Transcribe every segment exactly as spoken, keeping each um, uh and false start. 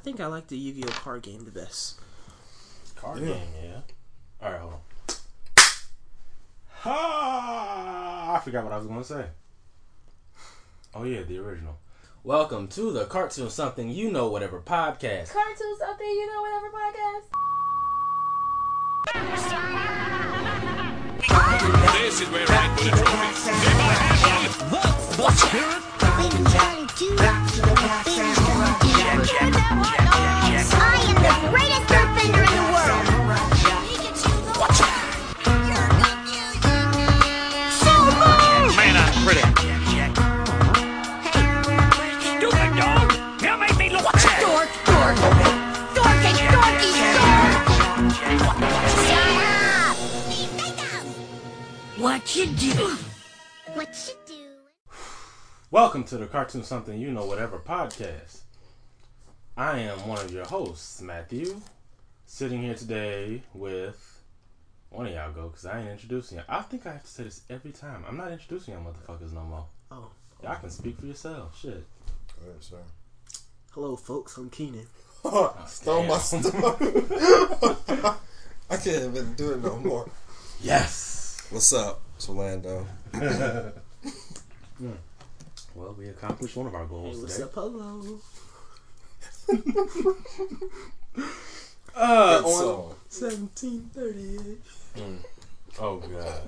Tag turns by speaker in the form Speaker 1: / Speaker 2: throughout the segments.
Speaker 1: think I like the Yu-Gi-Oh card game the best.
Speaker 2: Card yeah. game, yeah. Alright, hold on. Ha! I forgot what I was going to say. Oh, yeah, the original. Welcome to the Cartoon Something You Know Whatever podcast.
Speaker 3: Cartoon Something You Know Whatever podcast.
Speaker 4: This is where I put a trophy. The spirit.
Speaker 5: I am the greatest earthbender in the world.
Speaker 4: Man, I'm pretty. Stupid dog! You make me look bad.
Speaker 5: Dork, dork, dorky, dorky, dork. Shut up. What you do? What you do?
Speaker 2: Welcome to the Cartoon Something You Know Whatever podcast. I am one of your hosts, Matthew, sitting here today with one of y'all go, because I ain't introducing y'all. I think I have to say this every time. I'm not introducing y'all motherfuckers no more.
Speaker 1: Oh.
Speaker 2: Y'all can speak for yourself. Shit.
Speaker 6: Go ahead, sir.
Speaker 1: Hello, folks. I'm Keenan.
Speaker 6: Oh, stole my stuff. I can't even do it no more.
Speaker 2: Yes.
Speaker 6: What's up? It's Orlando.
Speaker 2: mm. Well, we accomplished one of our goals
Speaker 1: Hey, what's
Speaker 2: today.
Speaker 1: up, hello?
Speaker 2: uh,
Speaker 6: Good
Speaker 2: on
Speaker 6: song.
Speaker 1: seventeen thirty-eight.
Speaker 2: Mm. Oh, God.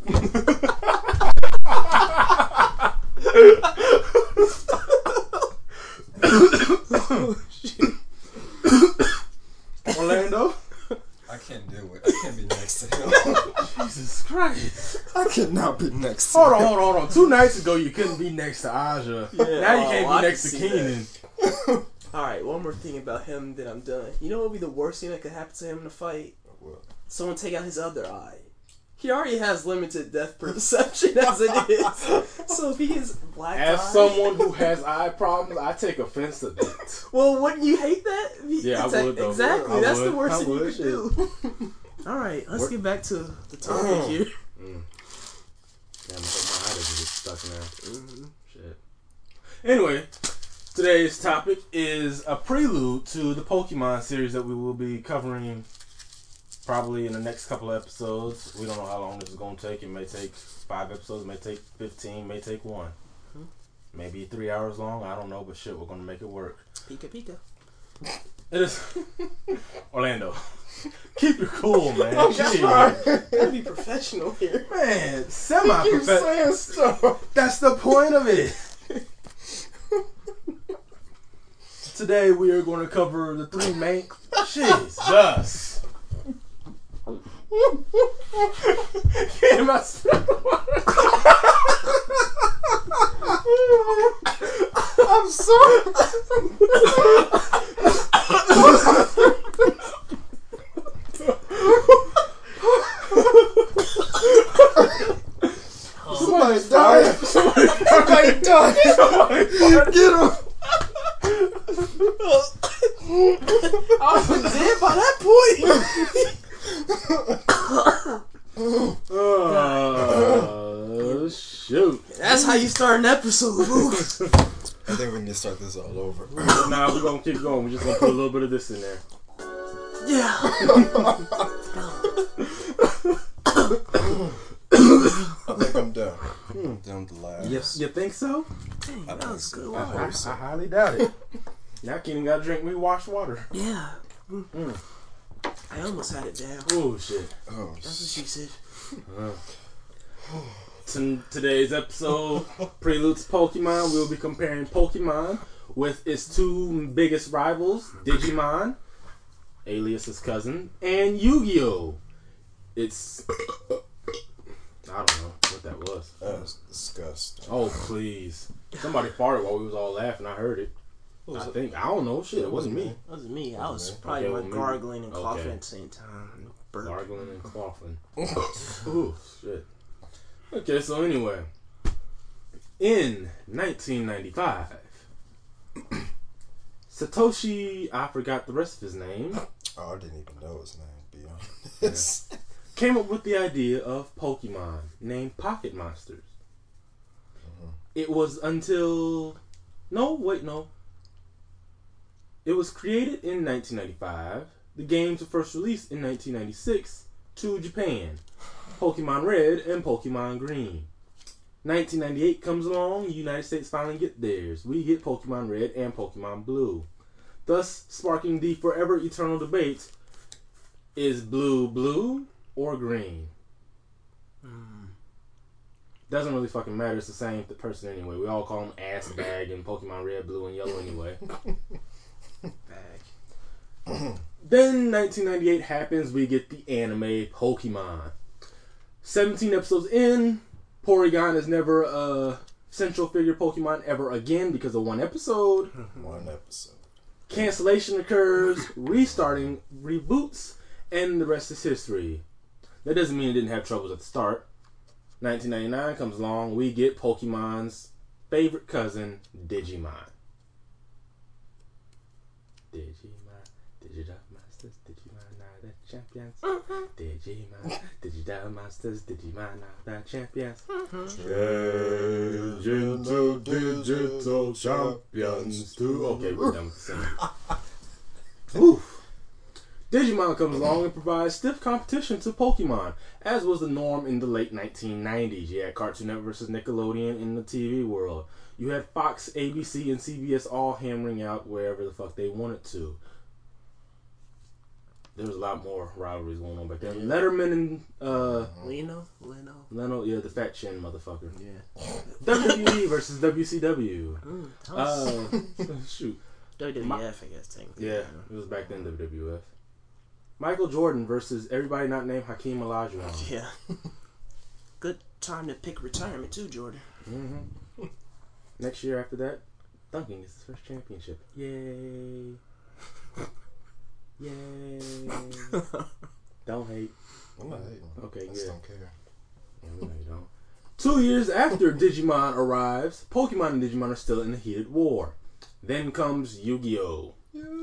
Speaker 1: Oh, shit.
Speaker 2: Orlando?
Speaker 6: I can't do it. I can't be next to him.
Speaker 2: Jesus Christ.
Speaker 6: I cannot be next to
Speaker 2: Hold
Speaker 6: him.
Speaker 2: on, hold on, hold on. Two nights ago, you couldn't be next to Aja.
Speaker 1: Yeah,
Speaker 2: now you
Speaker 1: oh,
Speaker 2: can't
Speaker 1: I
Speaker 2: be next
Speaker 1: can
Speaker 2: to
Speaker 1: see
Speaker 2: Keenan.
Speaker 1: Alright, one more thing about him, then I'm done. You know what would be the worst thing that could happen to him in a fight?
Speaker 6: What?
Speaker 1: Someone take out his other eye. He already has limited depth perception as it is. So if he gets black
Speaker 2: As
Speaker 1: eye...
Speaker 2: someone who has eye problems, I take offense to that.
Speaker 1: Well, wouldn't you hate that?
Speaker 2: Yeah, I
Speaker 1: Exact-
Speaker 2: would, though.
Speaker 1: Exactly,
Speaker 2: I
Speaker 1: that's
Speaker 2: would.
Speaker 1: the worst
Speaker 2: I
Speaker 1: thing you
Speaker 2: would,
Speaker 1: could
Speaker 2: shit.
Speaker 1: do. Alright, let's
Speaker 2: What?
Speaker 1: get back to the topic here.
Speaker 2: Mm. Damn, I hope my eye doesn't get stuck now.
Speaker 1: Mm-hmm.
Speaker 2: Shit. Anyway, today's topic is a prelude to the Pokemon series that we will be covering probably in the next couple of episodes. We don't know how long this is going to take. It may take five episodes, it may take fifteen, may take one.
Speaker 1: Hmm.
Speaker 2: Maybe three hours long. I don't know, but shit, we're going to make it work.
Speaker 1: Pika Pika.
Speaker 2: It is Orlando. Keep it cool, man.
Speaker 1: Oh,
Speaker 2: Shit.
Speaker 1: gotta be professional here.
Speaker 2: Man, semi-professional.
Speaker 6: stuff.
Speaker 2: That's the point of it. Today we are going to cover the three main. Jesus. Get my
Speaker 6: I'm sorry. Somebody died. Somebody died.
Speaker 2: Somebody
Speaker 6: Get him.
Speaker 1: I was dead by that point.
Speaker 2: Oh, shoot.
Speaker 1: That's how you start an episode, folks.
Speaker 6: I think we need to start this all over.
Speaker 2: Nah, we're going to keep going. We're just going to put a little bit of this in there.
Speaker 1: Yeah.
Speaker 6: I think I'm done. Down the last.
Speaker 2: Yes, you think so?
Speaker 1: Dang,
Speaker 6: I
Speaker 1: that
Speaker 6: think
Speaker 1: was
Speaker 6: so.
Speaker 1: good.
Speaker 6: I
Speaker 1: Wow.
Speaker 6: hope
Speaker 2: I,
Speaker 6: so.
Speaker 2: I highly doubt it. Now Keenan got to drink me washed water.
Speaker 1: Yeah.
Speaker 2: Mm.
Speaker 1: I almost had it down.
Speaker 2: Oh, shit.
Speaker 6: Oh,
Speaker 1: That's what she said.
Speaker 2: To today's episode, Prelude to Pokemon, we'll be comparing Pokemon with its two biggest rivals, Digimon, alias his cousin, and Yu-Gi-Oh! It's... I don't know what that was.
Speaker 6: that was disgusting.
Speaker 2: Oh, please. Somebody farted while we was all laughing. I heard it.
Speaker 6: What was
Speaker 2: I
Speaker 6: it?
Speaker 2: think. I don't know. Shit, it wasn't me.
Speaker 1: That was me. I was
Speaker 6: Wasn't me.
Speaker 1: probably
Speaker 2: Okay,
Speaker 1: like
Speaker 2: well, maybe-
Speaker 1: gargling and coughing
Speaker 2: okay.
Speaker 1: at the same time. Burp.
Speaker 2: Gargling and coughing. Ooh, shit. Okay, so anyway. In nineteen ninety-five, Satoshi, I forgot the rest of his name,
Speaker 6: Oh, I didn't even know his name, to be honest.
Speaker 2: came up with the idea of Pokemon named Pocket Monsters.
Speaker 6: Mm-hmm.
Speaker 2: It was until... No, wait, no. It was created in nineteen ninety-five. The games were first released in nineteen ninety-six to Japan. Pokemon Red and Pokemon Green. nineteen ninety-eight comes along, the United States finally get theirs. We get Pokemon Red and Pokemon Blue. Thus sparking the forever eternal debate, is blue blue or green?
Speaker 1: Mm.
Speaker 2: Doesn't really fucking matter, it's the same person anyway. We all call them ass bag and Pokemon Red, Blue, and Yellow anyway.
Speaker 1: Bag.
Speaker 2: Then nineteen ninety-eight happens, we get the anime Pokemon. seventeen episodes in, Porygon is never a central figure Pokemon ever again because of one episode.
Speaker 6: One episode.
Speaker 2: Cancellation occurs, restarting, reboots, and the rest is history. That doesn't mean it didn't have troubles at the start. nineteen ninety-nine comes along, we get Pokemon's favorite cousin, Digimon. Digimon, Digital Masters, Digimon are the champions. Digimon, Digital Masters, Digimon are the champions. Changing to digital champions too. Okay, we're done with the singing. Oof. Digimon comes along and provides stiff competition to Pokemon, as was the norm in the late nineteen nineties. You had Cartoon Network versus Nickelodeon in the T V world. You had Fox, A B C, and C B S all hammering out wherever the fuck they wanted to. There was a lot more rivalries going on back then.
Speaker 1: Yeah.
Speaker 2: Letterman and uh,
Speaker 1: Leno? Leno?
Speaker 2: Leno, yeah, the fat chin motherfucker.
Speaker 1: Yeah.
Speaker 2: W W E versus W C W.
Speaker 1: Mm, that was
Speaker 2: Uh, shoot.
Speaker 1: W W F, I guess, technically.
Speaker 2: Yeah, it was back then W W F. Michael Jordan versus everybody not named Hakeem Olajuwon.
Speaker 1: Yeah. Good time to pick retirement, too, Jordan.
Speaker 2: Mm-hmm. Next year after that, Duncan gets his first championship. Yay. Yay. Don't hate.
Speaker 6: I'm not hating.
Speaker 2: Okay,
Speaker 6: I just
Speaker 2: good.
Speaker 6: don't care.
Speaker 2: Yeah, we know you don't. Two years after Digimon arrives, Pokemon and Digimon are still in a heated war. Then comes Yu-Gi-Oh!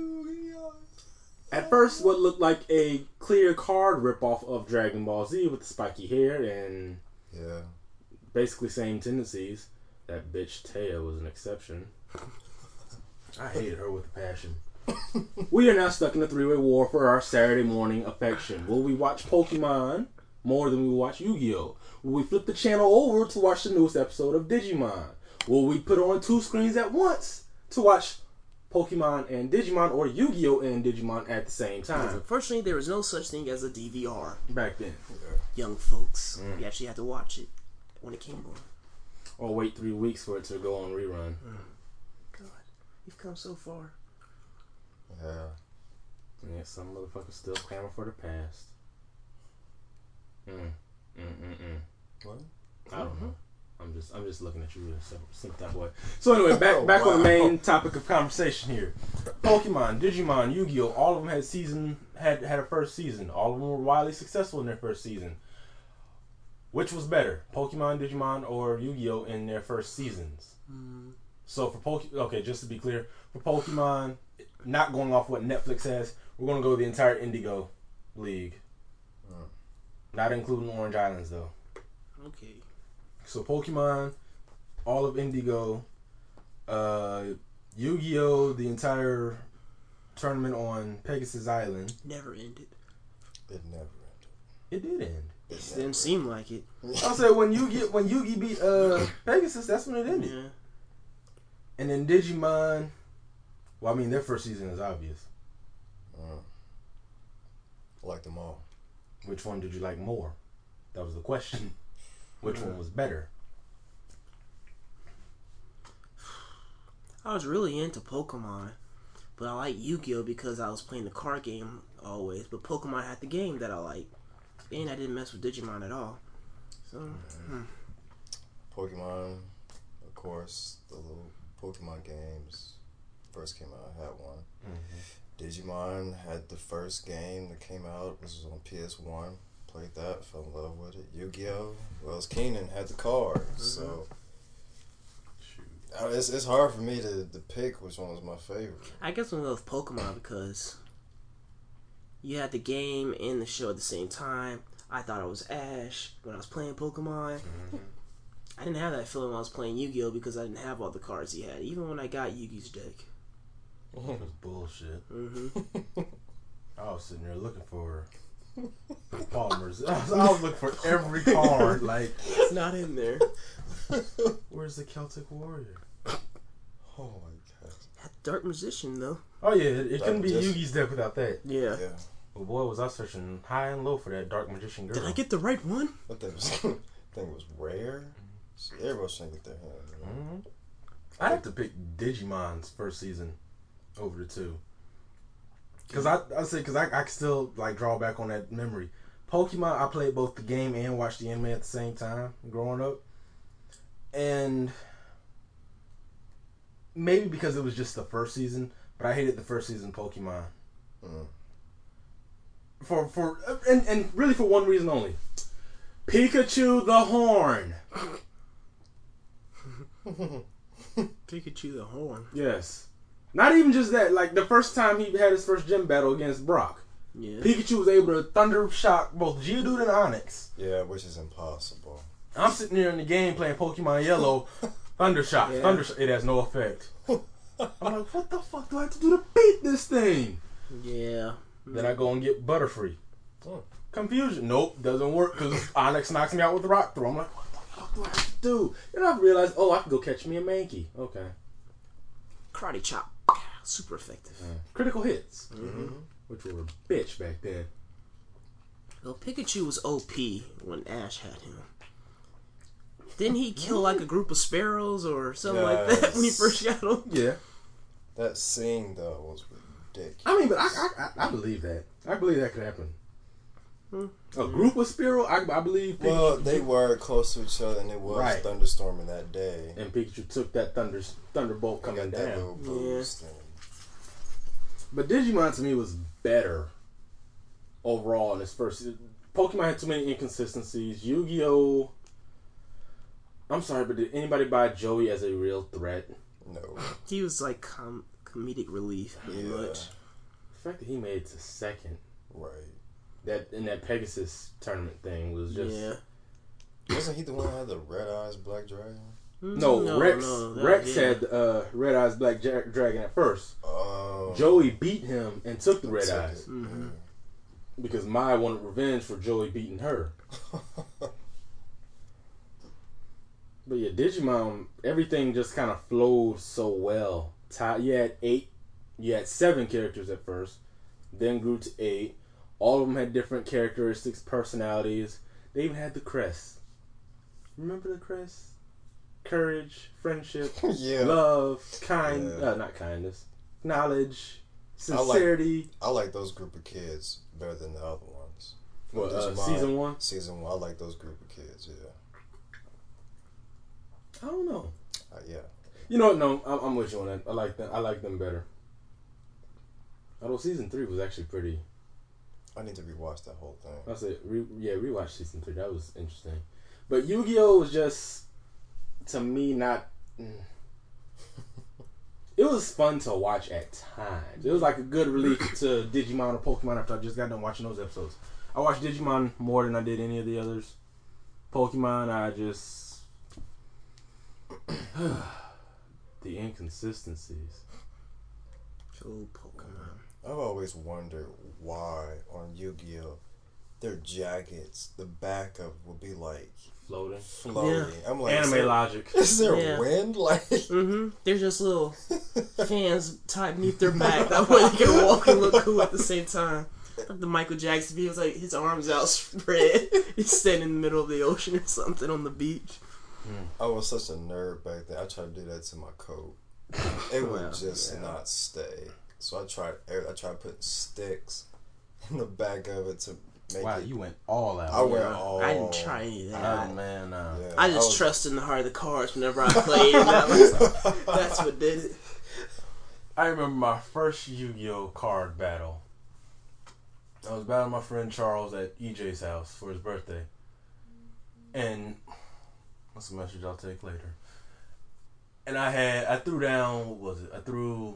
Speaker 2: At first, what looked like a clear card ripoff of Dragon Ball Z with the spiky hair and
Speaker 6: Yeah.
Speaker 2: basically same tendencies. That bitch Taya was an exception. I hated her with a passion. We are now stuck in a three-way war for our Saturday morning affection. Will we watch Pokemon more than we will watch Yu-Gi-Oh? Will we flip the channel over to watch the newest episode of Digimon? Will we put on two screens at once to watch Pokemon and Digimon, or Yu-Gi-Oh and Digimon at the same time?
Speaker 1: Unfortunately, there was no such thing as a D V R.
Speaker 2: Back then.
Speaker 1: Young folks.
Speaker 2: Mm.
Speaker 1: You actually had to watch it when it came on.
Speaker 2: Or wait three weeks for it to go on rerun.
Speaker 1: God, we've come so far.
Speaker 6: Yeah.
Speaker 2: Yeah, some motherfuckers still clamor for the past. Mm. Mm mm mm.
Speaker 6: What?
Speaker 2: I don't know. I'm just I'm just looking at you as some some type of way. So anyway, back
Speaker 6: Oh,
Speaker 2: back
Speaker 6: wow.
Speaker 2: on the main topic of conversation here. Pokemon, Digimon, Yu-Gi-Oh! All of them had season had had a first season. All of them were wildly successful in their first season. Which was better, Pokemon, Digimon, or Yu-Gi-Oh! In their first seasons?
Speaker 1: Mm.
Speaker 2: So for Poke, okay, just to be clear, for Pokemon, not going off what Netflix has, we're gonna go the entire Indigo League,
Speaker 6: Mm.
Speaker 2: not including Orange Islands though.
Speaker 1: Okay.
Speaker 2: So Pokemon, all of Indigo, uh, Yu-Gi-Oh! The entire tournament on Pegasus Island.
Speaker 1: Never ended.
Speaker 6: It never
Speaker 2: It did end.
Speaker 6: ended.
Speaker 1: It
Speaker 6: It
Speaker 1: didn't seem like it.
Speaker 2: I said when Yugi when Yugi beat uh Pegasus, that's when it ended.
Speaker 1: Yeah.
Speaker 2: And then Digimon, well, I mean their first season is obvious.
Speaker 6: Mm. Like them all.
Speaker 2: Which one did you like more? That was the question. Which one was better?
Speaker 1: I was really into Pokemon, but I like Yu-Gi-Oh! Because I was playing the card game always. But Pokemon had the game that I liked, and I didn't mess with Digimon at all. So, hmm.
Speaker 6: Pokemon, of course, the little Pokemon games first came out. I had one.
Speaker 2: Mm-hmm.
Speaker 6: Digimon had the first game that came out. This was on P S one. Played that, fell in love with it. Yu-Gi-Oh! Wells Keenan had the cards,
Speaker 1: Mm-hmm.
Speaker 6: so uh, it's it's hard for me to, to pick which one was my favorite.
Speaker 1: I guess I'm going to go with Pokemon because you had the game and the show at the same time. I thought I was Ash when I was playing Pokemon.
Speaker 2: Mm-hmm.
Speaker 1: I didn't have that feeling when I was playing Yu-Gi-Oh! Because I didn't have all the cards he had, even when I got Yugi's deck.
Speaker 2: It was bullshit.
Speaker 1: Mm-hmm.
Speaker 2: I was sitting there looking for polymers. I was, I was looking for every card. Like,
Speaker 1: It's not in there.
Speaker 2: where's the Celtic Warrior?
Speaker 6: Oh my god.
Speaker 1: That Dark Magician though.
Speaker 2: Oh yeah, it, it
Speaker 6: Dark
Speaker 2: couldn't be
Speaker 6: Magician.
Speaker 2: Yugi's deck without that.
Speaker 1: Yeah.
Speaker 6: Yeah.
Speaker 2: But boy, was I searching high and low for that Dark Magician girl.
Speaker 1: Did I get the right one?
Speaker 6: I think it was, I think it was rare. See, everybody's trying to get their hand. You know?
Speaker 2: Mm-hmm. I'd have to pick Digimon's first season over the two. Cause I I say cause I I can still like draw back on that memory. Pokemon, I played both the game and watched the anime at the same time growing up, and maybe because it was just the first season, but I hated the first season Pokemon.
Speaker 6: Mm.
Speaker 2: For for and and really for one reason only. Pikachu the Horn.
Speaker 1: Pikachu the Horn.
Speaker 2: Yes. Not even just that, like the first time he had his first gym battle against Brock,
Speaker 1: Yeah.
Speaker 2: Pikachu was able to thunder shock both Geodude and Onix.
Speaker 6: Yeah, which is impossible.
Speaker 2: I'm sitting there in the game playing Pokemon Yellow, thunder shock,
Speaker 1: Yeah.
Speaker 2: thunder shock. It has no effect. I'm like, what the fuck do I have to do to beat this thing?
Speaker 1: Yeah.
Speaker 2: Then I go and get Butterfree.
Speaker 6: Oh.
Speaker 2: Confusion. Nope, doesn't work because Onix knocks me out with the rock throw. I'm like, what the fuck do I have to do? Then I realized, oh, I can go catch me a Mankey. Okay.
Speaker 1: Karate chop. Super effective.
Speaker 2: Critical hits,
Speaker 6: Mm-hmm.
Speaker 2: which were a bitch back then.
Speaker 1: Well, Pikachu was O P when Ash had him. Didn't he kill like a group of sparrows or something like that when he
Speaker 6: Yes.
Speaker 1: first got him?
Speaker 2: Yeah.
Speaker 6: That scene though was ridiculous.
Speaker 2: I mean, but I, I, I I believe that. I believe that could happen. A group of Spearow, I, I believe. Pikachu,
Speaker 6: Well, they were close to each other, and it was
Speaker 2: Right.
Speaker 6: thunderstorming that day.
Speaker 2: and Pikachu took that thunder thunderbolt
Speaker 6: They
Speaker 2: coming
Speaker 6: got that
Speaker 2: down.
Speaker 6: little boost. And
Speaker 2: But Digimon to me was better overall in its first. Pokemon had too many inconsistencies. Yu-Gi-Oh! I'm sorry, but did anybody buy Joey as a real threat?
Speaker 6: no,
Speaker 1: He was like com- comedic relief, pretty
Speaker 6: Yeah.
Speaker 1: much.
Speaker 2: The fact that he made it to second,
Speaker 6: right?
Speaker 2: that in that Pegasus tournament thing was just
Speaker 1: Yeah.
Speaker 6: Wasn't he the one that had the red eyes black dragon?
Speaker 2: no, Rex.
Speaker 1: no, that-
Speaker 2: Rex
Speaker 1: yeah.
Speaker 2: had uh, Red Eyes Black ja- Dragon at first.
Speaker 6: Oh,
Speaker 2: Joey beat him and took the Red
Speaker 6: took
Speaker 2: Eyes
Speaker 6: it.
Speaker 1: Mm-hmm.
Speaker 2: because Mai wanted revenge for Joey beating her. But yeah, Digimon, everything just kind of flowed so well. Ty- You had eight, you had seven characters at first, then grew to eight. All of them had different characteristics, personalities. They even had the crest. Remember the crest? Courage, friendship,
Speaker 6: Yeah.
Speaker 2: love, kind,
Speaker 6: Yeah.
Speaker 2: uh, not kindness, knowledge,
Speaker 6: I like-
Speaker 2: sincerity.
Speaker 6: I like those group of kids better than the other ones.
Speaker 2: What, uh,
Speaker 6: Digimon,
Speaker 2: season one?
Speaker 6: Season one. I like those group of kids. Yeah.
Speaker 2: I don't know.
Speaker 6: Uh, yeah.
Speaker 2: You know what? No, I'm, I'm with you on that. I like them. I like them better. Although season three was actually pretty.
Speaker 6: I need to rewatch that whole thing.
Speaker 2: I said, re, yeah, rewatch season three. That was interesting. But Yu-Gi-Oh was just, to me, not. Mm. It was fun to watch at times. It was like a good relief to Digimon or Pokemon after I just got done watching those episodes. I watched Digimon more than I did any of the others. Pokemon, I just. The inconsistencies.
Speaker 1: Oh, Pokemon.
Speaker 6: I've always wondered why on Yu-Gi-Oh, their jackets, the back of will be like
Speaker 2: Floating.
Speaker 6: floating. I'm like, is
Speaker 2: Anime
Speaker 6: there,
Speaker 2: logic.
Speaker 6: is there
Speaker 1: Yeah.
Speaker 6: wind? Like,
Speaker 1: Mm-hmm. There's just little fans tied beneath their back. That way they can walk and look cool at the same time. Like the Michael Jackson videos, like his arms outspread. He's standing in the middle of the ocean or something on the beach.
Speaker 6: I was such a nerd back then. I tried to do that to my coat. It would
Speaker 1: Wow,
Speaker 6: just
Speaker 1: yeah.
Speaker 6: not stay. So I tried. I tried putting sticks in the back of it to make
Speaker 2: Wow,
Speaker 6: it.
Speaker 2: you went all out.
Speaker 6: I went all.
Speaker 1: I didn't try any of that.
Speaker 2: Oh man, uh,
Speaker 6: Yeah,
Speaker 1: I just
Speaker 6: was-
Speaker 1: trusted in the heart of the cards whenever I played. And that was, that's what did it.
Speaker 2: I remember my first Yu-Gi-Oh card battle. I was battling my friend Charles at E J's house for his birthday, and that's a message I'll take later. And I had I threw down what was it? I threw.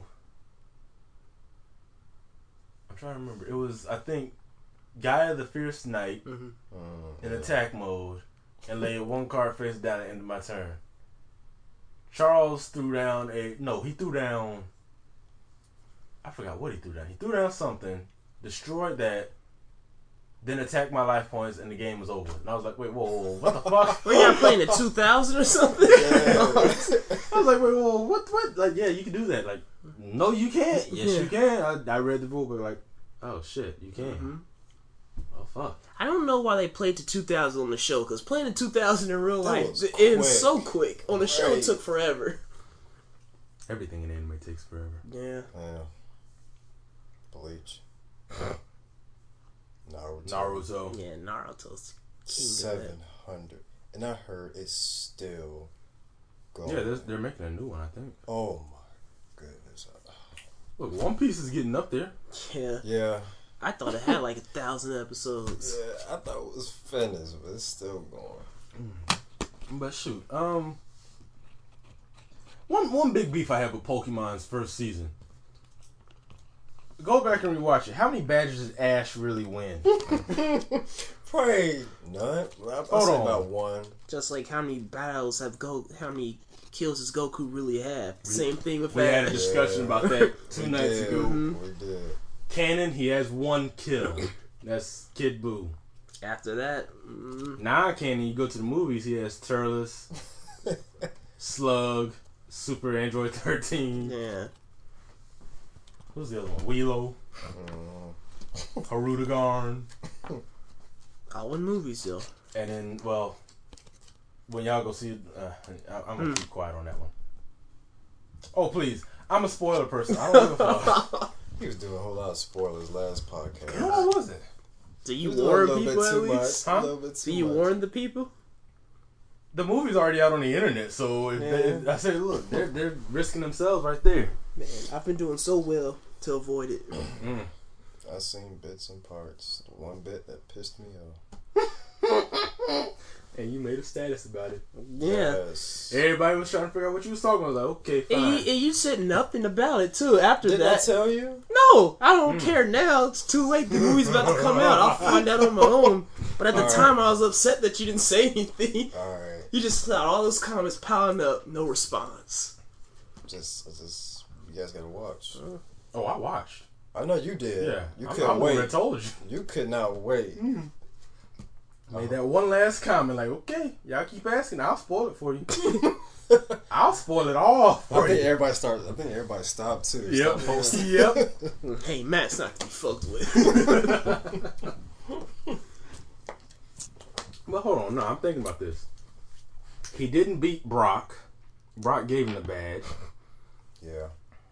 Speaker 2: I'm trying to remember. It was I think Gaia the Fierce Knight
Speaker 1: Mm-hmm.
Speaker 6: Mm,
Speaker 2: in
Speaker 6: yeah.
Speaker 2: attack mode and laid one card face down at the end of my turn. Charles threw down a no. He threw down I forgot what he threw down. He threw down something, destroyed that, then attacked my life points, and the game was over. And I was like, wait, whoa, whoa, whoa what the fuck?
Speaker 1: Were y'all playing in two thousand or something?
Speaker 2: I was like, wait, whoa, what, what? Like, yeah, you can do that. Like, no, you can't. Yes,
Speaker 1: Yeah.
Speaker 2: you can. I, I read the rule book, like, oh shit, you can.
Speaker 1: Mm-hmm.
Speaker 2: Oh fuck.
Speaker 1: I don't know why they played to two thousand on the show, because playing in two thousand in real
Speaker 6: That
Speaker 1: life
Speaker 6: was
Speaker 1: ends
Speaker 6: quick.
Speaker 1: so quick. On the show, it
Speaker 6: Right.
Speaker 1: took forever.
Speaker 2: Everything in anime takes forever.
Speaker 1: Yeah.
Speaker 6: Yeah. Bleach. Naruto.
Speaker 2: Naruto.
Speaker 1: Yeah, Naruto's king
Speaker 6: Seven hundred, and I heard it's still going.
Speaker 2: Yeah, they're, they're making a new one, I think.
Speaker 6: Oh my goodness.
Speaker 2: Look, One Piece is getting up there.
Speaker 1: of that. Yeah.
Speaker 6: Yeah.
Speaker 1: I thought it had like a thousand episodes.
Speaker 6: Yeah, I thought it was finished, but it's still going.
Speaker 2: But shoot, um, one one big beef I have with Pokemon's first season. Go back and rewatch it. How many badges did Ash really win?
Speaker 6: Probably none. I'll, I'll
Speaker 2: Hold
Speaker 6: say
Speaker 2: on.
Speaker 6: about one.
Speaker 1: Just like how many battles have Go, how many kills does Goku really have? Same thing with
Speaker 2: We had a
Speaker 1: Ash.
Speaker 2: discussion
Speaker 6: Yeah.
Speaker 2: about that two
Speaker 6: We
Speaker 2: nights
Speaker 6: did.
Speaker 2: ago.
Speaker 6: We did.
Speaker 2: Canon, he has one kill. That's Kid Buu.
Speaker 1: After that, mm,
Speaker 2: Non-canon, you go to the movies, he has Turles, Slug, Super Android thirteen.
Speaker 1: yeah.
Speaker 2: Who's the other one? Weelo,
Speaker 6: Mm.
Speaker 2: Harudagarn.
Speaker 1: All in movies though.
Speaker 2: And then, well, when y'all go see, uh, I, I'm gonna keep quiet on that one. Oh please, I'm a spoiler person. I don't give a fuck.
Speaker 6: He was doing a whole lot of spoilers last podcast.
Speaker 2: What was it?
Speaker 1: Do
Speaker 6: He
Speaker 1: you
Speaker 6: was doing a
Speaker 1: warn
Speaker 6: little
Speaker 1: people
Speaker 6: bit
Speaker 1: at
Speaker 6: too
Speaker 1: least?
Speaker 6: much.
Speaker 2: Huh?
Speaker 6: A little bit too
Speaker 1: Do you
Speaker 6: much.
Speaker 1: warn the people?
Speaker 2: The movie's already out on the internet, so if they,
Speaker 1: Yeah.
Speaker 2: I say, look, they're they're risking themselves right there.
Speaker 1: Man, I've been doing so well to avoid it.
Speaker 2: Mm.
Speaker 6: I seen bits and parts. The one bit that pissed me off.
Speaker 2: And you made a status about it.
Speaker 1: Yeah.
Speaker 6: Yes.
Speaker 2: Everybody was trying to figure out what you was talking about. Like, okay, fine.
Speaker 1: And you, and you said nothing about it too after
Speaker 6: Did I
Speaker 1: that.
Speaker 6: tell you?
Speaker 1: No, I don't care now. It's too late. The movie's about to come out. I'll find out on my own. But at the
Speaker 6: All right.
Speaker 1: time, I was upset that you didn't say anything.
Speaker 6: Alright.
Speaker 1: You just thought all those comments piling up, no response.
Speaker 6: Just, just, you guys gotta watch.
Speaker 2: Oh, I watched.
Speaker 6: I know you did.
Speaker 2: Yeah,
Speaker 6: You
Speaker 2: I'm,
Speaker 6: couldn't
Speaker 2: I'm the one that
Speaker 6: wait.
Speaker 2: told you.
Speaker 6: You could not wait.
Speaker 2: Made that one last comment, like, okay, y'all keep asking, I'll spoil it for you. I'll spoil it all
Speaker 6: I
Speaker 2: for
Speaker 6: think
Speaker 2: you.
Speaker 6: everybody started. I think everybody stopped too.
Speaker 2: Yep.
Speaker 6: Stopped posting.
Speaker 2: Yep.
Speaker 1: Hey, Matt's not to be fucked with.
Speaker 2: But hold on, no, I'm thinking about this. He didn't beat Brock. Brock gave him the badge.
Speaker 6: Yeah.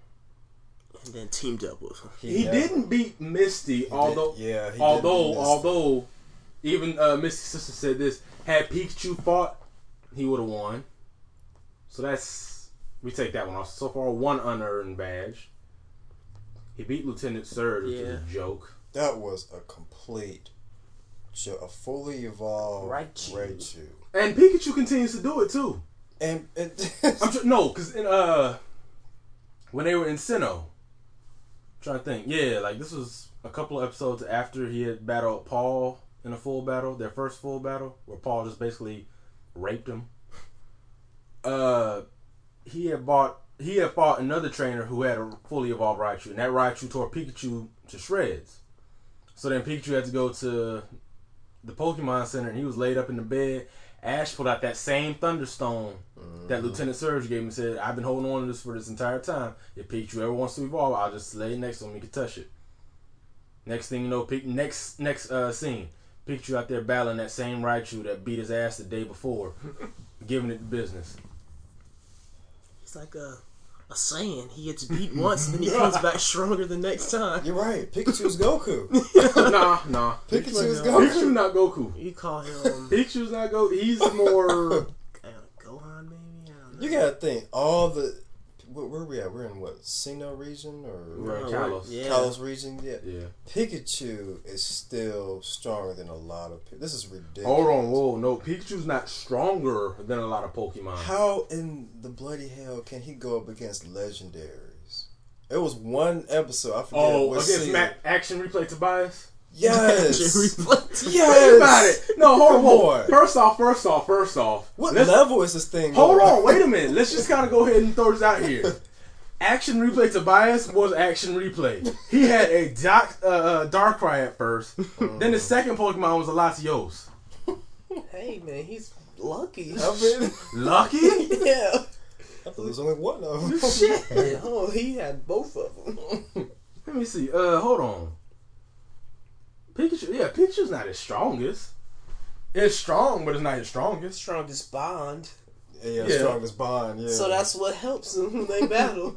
Speaker 1: And then teamed up with him.
Speaker 2: He
Speaker 6: never-
Speaker 2: didn't beat Misty,
Speaker 6: he did-
Speaker 2: although
Speaker 6: yeah. He
Speaker 2: although
Speaker 6: didn't miss
Speaker 2: although even uh, Misty's sister said this, had Pikachu fought, he would have won. So that's, we take that one off. So far, one unearned badge. He beat Lieutenant Surge, which is
Speaker 1: Yeah.
Speaker 2: a joke.
Speaker 6: That was a complete, jo- a fully evolved
Speaker 1: Raichu.
Speaker 6: Raichu.
Speaker 2: And Pikachu continues to do it too.
Speaker 6: And it,
Speaker 2: I'm sure, no, because in uh, when they were in Sinnoh, I'm trying to think, yeah, like this was a couple of episodes after he had battled Paul in a full battle, their first full battle, where Paul just basically raped him. Uh, he had bought, he had fought another trainer who had a fully evolved Raichu, and that Raichu tore Pikachu to shreds. So then Pikachu had to go to the Pokemon Center, and he was laid up in the bed. Ash pulled out that same Thunderstone that Lieutenant Surge gave him and said, I've been holding on to this for this entire time. If Pikachu ever wants to evolve, I'll just lay it next to him. He can touch it. Next thing you know, Pik- next next uh, scene, Pikachu out there battling that same Raichu that beat his ass the day before, giving it the business.
Speaker 1: He's like a, a Saiyan. He gets beat once, and then he comes back stronger the next time.
Speaker 6: you're right. Pikachu's Goku.
Speaker 2: nah, nah.
Speaker 6: Pikachu's
Speaker 1: Like,
Speaker 6: Goku.
Speaker 2: Pikachu not Goku.
Speaker 1: You call him
Speaker 2: Pikachu's not Goku. He's more...
Speaker 1: I don't know, Gohan, maybe? I don't know.
Speaker 6: You gotta think all the. Where, where we at? We're in what? Sinnoh region or
Speaker 2: We're in
Speaker 1: No,
Speaker 2: Kalos.
Speaker 1: Yeah.
Speaker 6: Kalos region? Yeah.
Speaker 2: Yeah.
Speaker 6: Pikachu is still stronger than a lot of. Pe- This is ridiculous.
Speaker 2: Hold on, whoa, no. Pikachu's not stronger than a lot of Pokemon.
Speaker 6: How in the bloody hell can he go up against legendaries? It was one episode. I forget
Speaker 2: Oh,
Speaker 6: what
Speaker 2: against
Speaker 6: season.
Speaker 2: Ma- Action Replay Tobias?
Speaker 6: Yes.
Speaker 1: Replay.
Speaker 6: Yes.
Speaker 2: Think about it. No, hold on.
Speaker 6: Come
Speaker 2: Hold.
Speaker 6: on.
Speaker 2: First off, first off, first off.
Speaker 6: What
Speaker 2: let's-
Speaker 6: level is this thing?
Speaker 2: Hold
Speaker 6: going?
Speaker 2: on, wait a minute. Let's just kind of go ahead and throw this out here. Action Replay Tobias was Action Replay. He had a doc, uh, uh, Darkrai at first. Then the second Pokemon was a Latios.
Speaker 1: Hey man, he's lucky.
Speaker 6: I mean,
Speaker 2: Lucky?
Speaker 1: Yeah.
Speaker 6: I thought there was only one of them.
Speaker 2: Shit.
Speaker 1: Yeah, oh, he had both of them.
Speaker 2: Let me see. Uh, hold on. Pikachu. Yeah, Pikachu's not his strongest. It's strong, but it's not his strongest.
Speaker 1: Strongest bond.
Speaker 6: Yeah,
Speaker 2: Yeah.
Speaker 6: strongest bond. Yeah.
Speaker 1: So that's what helps them when they battle.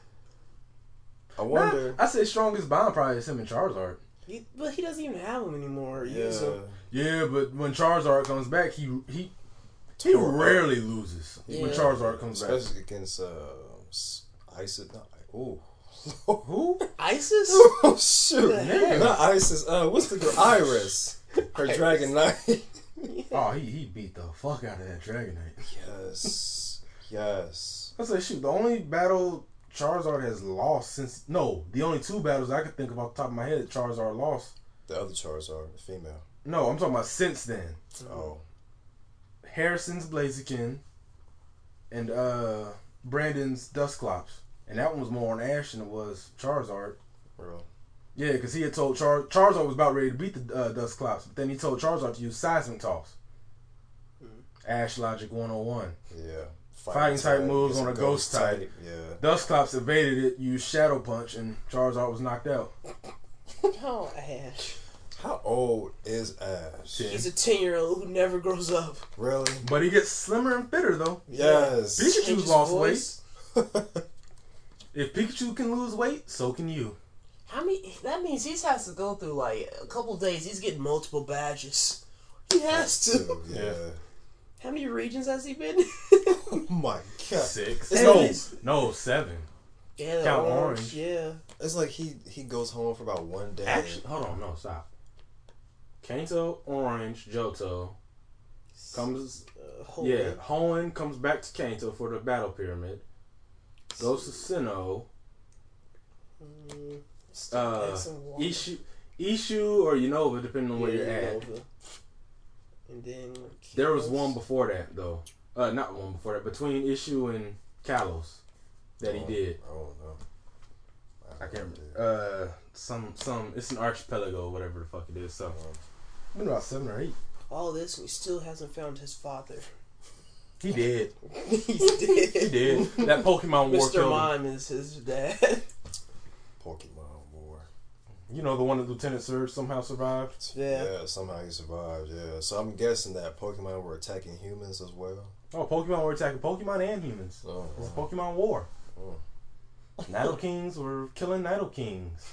Speaker 6: I wonder.
Speaker 2: Nah, I say strongest bond probably is him and Charizard.
Speaker 1: He, but he doesn't even have them anymore. Or
Speaker 6: Yeah.
Speaker 1: use them.
Speaker 2: Yeah, but when Charizard comes back, he he he
Speaker 6: Tore up.
Speaker 2: rarely loses when
Speaker 1: Yeah.
Speaker 2: Charizard comes back.
Speaker 6: Especially against uh, Isis. Ooh.
Speaker 2: Who?
Speaker 1: Isis?
Speaker 6: Oh shoot!
Speaker 1: The heck?
Speaker 6: Not Isis. Uh, what's the girl? Iris. Her
Speaker 1: Iris.
Speaker 6: Dragon Knight.
Speaker 2: Oh, he, he beat the fuck out of that Dragonite.
Speaker 6: Yes. Yes.
Speaker 2: I say, shoot, the only battle Charizard has lost since... No, the only two battles I could think of off the top of my head that Charizard lost.
Speaker 6: The other Charizard, the female.
Speaker 2: No, I'm talking about since then.
Speaker 6: Oh.
Speaker 2: Harrison's Blaziken and uh, Brandon's Dusclops. And that one was more on Ash than it was Charizard.
Speaker 6: Real.
Speaker 2: Yeah, because he had told Char- Charizard was about ready to beat the uh, Dusclops, but then he told Charizard to use Seismic Toss.
Speaker 1: Mm.
Speaker 2: Ash Logic one oh one.
Speaker 6: Yeah.
Speaker 2: Fighting type moves
Speaker 6: gets
Speaker 2: on a ghost type.
Speaker 6: Yeah.
Speaker 2: Dusclops evaded it, used Shadow Punch, and Charizard was knocked out.
Speaker 1: Oh, Ash.
Speaker 6: How old is Ash?
Speaker 2: Ten.
Speaker 1: He's a ten-year-old who never grows up.
Speaker 6: Really?
Speaker 2: But he gets slimmer and fitter, though.
Speaker 6: Yes.
Speaker 2: Pikachu's
Speaker 1: Changes
Speaker 2: lost
Speaker 1: voice.
Speaker 2: If Pikachu can lose weight, so can you.
Speaker 1: How many? That means he has to go through like a couple days. He's getting multiple badges. He has to.
Speaker 6: Too, yeah.
Speaker 2: Yeah.
Speaker 1: How many regions has he been?
Speaker 6: Oh my god.
Speaker 2: Six.
Speaker 6: It's
Speaker 2: no,
Speaker 6: like,
Speaker 2: no, seven.
Speaker 1: Yeah, the
Speaker 2: Count
Speaker 1: orange.
Speaker 2: orange.
Speaker 1: Yeah.
Speaker 6: it's like he he goes home for about one day.
Speaker 2: Actually, hold on, no, stop. Kanto, Orange, Johto comes.
Speaker 1: Uh, holy.
Speaker 2: Yeah, Hoenn comes back to Kanto for the Battle Pyramid. Goes to Sinnoh.
Speaker 1: Mm, still
Speaker 2: Uh,
Speaker 1: X and Y.
Speaker 2: Ishu, Ishu or Unova, depending on where
Speaker 1: Yeah,
Speaker 2: you're at.
Speaker 1: Nova. And then
Speaker 2: There was
Speaker 1: Kalos.
Speaker 2: one before that though. Uh, not one before that. Between Ishu and Kalos, that he
Speaker 6: Oh,
Speaker 2: did.
Speaker 6: I don't know.
Speaker 2: I can't remember. Uh, some some. It's an archipelago, whatever the fuck it is. So, been about seven or eight.
Speaker 1: All this, and he still hasn't found his father.
Speaker 2: He did.
Speaker 1: He's dead.
Speaker 2: He did. That Pokemon War
Speaker 1: Mister
Speaker 2: killed him.
Speaker 1: Mime is his dad.
Speaker 6: Pokemon War.
Speaker 2: You know the one that Lieutenant Surge somehow survived.
Speaker 1: Yeah.
Speaker 6: Yeah, somehow he survived, yeah. So I'm guessing that Pokemon were attacking humans as well.
Speaker 2: Oh, Pokemon were attacking Pokemon and humans.
Speaker 6: Oh,
Speaker 2: It's
Speaker 6: wow.
Speaker 2: Pokemon War.
Speaker 6: Oh.
Speaker 2: Nido Kings were killing Nido Kings.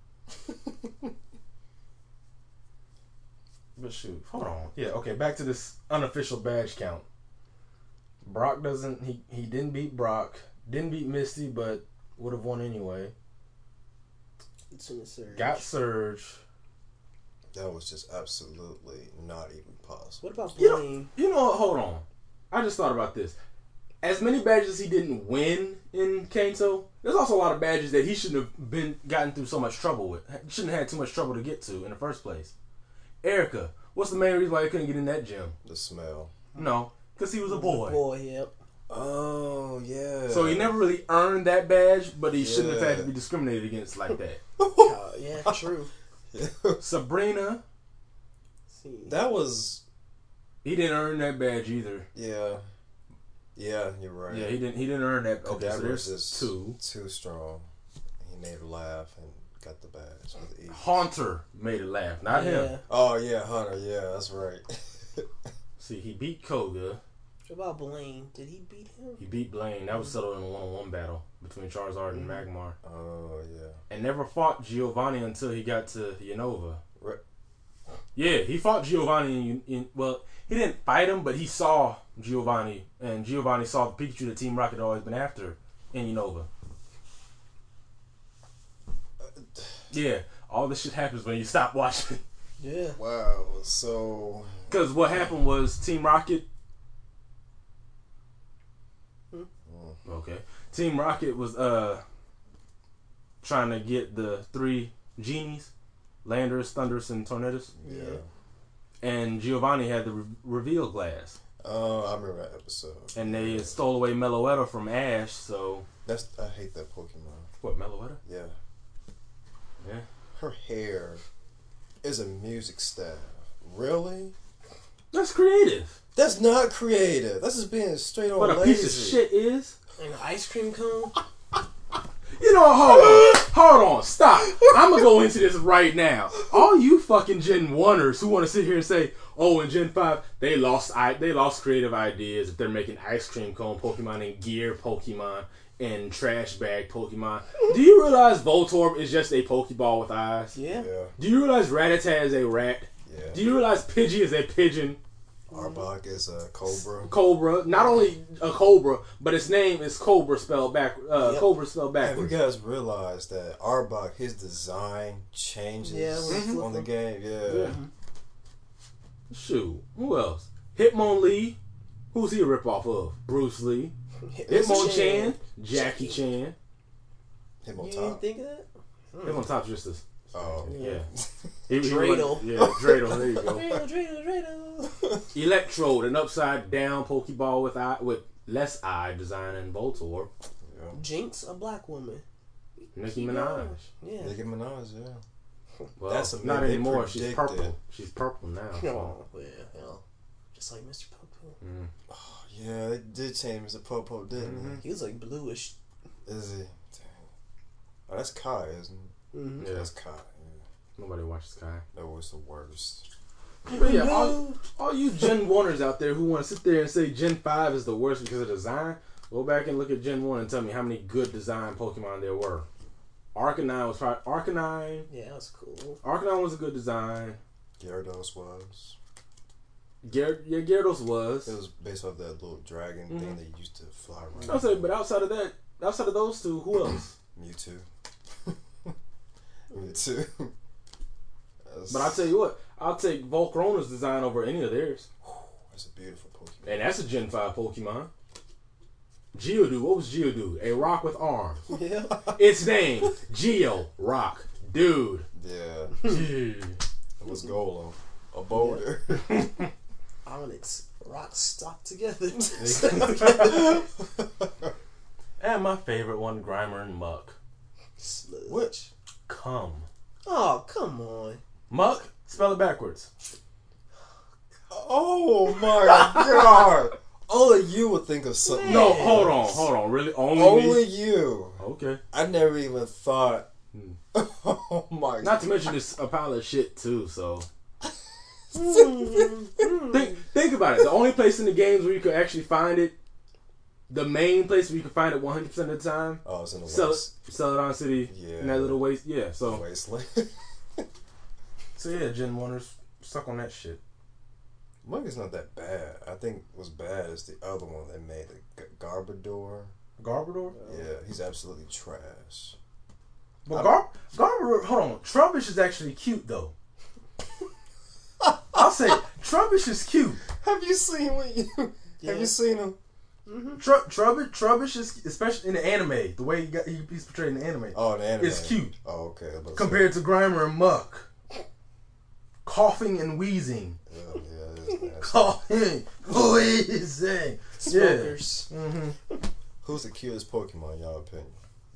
Speaker 2: But shoot, hold on. Yeah, okay, back to this unofficial badge count. Brock doesn't, he, he didn't beat Brock, didn't beat Misty, but would have won anyway.
Speaker 1: Lieutenant Surge.
Speaker 2: Got Surge.
Speaker 6: That was just absolutely not even possible.
Speaker 1: What about
Speaker 2: You know-
Speaker 1: Blaine?
Speaker 2: You know what, hold on. I just thought about this. As many badges he didn't win in Kanto, there's also a lot of badges that he shouldn't have been gotten through so much trouble with. Shouldn't have had too much trouble to get to in the first place. Erica, what's the main reason why he couldn't get in that gym?
Speaker 6: The smell.
Speaker 2: No, because he was a boy.
Speaker 1: Boy, yep.
Speaker 6: Oh, yeah.
Speaker 2: So he never really earned that badge, but he shouldn't have had to
Speaker 6: Yeah.
Speaker 2: be discriminated against like that.
Speaker 1: Uh, yeah, true.
Speaker 2: Sabrina,
Speaker 1: See.
Speaker 6: That was,
Speaker 2: he didn't earn that badge either.
Speaker 6: yeah. Yeah, you're right.
Speaker 2: Yeah, he didn't. He didn't earn that. Okay, so
Speaker 6: Kadabra
Speaker 2: there's
Speaker 6: was just
Speaker 2: two.
Speaker 6: too strong. He made her laugh and got the badge with ease.
Speaker 2: Haunter made it laugh, not him.
Speaker 1: Yeah.
Speaker 6: Oh, yeah, Hunter. Yeah, that's right.
Speaker 2: See, he beat Koga.
Speaker 1: What about Blaine? Did he beat him?
Speaker 2: He beat Blaine. That was settled in a one-on-one battle between Charizard and Magmar.
Speaker 6: Oh, yeah.
Speaker 2: And never fought Giovanni until he got to Unova.
Speaker 6: Right.
Speaker 2: Yeah, he fought Giovanni in, in... Well, he didn't fight him, but he saw Giovanni. And Giovanni saw the Pikachu that Team Rocket had always been after in Unova. Yeah, all this shit happens when you stop watching.
Speaker 1: Yeah.
Speaker 6: Wow. So,
Speaker 2: Because what happened was Team Rocket...
Speaker 1: Hmm?
Speaker 2: Okay. Team Rocket was uh trying to get the three genies, Landers, Thunders, and Tornadus.
Speaker 6: yeah.
Speaker 1: Yeah.
Speaker 2: And Giovanni had the re- reveal glass.
Speaker 6: Oh, I remember that episode.
Speaker 2: And they stole away Meloetta from Ash, so...
Speaker 6: That's I hate that Pokemon.
Speaker 2: What, Meloetta?
Speaker 6: Yeah.
Speaker 2: Yeah.
Speaker 6: Her hair is a music staff. Really?
Speaker 2: That's creative.
Speaker 6: That's not creative. That's just being straight on
Speaker 2: What a
Speaker 6: lazy.
Speaker 2: piece of shit is.
Speaker 1: And an ice cream cone.
Speaker 2: You know, hold on. Hold on. Stop. I'm going to go into this right now. All you fucking Gen one-ers who want to sit here and say, oh, in Gen five, they lost I- they lost creative ideas if they're making ice cream cone Pokemon and gear Pokemon and trash bag Pokemon. Do you realize Voltorb is just a Pokeball with eyes?
Speaker 1: Yeah.
Speaker 6: Yeah.
Speaker 2: Do you realize Rattata is a rat?
Speaker 6: Yeah.
Speaker 2: Do you realize Pidgey is a pigeon?
Speaker 6: Arbok is a Cobra.
Speaker 2: Cobra. Not only a Cobra, but its name is Cobra spelled back. Uh,
Speaker 1: Yep.
Speaker 2: Cobra spelled
Speaker 6: Have you
Speaker 2: backwards.
Speaker 6: guys realized that Arbok, his design changes
Speaker 1: Yeah, when you
Speaker 6: on the
Speaker 1: flip
Speaker 6: game? Yeah.
Speaker 2: Yeah. Shoot. Who else? Hitmonlee. Who's he a ripoff of? Bruce Lee. Hitmonchan. Jackie Chan.
Speaker 6: Him on
Speaker 1: You didn't
Speaker 6: top.
Speaker 1: think of that?
Speaker 2: Hitmontop's just a...
Speaker 6: Oh.
Speaker 2: Yeah. He- he
Speaker 1: Dreidel.
Speaker 2: went- Yeah, Dreidel. There you go.
Speaker 1: Dreidel, Dreidel, Dreidel.
Speaker 2: Electrode, an upside down Pokeball with eye, with less eye design than Voltorb.
Speaker 6: Yeah.
Speaker 1: Jinx, a black woman.
Speaker 2: Nicki Minaj.
Speaker 1: Yeah.
Speaker 6: Nicki Minaj, yeah.
Speaker 2: Well,
Speaker 6: That's a
Speaker 2: not
Speaker 6: man they
Speaker 2: anymore. She's
Speaker 6: predicted.
Speaker 2: purple. She's purple now. So.
Speaker 1: Oh, well, hell. Just like Mister Popo.
Speaker 2: Mm.
Speaker 6: Yeah, they did change Mister Popo, didn't
Speaker 2: Mm-hmm.
Speaker 1: He was like bluish.
Speaker 6: they? Is he? Dang. Oh, that's Kai, isn't it?
Speaker 1: Mm-hmm.
Speaker 2: Yeah.
Speaker 6: That's Kai. Yeah.
Speaker 2: Nobody watches Kai.
Speaker 6: That was the worst.
Speaker 2: But yeah, all, all you Gen one-ers out there who want to sit there and say Gen five is the worst because of design, go back and look at Gen one and tell me how many good design Pokemon there were. Arcanine was probably... Arcanine...
Speaker 1: Yeah, that was cool.
Speaker 2: Arcanine was a good design.
Speaker 6: Gyarados was.
Speaker 2: Gyar- yeah, Gyarados was.
Speaker 6: It was based off that little dragon
Speaker 2: Mm-hmm.
Speaker 6: thing that used to fly around.
Speaker 2: I'll say, but outside of that, outside of those two, who else?
Speaker 6: Mewtwo. Mewtwo. That's,
Speaker 2: But I'll tell you what, I'll take Volcarona's design over any of theirs.
Speaker 6: that's a beautiful Pokemon.
Speaker 2: And that's a Gen five Pokemon. Geodude, what was Geodude? A rock with arms.
Speaker 1: Yeah.
Speaker 2: Its name, Geo Rock Dude.
Speaker 6: Yeah.
Speaker 2: Yeah.
Speaker 6: It was Golem. A boulder.
Speaker 1: Onyx. Rocks stuck together.
Speaker 2: And my favorite one, Grimer and Muck.
Speaker 1: Sludge.
Speaker 6: Which?
Speaker 2: Come.
Speaker 1: Oh, come on.
Speaker 2: Muck, spell it backwards.
Speaker 6: Oh my god. Only you would think of something.
Speaker 2: No,
Speaker 6: like
Speaker 2: hold
Speaker 6: that.
Speaker 2: on, hold on. Really? Only,
Speaker 6: Only
Speaker 2: me?
Speaker 6: you.
Speaker 2: Okay.
Speaker 6: I never even thought.
Speaker 2: Hmm.
Speaker 6: Oh my
Speaker 2: Not to mention it's a pile of shit too, so. think, think about it. The only place in the games where you could actually find it, the main place where you can find it one hundred percent of the time,
Speaker 6: Oh, it's in the
Speaker 2: Cel-
Speaker 6: West.
Speaker 2: Celadon City,
Speaker 6: Yeah.
Speaker 2: in that little waste. Yeah, so.
Speaker 6: Wasteland.
Speaker 2: So yeah, Gen one-ers stuck on that shit.
Speaker 6: Mug is not that bad. I think what's bad is the other one they made, the G- Garbodor.
Speaker 2: Garbodor?
Speaker 6: Yeah, he's absolutely trash.
Speaker 2: But Gar- Garbodor, hold on. Trubbish is actually cute though. I'll say Trubbish is cute.
Speaker 6: Have you seen what you?
Speaker 1: Yeah.
Speaker 6: Have you seen him?
Speaker 2: Tru- Trubbish, Trubbish is, especially in the anime, the way he got, he, he's portrayed in the anime,
Speaker 6: Oh, the anime.
Speaker 2: is cute
Speaker 6: Oh, okay. I was about to
Speaker 2: compared to Grimer and Muck. Coughing and wheezing.
Speaker 6: say, yeah, yeah, it is nasty.
Speaker 2: Coughing, wheezing.
Speaker 1: Smokers.
Speaker 2: Yeah. Mm-hmm.
Speaker 6: Who's the cutest Pokemon in y'all opinion?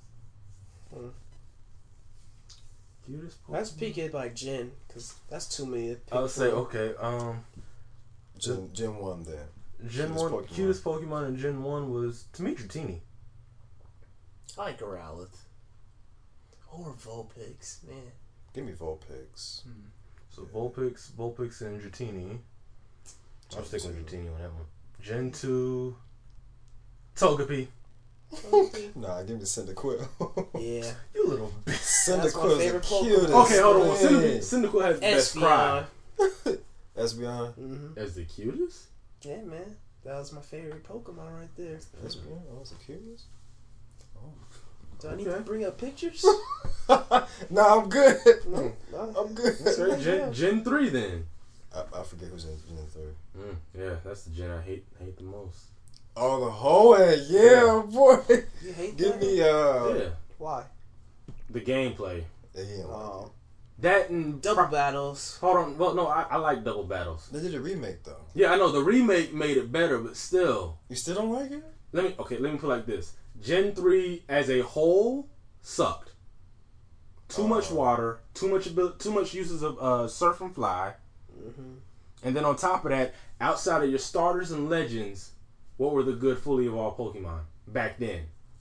Speaker 2: Cutest Pokemon?
Speaker 1: Let's peek it by Jen, because that's too many. to pick
Speaker 2: I would say
Speaker 1: from.
Speaker 2: okay. Um,
Speaker 6: Gen, Gen one then.
Speaker 2: Gen
Speaker 6: Cutest
Speaker 2: one,
Speaker 6: Pokemon.
Speaker 2: cutest Pokemon in Gen one was to me Dratini.
Speaker 1: I like Growlithe. Or Vulpix, man.
Speaker 6: Give me Vulpix.
Speaker 2: So Vulpix, Vulpix, and Dratini. I'll stick with Dratini on that one. Gen two, Togepi.
Speaker 6: Nah, give me Cyndaquil.
Speaker 1: Yeah.
Speaker 2: You little bitch.
Speaker 1: That's my
Speaker 6: Cyndaquil is the
Speaker 1: favorite Pokemon.
Speaker 6: cutest.
Speaker 2: Okay, hold on.
Speaker 6: man.
Speaker 2: Cyndaquil, Cyndaquil has the best cry.
Speaker 1: Espeon.
Speaker 6: Espeon.
Speaker 1: Mm-hmm.
Speaker 2: As the cutest?
Speaker 1: Yeah, man. That was my favorite Pokemon right there.
Speaker 6: Espeon. Oh, that's the cutest.
Speaker 1: Do I need
Speaker 2: Okay.
Speaker 1: to bring up pictures?
Speaker 6: Nah, I'm good.
Speaker 1: No. no.
Speaker 6: I'm good.
Speaker 2: Sorry, Gen, Gen three then.
Speaker 6: I, I forget who's in Gen three.
Speaker 2: Mm, yeah, that's the gen I hate hate the most.
Speaker 6: Oh, the Hoenn. Yeah, boy.
Speaker 1: You hate
Speaker 6: Give
Speaker 1: that?
Speaker 6: me uh.
Speaker 2: Yeah.
Speaker 1: Why?
Speaker 2: The gameplay.
Speaker 6: Yeah, he ain't like
Speaker 1: Oh.
Speaker 2: That and
Speaker 1: Double
Speaker 2: pro-
Speaker 1: battles.
Speaker 2: Hold on. Well, no, I, I like double battles.
Speaker 6: They did a remake though.
Speaker 2: Yeah, I know the remake made it better, but still.
Speaker 6: You still don't like it?
Speaker 2: Let me okay. Let me put it like this: Gen three as a whole sucked. Too
Speaker 6: Uh,
Speaker 2: much water, too much abil- too much uses of uh, surf and fly,
Speaker 1: Mm-hmm.
Speaker 2: and then on top of that, outside of your starters and legends, what were the good fully evolved Pokemon back then?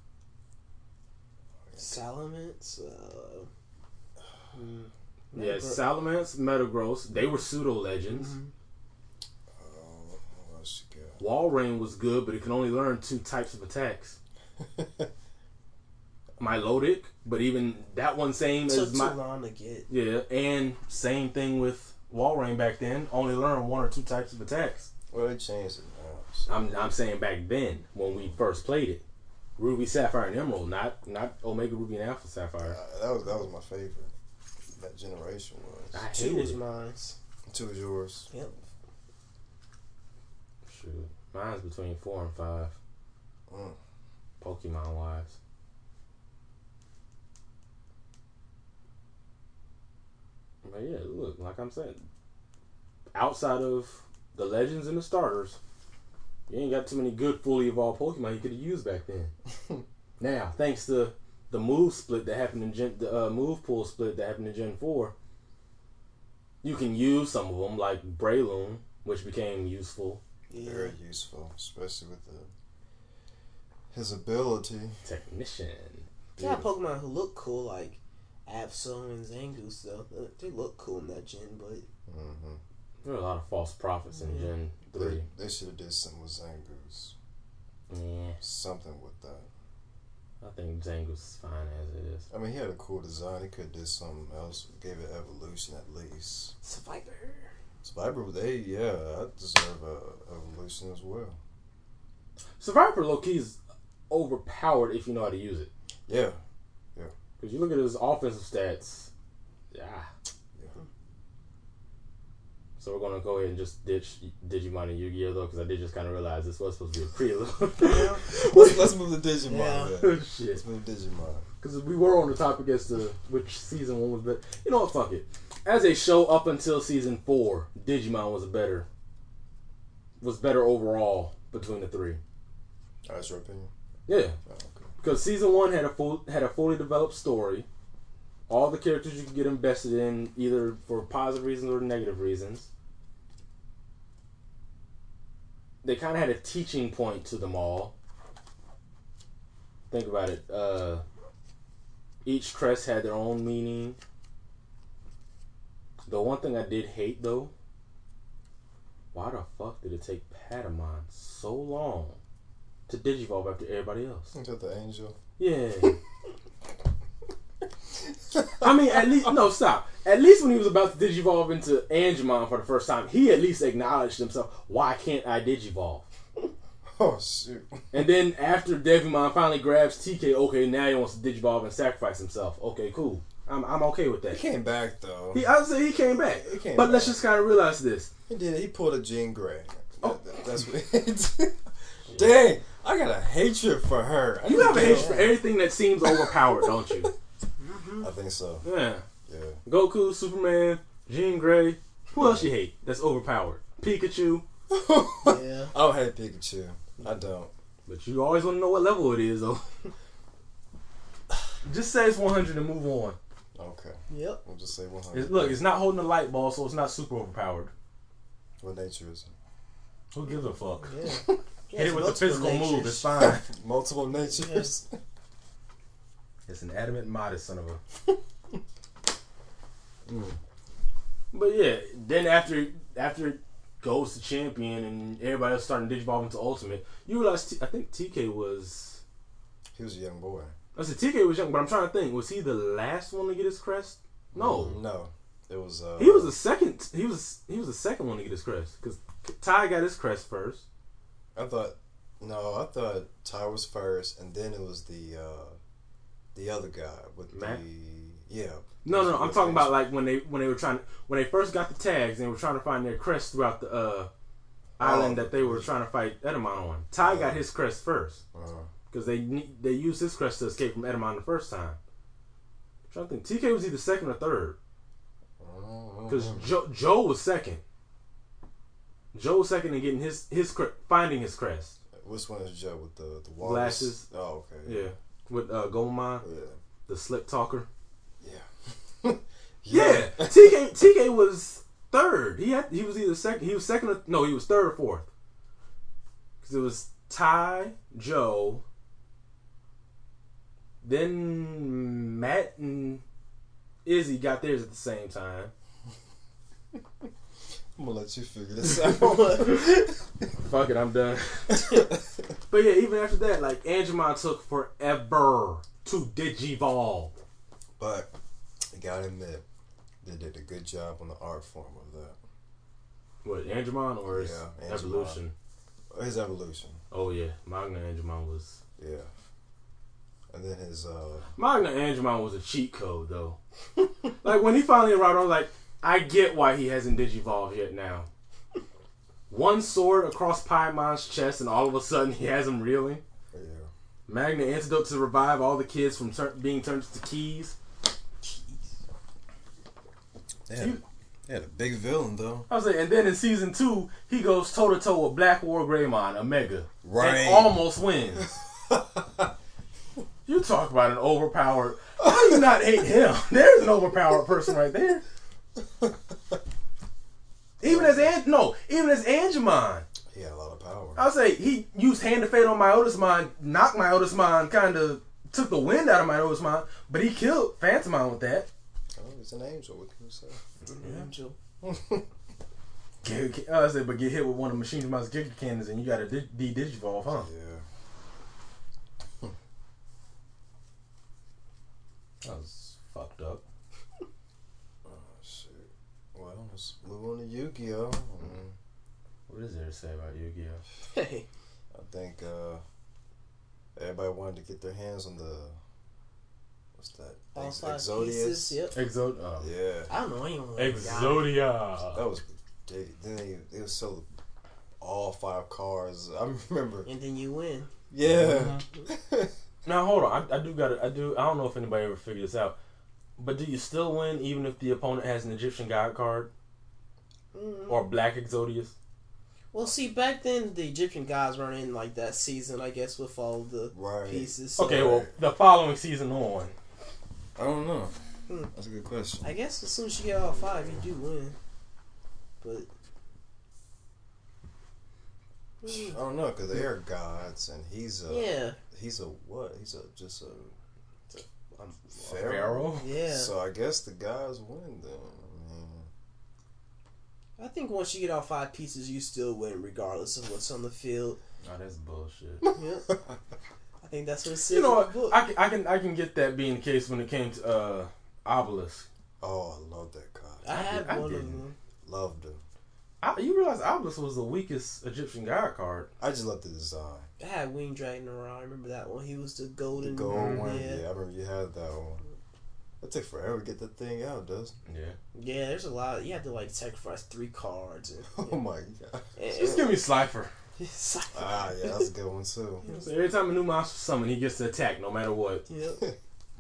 Speaker 1: Salamence. Uh, mm,
Speaker 2: Yeah,
Speaker 1: Metagross.
Speaker 2: Salamence, Metagross, they were pseudo legends.
Speaker 1: Mhm.
Speaker 6: Oh, what else you
Speaker 2: Walrein was good, but it can only learn two types of attacks.
Speaker 6: got?
Speaker 2: Milotic, but even that one same
Speaker 1: Took
Speaker 2: as
Speaker 1: too
Speaker 2: my
Speaker 1: long to get.
Speaker 2: yeah, and same thing with Walrein back then. Only learned one or two types of attacks.
Speaker 6: Well, they changed it now. So.
Speaker 2: I'm I'm saying back then when we first played it, Ruby, Sapphire, and Emerald, not not Omega Ruby and Alpha Sapphire.
Speaker 6: Uh, that was that was my favorite. That generation was.
Speaker 2: I
Speaker 1: Two
Speaker 2: hated
Speaker 1: was
Speaker 2: it.
Speaker 1: mine.
Speaker 6: Two is yours.
Speaker 1: Yep.
Speaker 2: Shoot, mine's between four and five.
Speaker 6: Mm.
Speaker 2: Pokemon wise. But yeah, look, like I'm saying, outside of the legends and the starters, you ain't got too many good fully evolved Pokemon you could have used back then. Now, thanks to the move split that happened in Gen, the uh, move pool split that happened in Gen four, you can use some of them, like Breloom, which became useful.
Speaker 1: Yeah.
Speaker 6: Very useful, especially with the his ability.
Speaker 2: Technician.
Speaker 1: You got Pokemon who look cool, like Absol and Zangoose, though. They look cool in that gen, but
Speaker 6: Mm-hmm.
Speaker 2: There were a lot of false prophets in
Speaker 1: Yeah.
Speaker 2: Gen three.
Speaker 6: They, they should have did something with Zangoose.
Speaker 2: Yeah,
Speaker 6: Something with that.
Speaker 2: I think Zangoose is fine as it is.
Speaker 6: I mean, he had a cool design. He could have did something else. Gave it evolution at least.
Speaker 1: Survivor.
Speaker 6: Survivor, they yeah, I deserve a evolution as well.
Speaker 2: Survivor low key is overpowered if you know how to use it.
Speaker 6: Yeah,
Speaker 2: Because you look at his offensive stats, yeah.
Speaker 6: Yeah.
Speaker 2: So we're gonna go ahead and just ditch Digimon and Yu-Gi-Oh though, because I did just kind of realize this was supposed to be a prelude.
Speaker 6: let's, let's move to Digimon.
Speaker 1: Yeah.
Speaker 6: Then.
Speaker 2: Shit.
Speaker 6: Let's move to Digimon.
Speaker 2: Because we were on the topic as to which season one was better. You know what? Fuck it. As a show up until season four, Digimon was better. Was better overall between the three.
Speaker 6: That's your opinion.
Speaker 2: Yeah,
Speaker 6: Oh, okay.
Speaker 2: because season one had a full had a fully developed story. All the characters you could get invested in, either for positive reasons or negative reasons. They kind of had a teaching point to them all. Think about it. Uh, each crest had their own meaning. The one thing I did hate, though, why the fuck did it take Patamon so long to digivolve after everybody else?
Speaker 6: Is that the angel?
Speaker 2: Yeah. I mean, at least no, stop. At least when he was about to digivolve into Angemon for the first time, he at least acknowledged himself. Why can't I digivolve?
Speaker 6: Oh shoot!
Speaker 2: And then after Devimon finally grabs T K, okay, now he wants to digivolve and sacrifice himself. Okay, cool. I'm I'm okay with that.
Speaker 6: He came back though.
Speaker 2: He, I would say he came back.
Speaker 6: He came
Speaker 2: but
Speaker 6: back.
Speaker 2: let's just kind of realize this.
Speaker 6: He did. He pulled a Jean Grey.
Speaker 2: Oh.
Speaker 6: That- that's what. He did. Dang! I got a hatred for her. I
Speaker 2: You
Speaker 6: need
Speaker 2: have
Speaker 6: to
Speaker 2: a
Speaker 6: get
Speaker 2: hate for
Speaker 6: her.
Speaker 2: everything that seems overpowered, don't you?
Speaker 6: I think so.
Speaker 2: Yeah.
Speaker 6: Yeah.
Speaker 2: Goku, Superman, Jean Grey. Who else you hate that's overpowered? Pikachu.
Speaker 1: Yeah.
Speaker 6: I don't hate Pikachu. I don't.
Speaker 2: But you always want to know what level it is, though. Just say it's one hundred and move on.
Speaker 6: Okay.
Speaker 1: Yep.
Speaker 6: We'll just say one hundred.
Speaker 2: It's, look, it's not holding a light ball, so it's not super overpowered.
Speaker 6: What nature is
Speaker 2: Who gives a fuck?
Speaker 1: Yeah.
Speaker 2: Hit it with the
Speaker 1: multiple
Speaker 2: physical move,
Speaker 1: natures.
Speaker 2: it's fine.
Speaker 6: it? Multiple natures.
Speaker 2: It's an adamant, modest son of a. Mm. But yeah, then after after it goes to champion and everybody else starting to digivolve into ultimate, you realize T- I think T K was.
Speaker 6: He was a young boy.
Speaker 2: I said T K was young, but I'm trying to think. Was he the last one to get his crest? No,
Speaker 6: No. It was. Uh,
Speaker 2: he was the second. He was he was the second one to get his crest because Ty got his crest first.
Speaker 6: I thought. No, I thought Ty was first, and then it was the uh, the other guy with
Speaker 2: Matt?
Speaker 6: the yeah.
Speaker 2: No, no, no. I'm
Speaker 6: With
Speaker 2: talking
Speaker 6: the-
Speaker 2: about like when they when they were trying when they first got the tags and they were trying to find their crest throughout the uh, island
Speaker 6: Oh.
Speaker 2: that they were trying to fight Edamon on. Ty
Speaker 6: Oh.
Speaker 2: got his crest first
Speaker 6: Uh,
Speaker 2: because they ne- they used his crest to escape from Edamon the first time. I'm trying to think, T K was either second or third. Because Joe, Joe was second. Joe was second in getting his his cre- finding his crest.
Speaker 6: Which one is Joe with the the walrus?
Speaker 2: Glasses.
Speaker 6: Oh, okay.
Speaker 2: Yeah, with uh, Goldmine,
Speaker 6: Yeah.
Speaker 2: the slick talker.
Speaker 6: Yeah.
Speaker 2: Yeah, T K T K was third. He had he was either second. He was second. Or, no, he was third or fourth. Because it was Ty, Joe, then Matt and Izzy got theirs at the same time.
Speaker 6: I'm gonna let you figure this out.
Speaker 2: Fuck it, I'm done. But yeah, even after that, like Angemon took forever to digivolve.
Speaker 6: But you gotta admit, they did a good job on the art form of that.
Speaker 2: What, Angemon or his
Speaker 6: Yeah, Angemon.
Speaker 2: evolution?
Speaker 6: His evolution.
Speaker 2: Oh yeah, Magna Angemon was.
Speaker 6: Yeah. And then his uh
Speaker 2: Magna Angemon was a cheat code though. Like when he finally arrived, I was like, I get why he hasn't digivolved yet now. One sword across Paimon's chest, and all of a sudden he has him reeling.
Speaker 6: yeah.
Speaker 2: Magna Antidote to revive all the kids from tur- being turned into keys.
Speaker 6: They had, they had a big villain though.
Speaker 2: I was like, and then in season two, he goes toe to toe with Black War Greymon, Omega,
Speaker 6: Right.
Speaker 2: and almost wins. You talk about an overpowered. How do you not hate him? There's an overpowered person right there. Even as An- no, even as Angemon,
Speaker 6: He had a lot of power.
Speaker 2: I'll say he used Hand of Fate on Myotismon, knocked Myotismon, kind of took the wind out of Myotismon, but he killed Phantomon with that.
Speaker 6: Oh, he's an angel. What can you say?
Speaker 1: Angel.
Speaker 2: Get, I say, but get hit with one of Machinimon's Giga Cannons and you got to de digivolve, huh?
Speaker 6: Yeah.
Speaker 2: That was fucked up.
Speaker 6: Oh shit. Well, let's move on to Yu-Gi-Oh. Mm,
Speaker 2: What is there to say about Yu-Gi-Oh?
Speaker 1: Hey.
Speaker 6: I think uh, everybody wanted to get their hands on the what's that?
Speaker 1: All
Speaker 6: Ex-
Speaker 1: five
Speaker 6: Exodius.
Speaker 1: pieces. Yep.
Speaker 2: Exod. Oh.
Speaker 6: Yeah.
Speaker 1: I don't know anyone.
Speaker 2: Exodia.
Speaker 6: That was they, then they they was so all five cards. I remember.
Speaker 1: And then you win.
Speaker 6: Yeah.
Speaker 2: Now hold on, I, I do got to I do. I don't know if anybody ever figured this out, but do you still win even if the opponent has an Egyptian God card
Speaker 1: Mm.
Speaker 2: or Black Exodius?
Speaker 1: Well, see, back then the Egyptian gods weren't in like that season. I guess with all the
Speaker 6: Right.
Speaker 1: pieces. So
Speaker 2: Okay, well the following season on.
Speaker 6: I don't know.
Speaker 1: Hmm.
Speaker 6: That's a good question.
Speaker 1: I guess as soon as you get all five, you do win. But
Speaker 6: I don't know because they are gods, and he's a
Speaker 1: yeah,
Speaker 6: he's a what? He's a just a
Speaker 1: um,
Speaker 6: pharaoh.
Speaker 2: Pharaoh.
Speaker 1: yeah.
Speaker 6: So I guess the gods win then. I mean,
Speaker 1: I think once you get all five pieces, you still win regardless of what's on the field.
Speaker 2: Oh, that's bullshit.
Speaker 1: Yep. I think that's what it says
Speaker 2: You know
Speaker 1: in
Speaker 2: what?
Speaker 1: the book.
Speaker 2: I, can- I can I can get that being the case when it came to uh, Obelisk.
Speaker 6: oh, I love that card.
Speaker 1: I,
Speaker 2: I
Speaker 1: had
Speaker 2: did- I
Speaker 1: one of
Speaker 2: didn't.
Speaker 1: them.
Speaker 6: Loved him.
Speaker 2: I, you realize Obelisk was the weakest Egyptian God card.
Speaker 6: I just love the design.
Speaker 1: I had Wing Dragon around. I remember that one. He was the
Speaker 6: The
Speaker 1: golden.
Speaker 6: gold one.
Speaker 1: Yeah.
Speaker 6: Yeah, I remember you had that one. It took forever to get that thing out, doesn't
Speaker 2: Yeah.
Speaker 1: Yeah, there's a lot. You have to like sacrifice three cards. And,
Speaker 6: it? Oh my god.
Speaker 1: and,
Speaker 2: Just give me Slifer.
Speaker 1: It's like-
Speaker 6: Ah, yeah, that's a good one too.
Speaker 2: So every time a new monster summon, he gets to attack no matter what.
Speaker 1: Yep.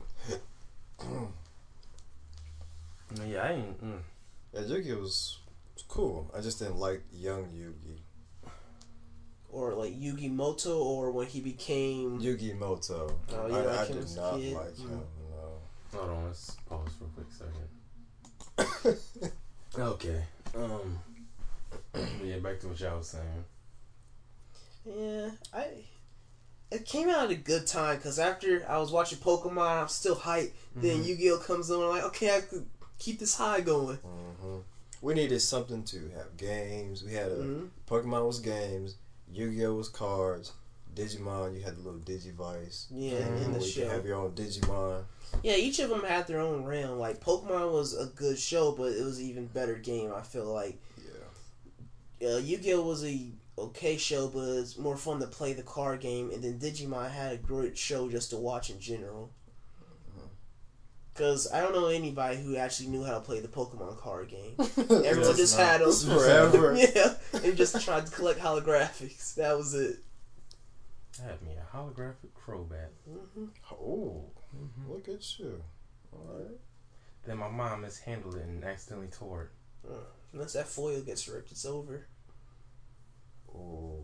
Speaker 2: Yeah, I ain't. Mm.
Speaker 6: Yeah, Yu-Gi was was cool. I just didn't like young Yugi.
Speaker 1: Or like Yugi Moto, or when he became.
Speaker 6: Yugi Moto.
Speaker 1: Oh, you
Speaker 6: I,
Speaker 1: like
Speaker 6: I
Speaker 1: him
Speaker 6: did
Speaker 1: as a
Speaker 6: not
Speaker 1: kid?
Speaker 6: like him. No.
Speaker 2: Hold on, let's pause for a quick second. Okay. Um. Yeah, back to what y'all was saying.
Speaker 1: Yeah, I. It came out at a good time because after I was watching Pokemon, I'm still hyped. Then Yu-Gi-Oh comes on, I'm like, okay, I could keep this high going.
Speaker 6: hmm We needed something to have games. We had a
Speaker 1: Mhm.
Speaker 6: Pokemon was games. Yu-Gi-Oh was cards. Digimon, you had the little Digivice.
Speaker 1: Yeah,
Speaker 2: Mhm.
Speaker 1: in the
Speaker 6: Where you
Speaker 1: show.
Speaker 6: could have your own Digimon.
Speaker 1: Yeah, each of them had their own realm. Like Pokemon was a good show, but it was an even better game. I feel like
Speaker 6: Yeah.
Speaker 1: uh, Yu-Gi-Oh was a okay show, but it's more fun to play the card game. And then Digimon had a great show just to watch in general. Because I don't know anybody who actually knew how to play the Pokemon card game. Everyone
Speaker 6: Yes,
Speaker 1: just
Speaker 6: not-
Speaker 1: had them
Speaker 6: forever.
Speaker 1: yeah, and just tried to collect holographics. That was it.
Speaker 2: I had me a holographic Crobat.
Speaker 1: hmm
Speaker 6: Oh, look at you. All right.
Speaker 2: then my mom mishandled it and accidentally tore it.
Speaker 1: Uh, Once that foil gets ripped, it's over.
Speaker 6: Oh.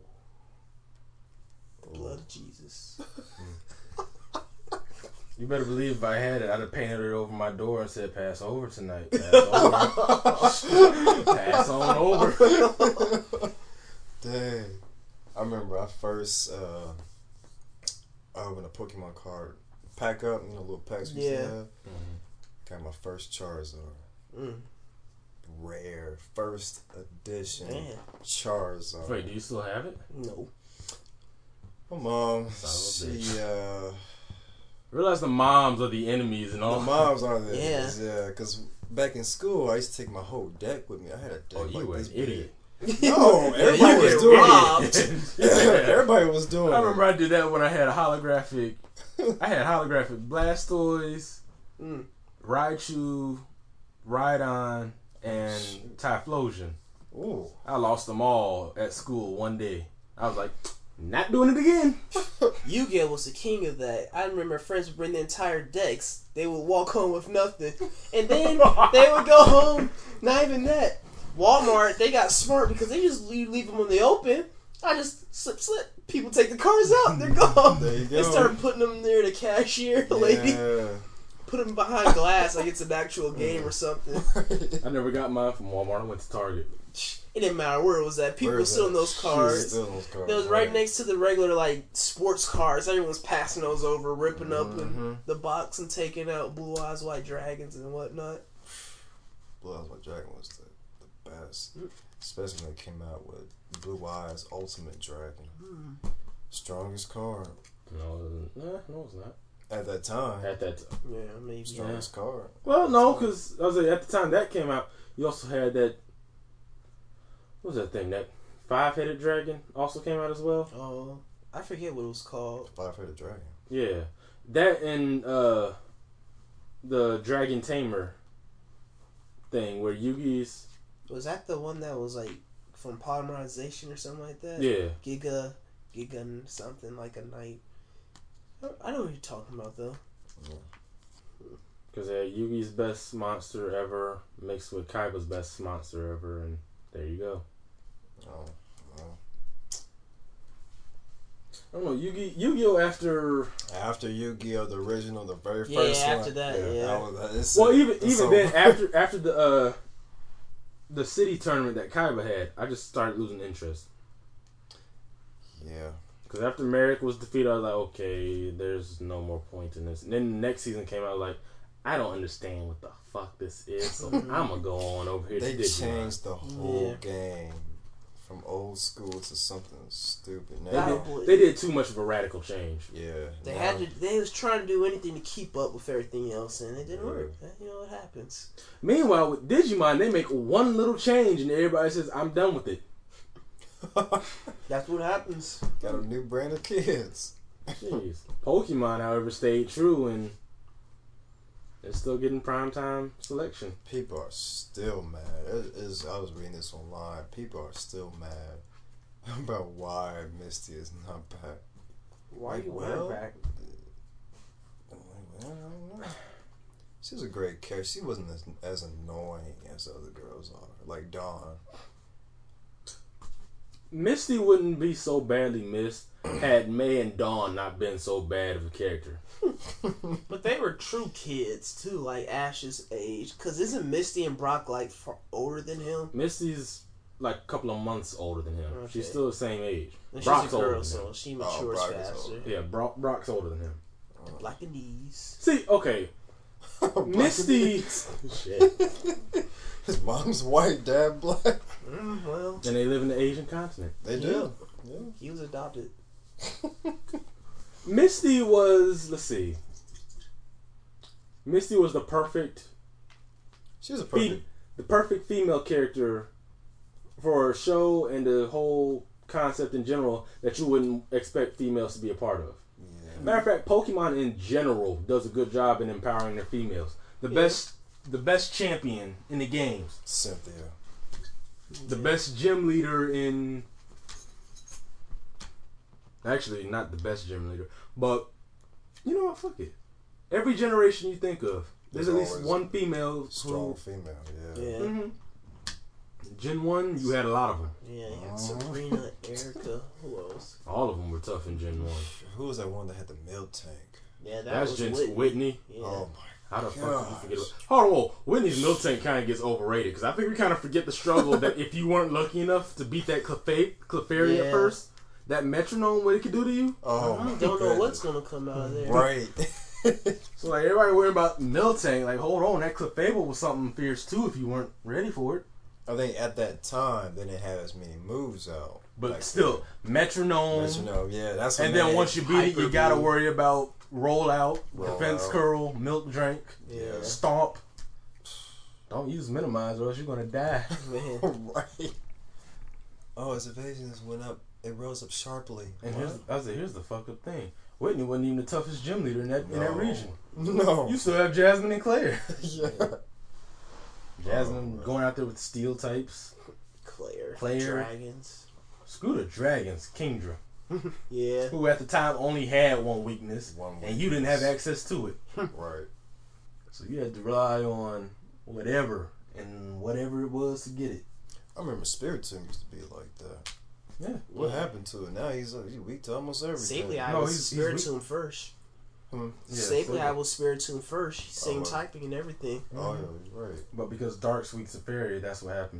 Speaker 1: The blood of Jesus.
Speaker 2: You better believe if I had it, I'd have painted it over my door and said, "Pass over tonight. Pass over. Pass on over."
Speaker 6: Dang. I remember I first uh, opened a Pokemon card pack up, you know, little packs we used to
Speaker 1: Yeah.
Speaker 6: have.
Speaker 2: Mm-hmm.
Speaker 6: Got my first Charizard.
Speaker 1: Mm.
Speaker 6: Rare. First edition
Speaker 1: Man.
Speaker 6: Charizard.
Speaker 2: Wait, do you still have it?
Speaker 1: No.
Speaker 6: My mom,
Speaker 2: Son of a
Speaker 6: she, uh,
Speaker 2: Realize the moms are the enemies and all.
Speaker 6: the moms are the
Speaker 1: Yeah.
Speaker 6: yeah, because back in school, I used to take my whole deck with me. I had a deck
Speaker 2: Oh,
Speaker 6: like
Speaker 2: you were
Speaker 6: this
Speaker 2: an
Speaker 6: big.
Speaker 2: idiot.
Speaker 6: No,
Speaker 1: Yeah,
Speaker 6: everybody
Speaker 1: you
Speaker 6: was
Speaker 1: get
Speaker 6: doing
Speaker 1: robbed.
Speaker 6: it. Yeah, everybody was doing
Speaker 2: I
Speaker 6: it.
Speaker 2: remember I did that when I had a holographic. I had holographic Blastoise,
Speaker 1: Mm.
Speaker 2: Raichu, Rhydon, and Typhlosion.
Speaker 6: Ooh.
Speaker 2: I lost them all at school one day. I was like, not doing it again.
Speaker 1: Yu-Gi-Oh was the king of that. I remember friends would bring the entire decks. They would walk home with nothing. And then they would go home, not even that. Walmart, they got smart because they just leave, leave them in the open. I just slip, slip. People take the cards out. They're gone.
Speaker 6: There you
Speaker 1: They
Speaker 6: go.
Speaker 1: start putting them near the cashier, the lady.
Speaker 6: Yeah.
Speaker 1: Put them behind glass like it's an actual game or something.
Speaker 2: I never got mine from Walmart. I went to Target.
Speaker 1: It didn't matter where it was at. People
Speaker 6: Where
Speaker 1: were
Speaker 6: is
Speaker 1: stealing
Speaker 6: that?
Speaker 1: those cards.
Speaker 6: Stealing those cards.
Speaker 1: It was right next to the regular like sports cards. Everyone's passing those over, ripping up
Speaker 6: Mhm.
Speaker 1: in the box and taking out Blue Eyes White Dragons and whatnot.
Speaker 6: Blue Eyes White Dragon was the, the best. Especially when it came out with Blue Eyes Ultimate Dragon.
Speaker 1: Hmm.
Speaker 6: Strongest card.
Speaker 2: No, it wasn't. no, it's not.
Speaker 6: At that time.
Speaker 2: At that time.
Speaker 1: Yeah, maybe.
Speaker 6: Strongest card.
Speaker 2: Well, no, because I was like, at the time that came out, you also had that. What was that thing? That five-headed dragon also came out as well.
Speaker 1: Oh, I forget what it was called.
Speaker 6: Five-headed dragon.
Speaker 2: Yeah, that and uh, the Dragon Tamer thing where Yugi's.
Speaker 1: Was that the one that was like from polymerization or something like that?
Speaker 2: Yeah,
Speaker 1: Giga, Giga something like a knight. I know what you're talking about though.
Speaker 2: because uh, Yugi's best monster ever mixed with Kaiba's best monster ever, and there you go.
Speaker 6: Oh, well.
Speaker 2: I don't know, Yugi, Yu-Gi-Oh! After
Speaker 6: After Yu-Gi-Oh! The original, the very
Speaker 1: Yeah,
Speaker 6: first one.
Speaker 1: after that, yeah.
Speaker 6: that was- that is-
Speaker 2: well, even
Speaker 6: that's
Speaker 2: even
Speaker 6: so-
Speaker 2: then after after the uh, the city tournament that Kaiba had, I just started losing interest.
Speaker 6: Yeah.
Speaker 2: Because after Merrick was defeated, I was like, okay, there's no more point in this. And then the next season came out, I was like, I don't understand what the fuck this is, so I'm gonna go on over here
Speaker 6: They
Speaker 2: to Digimon.
Speaker 6: changed the whole
Speaker 1: Yeah.
Speaker 6: game from old school to something stupid.
Speaker 2: They
Speaker 6: Now,
Speaker 2: did, they did too much of a radical change.
Speaker 6: yeah.
Speaker 1: They
Speaker 6: now-
Speaker 1: had to. They was trying to do anything to keep up with everything else, and it didn't
Speaker 6: Yeah.
Speaker 1: work. You know what happens.
Speaker 2: Meanwhile, with Digimon, they make one little change and everybody says, I'm done with it.
Speaker 1: That's what happens.
Speaker 6: Got a new brand of kids.
Speaker 2: Jeez. Pokemon, however, stayed true and it's still getting primetime selection.
Speaker 6: People are still mad. It is, I was reading this online. People are still mad about why Misty is not back.
Speaker 1: Why you
Speaker 6: Well,
Speaker 1: wearing back?
Speaker 6: I'm like, well, I don't know. She was a great character. She wasn't as, as annoying as the other girls are. Like Dawn.
Speaker 2: Misty wouldn't be so badly missed had May and Dawn not been so bad of a character.
Speaker 1: But they were true kids too, like Ash's age. Cause isn't Misty and Brock like far older than him?
Speaker 2: Misty's like a couple of months older than him.
Speaker 1: Okay.
Speaker 2: She's still the same age.
Speaker 1: And she's
Speaker 2: Brock's
Speaker 1: a
Speaker 2: older
Speaker 1: girl,
Speaker 2: than
Speaker 1: so
Speaker 2: him.
Speaker 1: she
Speaker 6: Oh,
Speaker 1: matures
Speaker 6: Brock is
Speaker 1: faster.
Speaker 6: older.
Speaker 2: Yeah, Brock, Brock's older than him.
Speaker 1: Black and knees.
Speaker 2: See, okay, Misty. Shit.
Speaker 6: His mom's white, dad black.
Speaker 1: Mm, well,
Speaker 2: And they live in the Asian continent.
Speaker 6: They do. Yeah.
Speaker 1: he was adopted.
Speaker 2: Misty was, let's see. Misty was the perfect,
Speaker 6: She was a
Speaker 2: fe-
Speaker 6: perfect.
Speaker 2: the perfect female character for a show and the whole concept in general that you wouldn't expect females to be a part of.
Speaker 6: Yeah.
Speaker 2: Matter of fact, Pokemon in general does a good job in empowering their females. The best, the best champion in the games,
Speaker 6: Cynthia.
Speaker 2: the best gym leader in. Actually, not the best gym leader, but you know what? Fuck it. Every generation you think of, There's,
Speaker 6: There's
Speaker 2: at least
Speaker 6: always
Speaker 2: one female.
Speaker 6: strong
Speaker 2: Who,
Speaker 6: female. Yeah.
Speaker 1: Yeah.
Speaker 2: hmm Gen one, you had a lot of them.
Speaker 1: Yeah, you got Sabrina, Erica, who else?
Speaker 2: All of them were tough in Gen one.
Speaker 6: Who was that one that had the milk tank?
Speaker 1: Yeah, that
Speaker 2: That's
Speaker 1: was
Speaker 2: Gen
Speaker 1: Whitney.
Speaker 2: Whitney.
Speaker 1: Yeah.
Speaker 6: Oh my.
Speaker 2: How the fuck did you
Speaker 6: Gosh.
Speaker 2: forget about? Hold on, whoa. Whitney's milk tank kind of gets overrated because I think we kind of forget the struggle that if you weren't lucky enough to beat that Clef- Clefairy
Speaker 1: Yeah.
Speaker 2: at first, that metronome, what it could do to you.
Speaker 6: Oh
Speaker 1: I
Speaker 6: my.
Speaker 1: don't know
Speaker 6: goodness.
Speaker 1: what's gonna come out of there.
Speaker 6: Right.
Speaker 2: So like everybody worrying about milk tank, like hold on, that Clefable was something fierce too if you weren't ready for it.
Speaker 6: I think at that time they didn't have as many moves out.
Speaker 2: But
Speaker 6: Like,
Speaker 2: still, metronome.
Speaker 6: metronome, yeah, that's what
Speaker 2: And then
Speaker 6: made
Speaker 2: once you beat it, you
Speaker 1: Hyper
Speaker 2: gotta
Speaker 1: Blue.
Speaker 2: worry about roll out,
Speaker 6: Roll
Speaker 2: defense
Speaker 6: out.
Speaker 2: curl, milk drink,
Speaker 1: Yeah.
Speaker 2: stomp. Don't use minimize or else you're gonna die.
Speaker 1: Man.
Speaker 6: right. Oh, his evasion just went up. It rose up sharply.
Speaker 2: And
Speaker 6: What?
Speaker 2: here's, I said, here's the fucked up thing. Whitney wasn't even the toughest gym leader in that in that
Speaker 6: No.
Speaker 2: region.
Speaker 6: No.
Speaker 2: You still have Jasmine and Claire.
Speaker 6: yeah.
Speaker 2: Jasmine
Speaker 6: Oh,
Speaker 2: going out there with steel types.
Speaker 1: Claire.
Speaker 2: Claire.
Speaker 1: Dragons.
Speaker 2: Screw the dragons, Kingdra,
Speaker 1: Yeah.
Speaker 2: who at the time only had one weakness,
Speaker 6: One
Speaker 2: and you didn't have
Speaker 6: weakness.
Speaker 2: access to it.
Speaker 6: Right.
Speaker 2: So you had to rely on whatever and whatever it was to get it.
Speaker 6: I remember Spirit Tomb used to be like that.
Speaker 2: Yeah.
Speaker 6: What happened to it? Now he's uh, he's weak to almost everything.
Speaker 1: Safely, I
Speaker 2: No,
Speaker 1: was
Speaker 2: he's- he's
Speaker 1: Spiritomb first.
Speaker 6: Hmm.
Speaker 2: Yeah,
Speaker 1: Safely,
Speaker 2: so-
Speaker 1: I was Spiritomb first. Same
Speaker 6: Oh, wow.
Speaker 1: typing and everything.
Speaker 6: Oh yeah, you're right.
Speaker 2: But because Dark's weak to Fairy, that's what happened.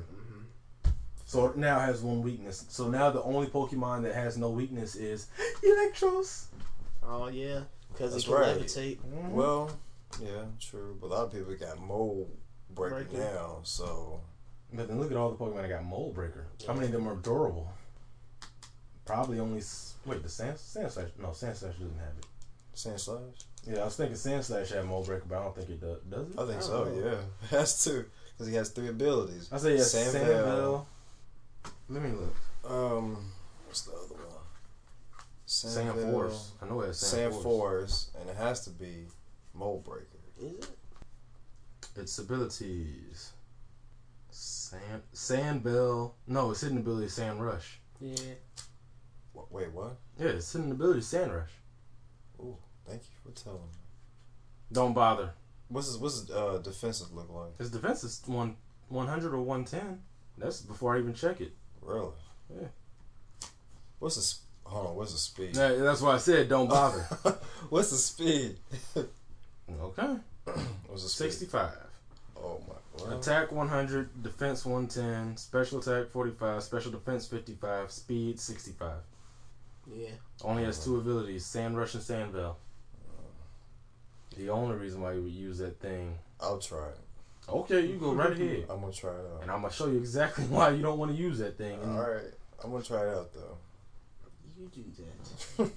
Speaker 2: So it now has one weakness. So now the only Pokemon that has no weakness is Electros.
Speaker 1: Oh yeah, because it
Speaker 6: That's
Speaker 1: can
Speaker 6: right.
Speaker 1: levitate.
Speaker 6: Well, yeah, true. But a lot of people got mold breaking
Speaker 1: Breaking.
Speaker 6: now, so
Speaker 2: But then look at all the Pokemon that got Mold Breaker. How many of them are durable? Probably only. s- Wait, the Sand Sandslash? No, Sandslash doesn't have it.
Speaker 6: Sandslash.
Speaker 2: Yeah, I was thinking Sandslash had Mold Breaker, but I don't think it does. Does it?
Speaker 6: I think
Speaker 1: I
Speaker 6: so.
Speaker 1: don't know.
Speaker 6: Yeah, has to because he has three abilities.
Speaker 2: I say yes.
Speaker 6: Sandvale.
Speaker 2: Sandvale. Let me look.
Speaker 6: Um, what's the other one?
Speaker 2: Sand
Speaker 6: Sandvale,
Speaker 2: Force. I know it has Sand,
Speaker 6: Sand
Speaker 2: Force.
Speaker 6: Force, and it has to be Mold Breaker.
Speaker 1: Is it?
Speaker 2: Its abilities. Sand Sandbell. No, its hidden ability is Sand Rush.
Speaker 1: Yeah.
Speaker 6: Wha- Wait, what?
Speaker 2: Yeah, its hidden ability is Sand Rush.
Speaker 6: Ooh, thank you for telling me.
Speaker 2: Don't bother.
Speaker 6: What's his What's his uh, defensive look like?
Speaker 2: His defense is one one hundred or one ten. That's before I even check it.
Speaker 6: Really?
Speaker 2: Yeah.
Speaker 6: What's his? Hold on. What's the speed?
Speaker 2: Yeah, that's why I said don't bother.
Speaker 6: What's the speed?
Speaker 2: Okay.
Speaker 6: What's the speed?
Speaker 2: sixty-five.
Speaker 6: Oh my. Well,
Speaker 2: Attack one hundred, defense one ten, special attack forty-five, special defense fifty-five, speed sixty-five.
Speaker 1: Yeah.
Speaker 2: Only has two abilities, Sand Rush and Sand Veil. The only reason why you would use that thing.
Speaker 6: I'll try it.
Speaker 2: Okay, you go right ahead.
Speaker 6: I'm gonna try it out.
Speaker 2: And I'm going to show you exactly why you don't want to use that thing. And
Speaker 6: All right. I'm gonna try it out though.
Speaker 1: You do that.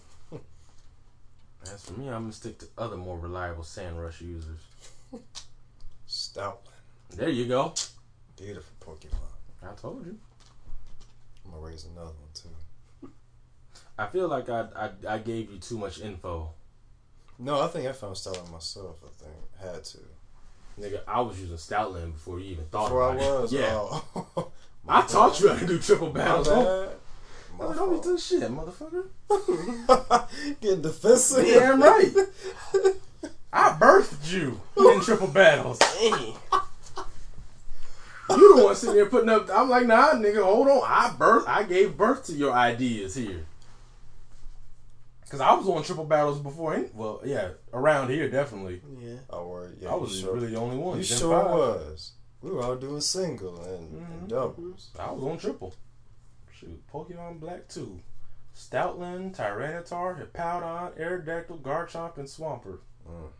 Speaker 2: as for me, I'm going to stick to other more reliable Sand Rush users.
Speaker 6: Stoutland.
Speaker 2: There you go.
Speaker 6: Beautiful Pokemon.
Speaker 2: I told you.
Speaker 6: I'm gonna raise another one too.
Speaker 2: I feel like I, I, I gave you too much info.
Speaker 6: No, I think I found Stoutland myself. I think had to.
Speaker 2: Nigga, I was using Stoutland before you even thought
Speaker 6: Before I
Speaker 2: about it.
Speaker 6: was.
Speaker 2: Yeah.
Speaker 6: Oh.
Speaker 2: I taught you how to do triple
Speaker 6: My
Speaker 2: battles. Don't,
Speaker 6: bad. My
Speaker 2: don't, don't be
Speaker 6: fault.
Speaker 2: doing shit, motherfucker.
Speaker 6: Getting defensive.
Speaker 2: Damn right. I birthed you in triple battles.
Speaker 1: Dang.
Speaker 2: You the one sitting there putting up. I'm like, nah, nigga, hold on. I birth. I gave birth to your ideas here. Cause I was on triple battles before. Any, well, yeah, around here definitely.
Speaker 1: Yeah.
Speaker 6: Oh, word. Yeah,
Speaker 2: I
Speaker 6: you
Speaker 2: was
Speaker 6: sure,
Speaker 2: really the only one.
Speaker 6: You
Speaker 2: Gen
Speaker 6: sure
Speaker 2: five.
Speaker 6: was. We were all doing single and,
Speaker 2: Mhm.
Speaker 6: and doubles.
Speaker 2: I was on triple. Shoot, Pokemon Black two, Stoutland, Tyranitar, Hippowdon, Aerodactyl, Garchomp, and Swampert.
Speaker 6: Mm.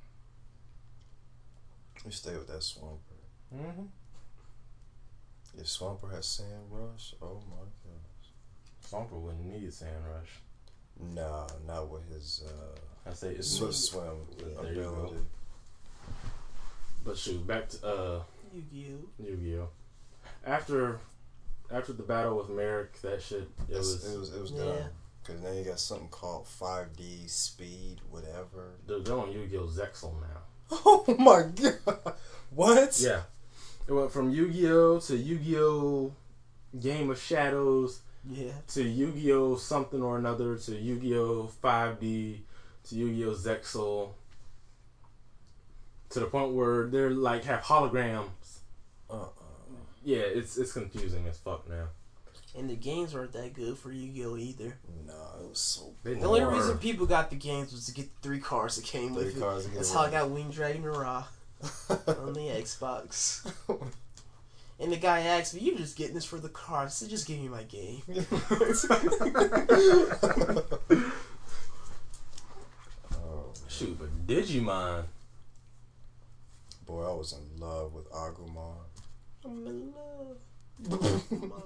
Speaker 6: You stay with that Swampert.
Speaker 2: Mm-hmm.
Speaker 6: If Swampert has Sand Rush, oh my gosh.
Speaker 2: Swampert wouldn't need Sand Rush.
Speaker 6: Nah, not with his uh,
Speaker 2: I say it's
Speaker 6: Swift Swim
Speaker 2: Yeah, there you go.
Speaker 6: ability.
Speaker 2: But shoot, back to uh,
Speaker 1: Yu-Gi-Oh.
Speaker 2: Yu-Gi-Oh. After, after the battle with Merrick, that shit, it
Speaker 6: It's-
Speaker 2: was,
Speaker 6: it was it was
Speaker 1: Yeah.
Speaker 6: done. Cause now you got something called five D Speed, whatever.
Speaker 2: they're, they're on Yu-Gi-Oh! Zexal now.
Speaker 6: Oh my god! What?
Speaker 2: Yeah, it went from Yu-Gi-Oh! To Yu-Gi-Oh! Game of Shadows
Speaker 1: Yeah.
Speaker 2: to Yu-Gi-Oh! Something or another to Yu-Gi-Oh! five D to Yu-Gi-Oh! Zexal. to the point where they're like have holograms.
Speaker 6: Uh-uh.
Speaker 2: Yeah, it's it's confusing as fuck now.
Speaker 1: And the games weren't that good for Yu-Gi-Oh either.
Speaker 6: Nah, it was so
Speaker 2: They
Speaker 1: The only
Speaker 2: more-
Speaker 1: reason people got the games was to get the three cards that came
Speaker 6: Three
Speaker 1: with it.
Speaker 6: cards to get
Speaker 1: That's
Speaker 6: with
Speaker 1: how I
Speaker 6: it.
Speaker 1: got Wing Dragon to Ra on the Xbox. And the guy asked me, "You just getting this for the cards? So just give me my game."
Speaker 6: Oh,
Speaker 2: Shoot, but Digimon.
Speaker 6: boy, I was in love with Agumon.
Speaker 1: I'm in love.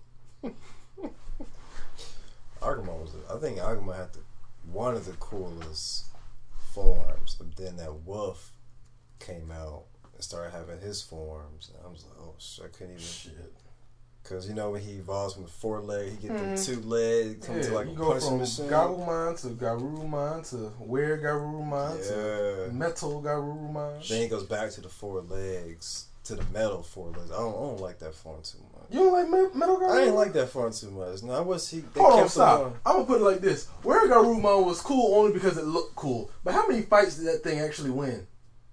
Speaker 6: Agumon was, I think Agumon had the, one of the coolest forms, but then that wolf came out and started having his forms, and I was like, oh shit, I couldn't even.
Speaker 7: Shit.
Speaker 6: Cause you know when he evolves from the four leg, he get
Speaker 7: Mhm.
Speaker 6: them two legs, come
Speaker 7: Yeah,
Speaker 6: to like
Speaker 7: you
Speaker 6: a
Speaker 7: go
Speaker 6: punching
Speaker 7: from
Speaker 6: machine.
Speaker 7: Gabumon to Garurumon to Where Garurumon
Speaker 6: Yeah.
Speaker 7: to Metal Garurumon.
Speaker 6: Then he goes back to the four legs, to the metal four legs. I don't, I don't like that form too much.
Speaker 7: You don't like Me- Metal Garurumon?
Speaker 6: I didn't like that form too much. No, I was he. They
Speaker 7: Hold on,
Speaker 6: kept him
Speaker 7: stop.
Speaker 6: on.
Speaker 7: I'm gonna put it like this: Where Garurumon was cool only because it looked cool. But how many fights did that thing actually win?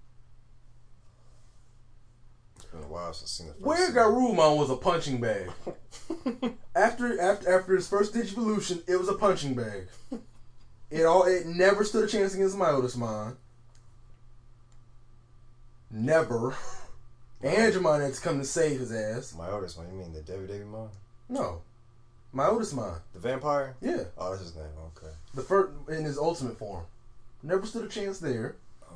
Speaker 6: It's been a while since I've seen the first
Speaker 7: Where
Speaker 6: season.
Speaker 7: Garurumon was a punching bag. after after after his first Digivolution, it was a punching bag. It all it never stood a chance against Myotismon. Never. Angemon had to come to save his ass.
Speaker 6: My oldest one, you mean the W W Mon?
Speaker 7: No. Myotismon.
Speaker 6: The vampire?
Speaker 7: Yeah.
Speaker 6: Oh, that's his name. Okay.
Speaker 7: The first in his ultimate form. Never stood a chance there.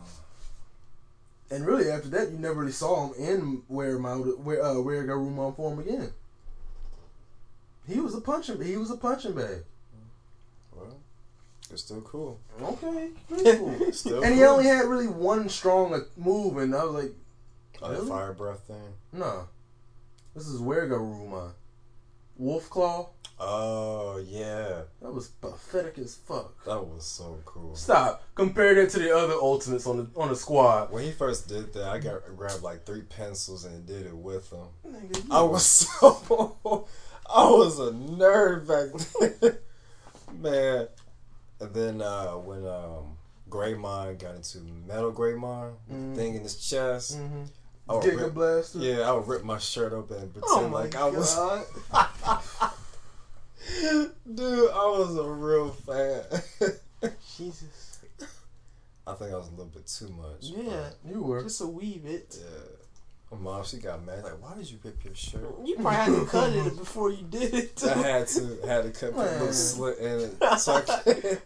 Speaker 7: And really after that you never really saw him in where my where uh where Garurumon form again. He was a punching he was a punching bag.
Speaker 6: Well, it's still cool.
Speaker 7: Okay. Cool.
Speaker 6: Still
Speaker 7: And he
Speaker 6: cool.
Speaker 7: only had really one strong move, and I was like,
Speaker 6: Oh, that
Speaker 7: really?
Speaker 6: fire breath thing.
Speaker 7: no. This is where Garurumon. Wolf Claw?
Speaker 6: Oh yeah,
Speaker 7: That was pathetic as fuck.
Speaker 6: that was so cool.
Speaker 7: Stop. Compare that to the other ultimates on the on the squad.
Speaker 6: When he first did that, I got grabbed like three pencils and did it with him.
Speaker 7: Nigga, you
Speaker 6: I was so, I was a nerd back then, man. And then uh, when um, Greymon got into Metal Greymon, with
Speaker 7: Mhm.
Speaker 6: the thing in his chest,
Speaker 7: Mm-hmm.
Speaker 6: I would
Speaker 7: Giga
Speaker 6: rip,
Speaker 7: Blaster.
Speaker 6: yeah, I would rip my shirt open and pretend
Speaker 7: Oh my
Speaker 6: like I was,
Speaker 7: god.
Speaker 6: dude, I was a real fan.
Speaker 1: Jesus.
Speaker 6: I think I was a little bit too much.
Speaker 1: Yeah.
Speaker 7: You were.
Speaker 1: Just a wee bit.
Speaker 6: Yeah. My mom, she got mad. Like, why did you rip your shirt?
Speaker 1: You probably had to cut it before you did it.
Speaker 6: I had to, had to cut put a little
Speaker 7: Man.
Speaker 6: slit in it. So I can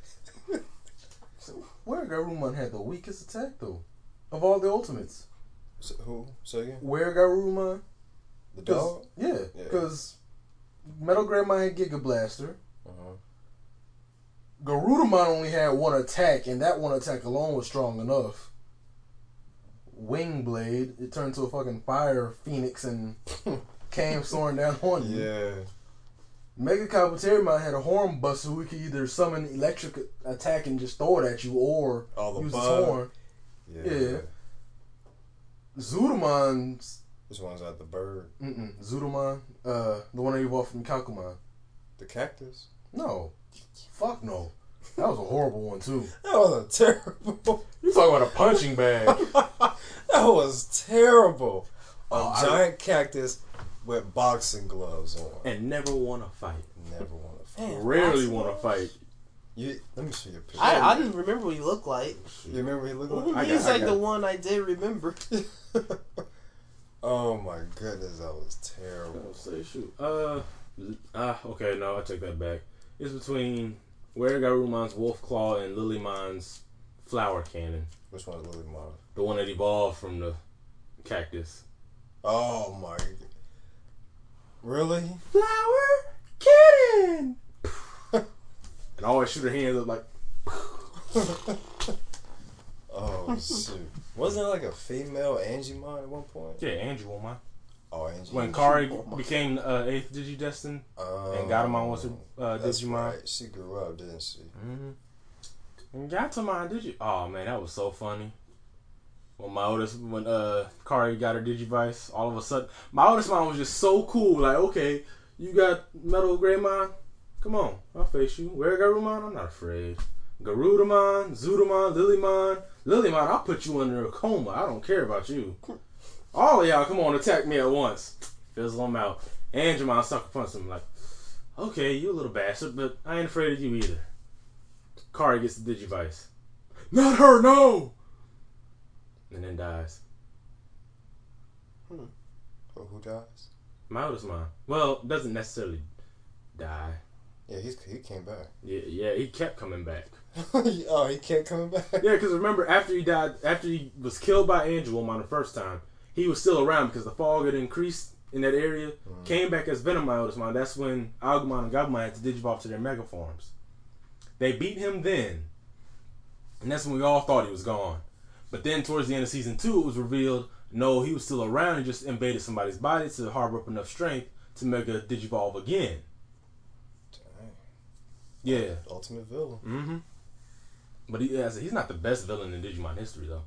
Speaker 7: Where Garurumon had the weakest attack though, of all the ultimates.
Speaker 6: So, who? Say again?
Speaker 7: Where Garurumon?
Speaker 6: The
Speaker 7: 'Cause-
Speaker 6: dog?
Speaker 7: Yeah,
Speaker 6: Yeah.
Speaker 7: because Metal Greymon had Giga Blaster.
Speaker 6: Uh-huh.
Speaker 7: Garurumon only had one attack, and that one attack alone was strong enough. Wing Blade, it turned to a fucking fire phoenix and came soaring down on you.
Speaker 6: Yeah.
Speaker 7: Mega Kabuterimon had a horn buster who could either summon electric attack and just throw it at you, or
Speaker 6: All the
Speaker 7: use
Speaker 6: bug.
Speaker 7: his horn.
Speaker 6: Yeah.
Speaker 7: Yeah. Zudamon's
Speaker 6: Which one's that? The bird?
Speaker 7: mm-mm, Zudamon, uh, the one that evolved from Kakumon.
Speaker 6: The cactus?
Speaker 7: No, fuck no. That was a horrible one too.
Speaker 6: That was a terrible.
Speaker 7: You talking about a punching bag?
Speaker 6: That was terrible. A
Speaker 7: Oh, I-
Speaker 6: giant cactus with boxing gloves on.
Speaker 2: And never want to fight.
Speaker 6: Never want to fight.
Speaker 1: Damn,
Speaker 2: Rarely
Speaker 1: awesome.
Speaker 2: want to fight.
Speaker 6: You, let me show you a picture.
Speaker 1: I, I didn't remember what he looked like.
Speaker 6: You remember what he looked
Speaker 1: Well,
Speaker 6: like?
Speaker 2: I
Speaker 1: He's
Speaker 2: got- I
Speaker 1: like
Speaker 2: got-
Speaker 1: the one I did remember.
Speaker 6: Oh my goodness, that was terrible.
Speaker 2: I'll say shoot. Uh, ah, okay, no, I take that back. It's between Where Garurumon's Wolf Claw and Lilymon's Flower Cannon.
Speaker 6: Which one is Lily Mom?
Speaker 2: The one that evolved from the cactus.
Speaker 6: Oh my. Really?
Speaker 2: Flower Cannon! And always shoot her hands up like,
Speaker 6: Oh shoot! Wasn't it like a female Angemon at one point?
Speaker 2: yeah, Andrew on mine.
Speaker 6: Oh, Angie.
Speaker 2: When Kari became uh, eighth Digidestin,
Speaker 6: um,
Speaker 2: and Gatomon was her uh,
Speaker 6: that's
Speaker 2: Digimon.
Speaker 6: right. She grew up, didn't she?
Speaker 2: Mm-hmm. And Gatomon, did you? Oh man, that was so funny. When my oldest, when uh Kari got her Digivice, all of a sudden, my oldest mom was just so cool. Like, okay, you got Metal Greymon, come on, I'll face you. Where Garurumon? I'm not afraid. Garudamon, Zudamon, Lilymon. Lilymon, I'll put you under a coma. I don't care about you. All of y'all, come on, attack me at once. Fizzle them out. Angemon sucker punch him like, okay, you a little bastard, but I ain't afraid of you either. Kari gets the Digivice. Not her, no! And then dies.
Speaker 6: Hmm. Oh, who dies?
Speaker 2: Mildasmon. Well, doesn't necessarily die.
Speaker 6: Yeah, he's he came back.
Speaker 2: Yeah, yeah, he kept coming back.
Speaker 6: Oh, he kept coming back?
Speaker 2: Yeah, because remember, after he died, after he was killed by Angelomon the first time, he was still around because the fog had increased in that area. Mm. Came back as Venom Mildasmon. That's when Agumon and Gabumon had to digivolve to their mega forms. They beat him then, and that's when we all thought he was gone. But then towards the end of season two, it was revealed, no, he was still around. He just invaded somebody's body to harbor up enough strength to mega digivolve again.
Speaker 6: Dang.
Speaker 2: Yeah.
Speaker 6: Ultimate villain.
Speaker 2: Mm-hmm. But he, yeah, he's not the best villain in Digimon history, though.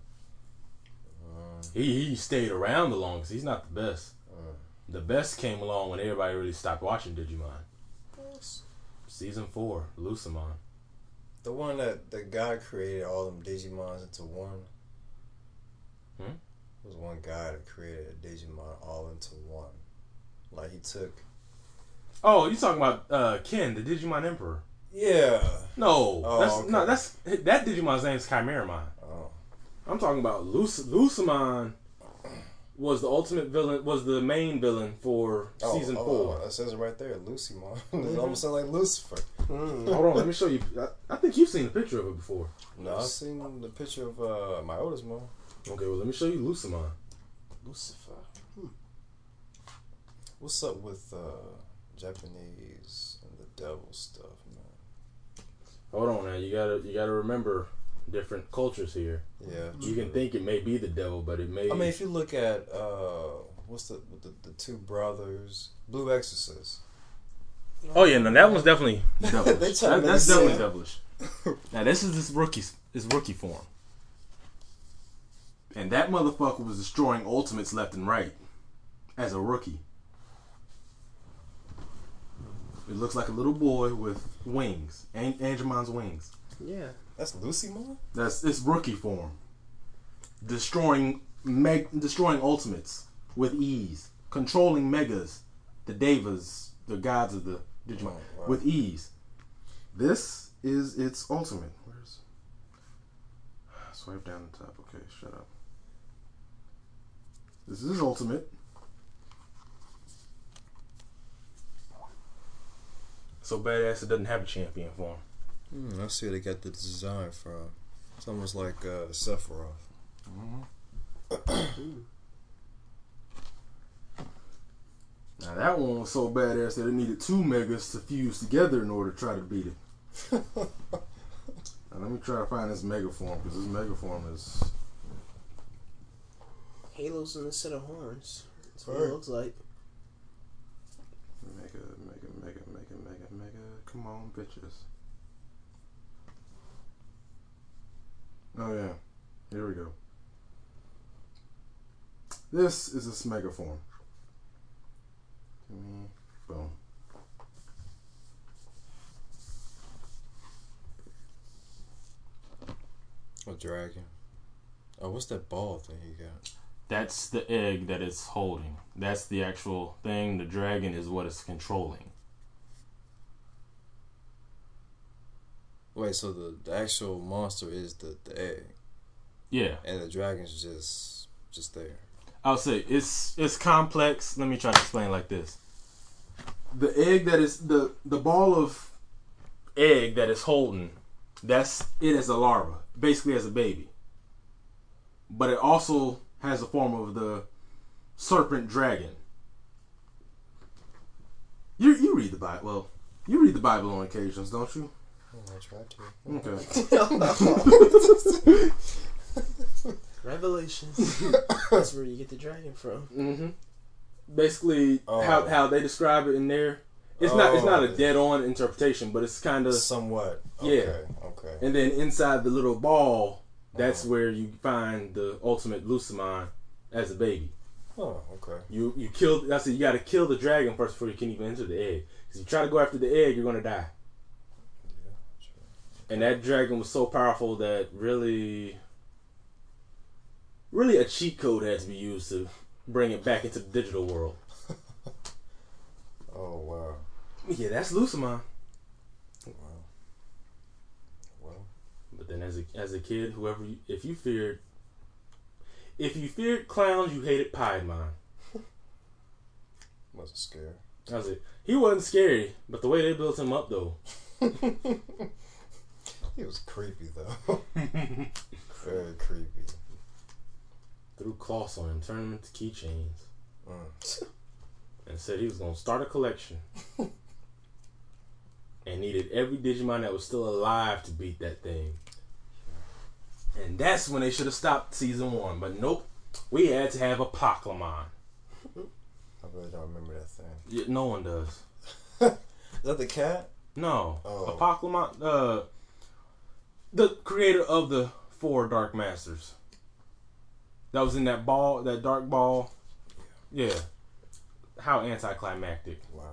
Speaker 2: Uh, he he stayed around the longest. He's not the best. Uh, the best came along when everybody really stopped watching Digimon. Yes. Season four, Lucimon.
Speaker 6: The one that the guy created all them Digimons into one.
Speaker 2: Hmm?
Speaker 6: There was one guy that created a Digimon all into one. Like he took.
Speaker 2: Oh, you talking about uh, Ken, the Digimon Emperor?
Speaker 6: Yeah.
Speaker 2: No,
Speaker 6: oh,
Speaker 2: that's
Speaker 6: okay.
Speaker 2: no, that's that Digimon's name is Chimeramon. Oh. I'm talking about Luc- Lucimon was the ultimate villain, was the main villain for
Speaker 6: oh,
Speaker 2: season
Speaker 6: oh,
Speaker 2: four.
Speaker 6: Oh, that says it right there, Lucimon. It almost sounds like Lucifer.
Speaker 2: Mm. Hold on, let me show you. I, I think you've seen a picture of it before.
Speaker 6: No, I've seen the picture of uh, my oldest mom.
Speaker 2: Okay, well let me show you Lucimon.
Speaker 6: Lucifer. Hmm. What's up with uh, Japanese and the devil stuff, man?
Speaker 2: Hold on now, you gotta you gotta remember different cultures here.
Speaker 6: Yeah.
Speaker 2: You can think it may be the devil, but it may.
Speaker 6: I mean, if you look at uh, what's the, the the two brothers, Blue Exorcist.
Speaker 2: Oh yeah, no, that one's definitely devilish.
Speaker 6: that,
Speaker 2: that's definitely devilish. Now this is this rookie's his rookie form, and that motherfucker was destroying ultimates left and right as a rookie. It looks like a little boy with wings, An- Angemon's wings.
Speaker 1: Yeah,
Speaker 6: that's Lucimon.
Speaker 2: That's it's rookie form, destroying meg, destroying ultimates with ease, controlling megas, the devas, the gods of the Digimon, oh, wow. with ease. This is its ultimate. Where's swipe down the top? Okay, shut up. This is his ultimate. So badass it doesn't have a champion form.
Speaker 6: Mm, I see they got the design from. It's almost like uh, Sephiroth.
Speaker 2: Mm-hmm. Now that one was so badass that it needed two megas to fuse together in order to try to beat it. Now let me try to find this mega form, because this mega form is
Speaker 1: Halos and a set of horns. That's what it looks like.
Speaker 2: Mega, mega, mega, mega, mega, mega. Come on, bitches. Oh yeah, here we go. This is this mega form. Boom.
Speaker 6: A dragon. Oh, what's that ball thing you got?
Speaker 2: That's the egg that it's holding. That's the actual thing. The dragon is what it's controlling.
Speaker 6: Wait, so the, the actual monster is the, the egg?
Speaker 2: Yeah.
Speaker 6: And the dragon's just just there.
Speaker 2: I'll say it's it's complex. Let me try to explain it like this. The egg that is the the ball of egg that is holding, that's it as a larva, basically as a baby. But it also has the form of the serpent dragon. You you read the Bible. Well, you read the Bible on occasions, don't you?
Speaker 6: Oh, I try
Speaker 2: to. Okay.
Speaker 1: Revelations. That's where you get the dragon from.
Speaker 2: Mm-hmm. Basically,
Speaker 6: oh.
Speaker 2: how how they describe it in there. It's oh. not it's not a dead on interpretation, but it's kind of
Speaker 6: somewhat. Okay.
Speaker 2: Yeah.
Speaker 6: Okay.
Speaker 2: And then inside the little ball, that's oh. where you find the ultimate Lucimon as a baby.
Speaker 6: Oh, okay.
Speaker 2: You you kill. I said you got to kill the dragon first before you can even enter the egg. Because you try to go after the egg, you're gonna die. And that dragon was so powerful that really, really a cheat code had to be used to bring it back into the digital world.
Speaker 6: Oh, wow.
Speaker 2: Yeah, that's Lucamon.
Speaker 6: Wow. Well,
Speaker 2: But then as a as a kid, whoever you, if you feared if you feared clowns, you hated Piedmon.
Speaker 6: wasn't scared.
Speaker 2: That was it. He wasn't scary, but the way they built him up though.
Speaker 6: He was creepy, though. Very creepy.
Speaker 2: Threw cloths on him, turned him into keychains.
Speaker 6: Mm.
Speaker 2: And said he was going to start a collection. And needed every Digimon that was still alive to beat that thing. And that's when they should have stopped season one. But nope, we had to have a Pokemon.
Speaker 6: I really don't remember that thing.
Speaker 2: Yeah, no one does.
Speaker 6: Is that the cat?
Speaker 2: No.
Speaker 6: Oh.
Speaker 2: A Pokemon, uh, the creator of the four Dark Masters. That was in that ball, that dark ball. Yeah. How anticlimactic.
Speaker 6: Wow.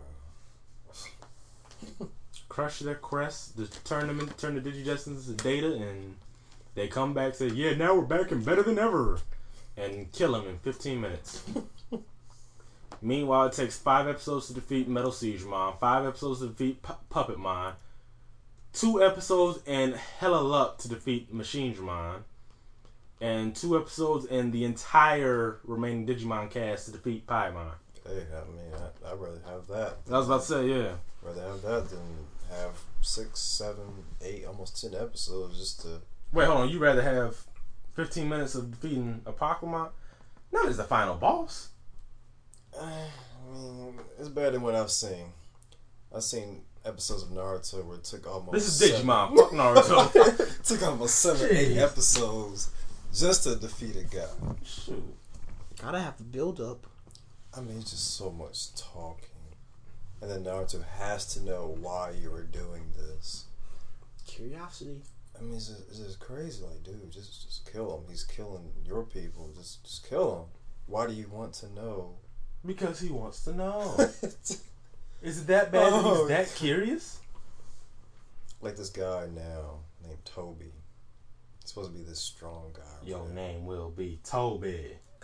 Speaker 2: Crush their crest, just turn them into, turn the Digidestins to data, and they come back say, yeah, now we're back and better than ever. And kill them in fifteen minutes. Meanwhile, it takes five episodes to defeat Metal Siegemon, five episodes to defeat Pu- Puppetmon, two episodes and hella luck to defeat Machinedramon, and two episodes and the entire remaining Digimon cast to defeat Piedmon.
Speaker 6: Hey, I mean, I, I'd rather have that.
Speaker 2: I was about to say, yeah.
Speaker 6: Rather have that than have six, seven, eight, almost ten episodes just to.
Speaker 2: Wait, hold on. You rather have fifteen minutes of defeating a Pokemon? Not as the final boss.
Speaker 6: I mean, it's better than what I've seen. I've seen episodes of Naruto where it took almost.
Speaker 2: This is
Speaker 6: seven,
Speaker 2: Digimon. Fuck Naruto.
Speaker 6: took almost seven, eight episodes just to defeat a guy.
Speaker 2: Shoot.
Speaker 1: Gotta have the build up.
Speaker 6: I mean, it's just so much talking. And then Naruto has to know why you were doing this.
Speaker 1: Curiosity.
Speaker 6: I mean, it's just, it's just crazy. Like, dude, just just kill him. He's killing your people. Just just kill him. Why do you want to know?
Speaker 2: Because he wants to know. Is it that bad that
Speaker 6: Oh.
Speaker 2: he's that curious?
Speaker 6: Like this guy now named Toby. He's supposed to be this strong guy. or
Speaker 2: Your
Speaker 6: whatever.
Speaker 2: name will be Toby.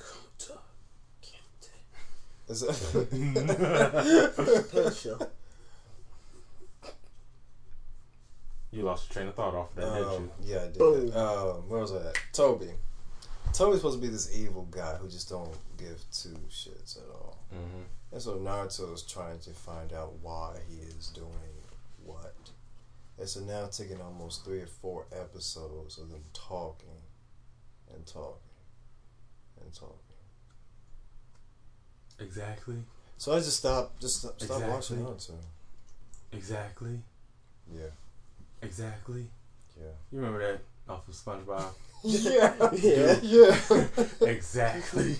Speaker 6: Is that
Speaker 1: Show.
Speaker 2: You lost your train of thought off of that, didn't
Speaker 6: um,
Speaker 2: you?
Speaker 6: yeah, I did.
Speaker 1: Boom.
Speaker 6: Um, where was I at? Toby. Toby's supposed to be this evil guy who just don't give two shits at all.
Speaker 2: Mm-hmm.
Speaker 6: And so Naruto is trying to find out why he is doing what. And so now taking almost three or four episodes of them talking and talking and talking.
Speaker 2: Exactly.
Speaker 6: So I just stopped, just stop, stop
Speaker 2: Exactly.
Speaker 6: watching Naruto.
Speaker 2: Exactly.
Speaker 6: Yeah,
Speaker 2: Exactly.
Speaker 6: yeah.
Speaker 2: You remember that off of SpongeBob?
Speaker 6: Yeah,
Speaker 1: Yeah.
Speaker 6: yeah.
Speaker 2: Exactly.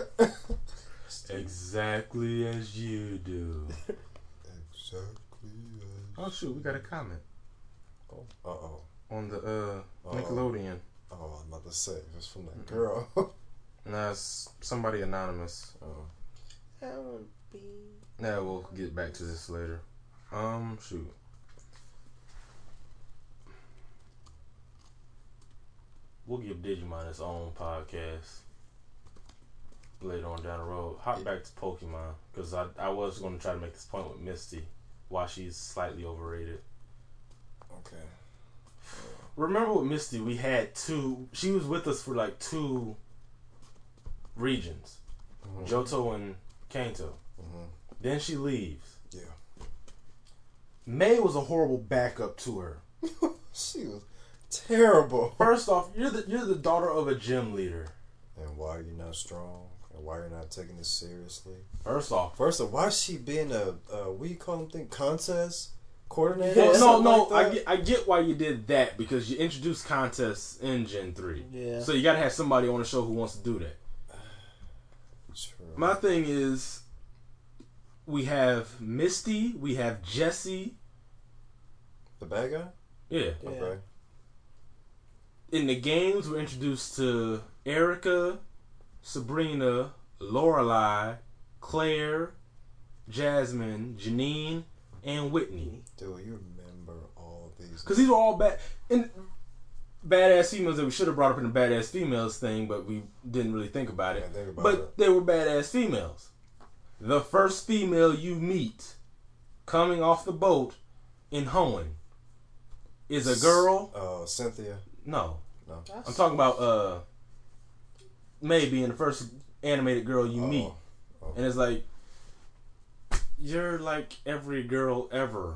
Speaker 2: Exactly as you do.
Speaker 6: Exactly.
Speaker 2: Oh shoot, we got a comment
Speaker 6: Oh, uh oh.
Speaker 2: on the uh
Speaker 6: Uh-oh.
Speaker 2: Nickelodeon.
Speaker 6: Oh, I was about to say it's from that girl.
Speaker 2: Nah, it's somebody anonymous.
Speaker 6: Oh.
Speaker 1: That would be.
Speaker 2: Nah, we'll get back to this later. Um, shoot. We'll give Digimon its own podcast later on down the road. Hop back to Pokemon, because I, I was going to try to make this point with Misty, why she's slightly overrated.
Speaker 6: Okay.
Speaker 2: Remember with Misty, we had two, she was with us for like two regions,
Speaker 6: Mhm.
Speaker 2: Johto and Kanto.
Speaker 6: Mhm.
Speaker 2: Then she leaves.
Speaker 6: Yeah.
Speaker 2: May was a horrible backup to her.
Speaker 6: She was terrible.
Speaker 2: First off, you're the you're the daughter of a gym leader.
Speaker 6: And why are you not strong? And why you're not taking this seriously?
Speaker 2: First off,
Speaker 6: First of all, why is she being a, uh, what do you call them thing? Contest coordinator?
Speaker 2: well,
Speaker 6: or
Speaker 2: no,
Speaker 6: something
Speaker 2: no,
Speaker 6: like
Speaker 2: I
Speaker 6: that?
Speaker 2: get I get why you did that, because you introduced contests in Gen three.
Speaker 1: Yeah.
Speaker 2: So you gotta have somebody on the show who wants to do that.
Speaker 6: True.
Speaker 2: My thing is, we have Misty, we have Jessie.
Speaker 6: The bad guy?
Speaker 2: Yeah.
Speaker 1: Yeah.
Speaker 6: Okay.
Speaker 2: In the games, we're introduced to Erica, Sabrina, Lorelai, Claire, Jasmine, Janine, and Whitney.
Speaker 6: Do you remember all these.
Speaker 2: Because these were all bad. And badass females that we should have brought up in the badass females thing, but we didn't really think about it.
Speaker 6: Yeah, think about
Speaker 2: but
Speaker 6: it.
Speaker 2: they were badass females. The first female you meet coming off the boat in Hoenn is a girl.
Speaker 6: Uh, Cynthia.
Speaker 2: No.
Speaker 6: No.
Speaker 2: I'm talking about uh, May being the first animated girl you
Speaker 6: Oh,
Speaker 2: meet.
Speaker 6: okay.
Speaker 2: And it's like, you're like every girl ever.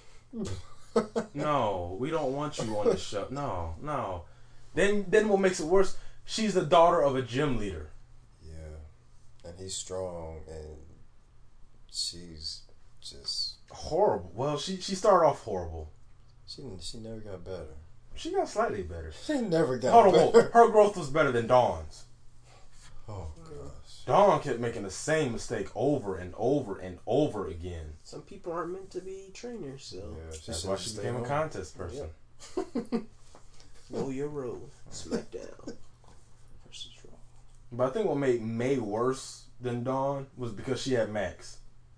Speaker 2: No, we don't want you on the show. No, no. Then, then what makes it worse? She's the daughter of a gym leader.
Speaker 6: Yeah, and he's strong, and she's just
Speaker 2: Horrible. Well, she she started off horrible.
Speaker 6: she she never got better.
Speaker 2: She got slightly better.
Speaker 6: She never got
Speaker 2: Hold on,
Speaker 6: better.
Speaker 2: hold on. Her growth was better than Dawn's.
Speaker 6: Oh gosh.
Speaker 2: Dawn kept making the same mistake over and over and over again.
Speaker 1: Some people aren't meant to be trainers, so
Speaker 6: Yeah, she
Speaker 2: That's
Speaker 6: should
Speaker 2: why
Speaker 6: have
Speaker 2: she
Speaker 6: stayed
Speaker 2: became a
Speaker 6: home.
Speaker 2: contest person.
Speaker 1: know your role. SmackDown versus Raw.
Speaker 2: But I think what made May worse than Dawn was because she had Max.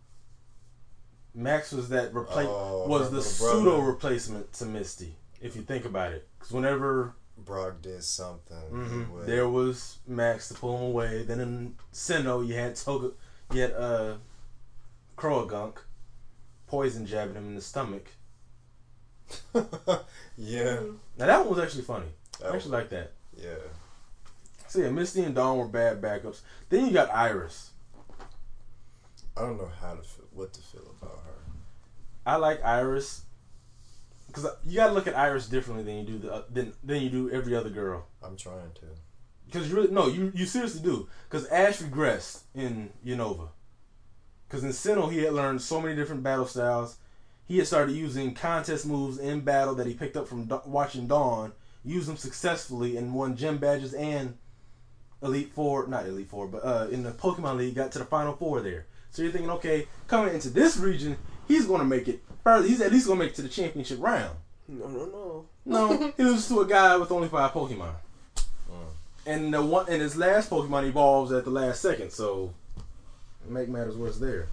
Speaker 2: Max was that repla-
Speaker 6: Oh,
Speaker 2: was
Speaker 6: her
Speaker 2: the
Speaker 6: little
Speaker 2: pseudo
Speaker 6: brother.
Speaker 2: replacement to Misty, if you think about it. Because whenever
Speaker 6: Brock did something,
Speaker 2: mhm,
Speaker 6: he would-
Speaker 2: there was Max to pull him away, then in Sinnoh you had Toga, you had uh, Kroagunk poison jabbing him in the stomach.
Speaker 6: yeah,
Speaker 2: Now that one was actually funny.
Speaker 6: That
Speaker 2: I actually
Speaker 6: was-
Speaker 2: like that.
Speaker 6: yeah.
Speaker 2: So yeah, Misty and Dawn were bad backups. Then you got Iris.
Speaker 6: I don't know how to feel, what to feel about her.
Speaker 2: I like Iris because you got to look at Iris differently than you do the uh, than than you do every other girl.
Speaker 6: I'm trying to.
Speaker 2: Because you really no, you you seriously do. Because Ash regressed in Unova. Because in Sinnoh he had learned so many different battle styles. He had started using contest moves in battle that he picked up from Da- watching Dawn. Used them successfully and won gym badges and Elite Four, not Elite Four, but uh, in the Pokemon League got to the Final Four there. So you're thinking, okay, coming into this region, he's going to make it further. He's at least going to make it to the championship round.
Speaker 1: No, no, no.
Speaker 2: No, he loses to a guy with only five Pokemon,
Speaker 6: Mm.
Speaker 2: and the one and his last Pokemon evolves at the last second. So make matters worse there.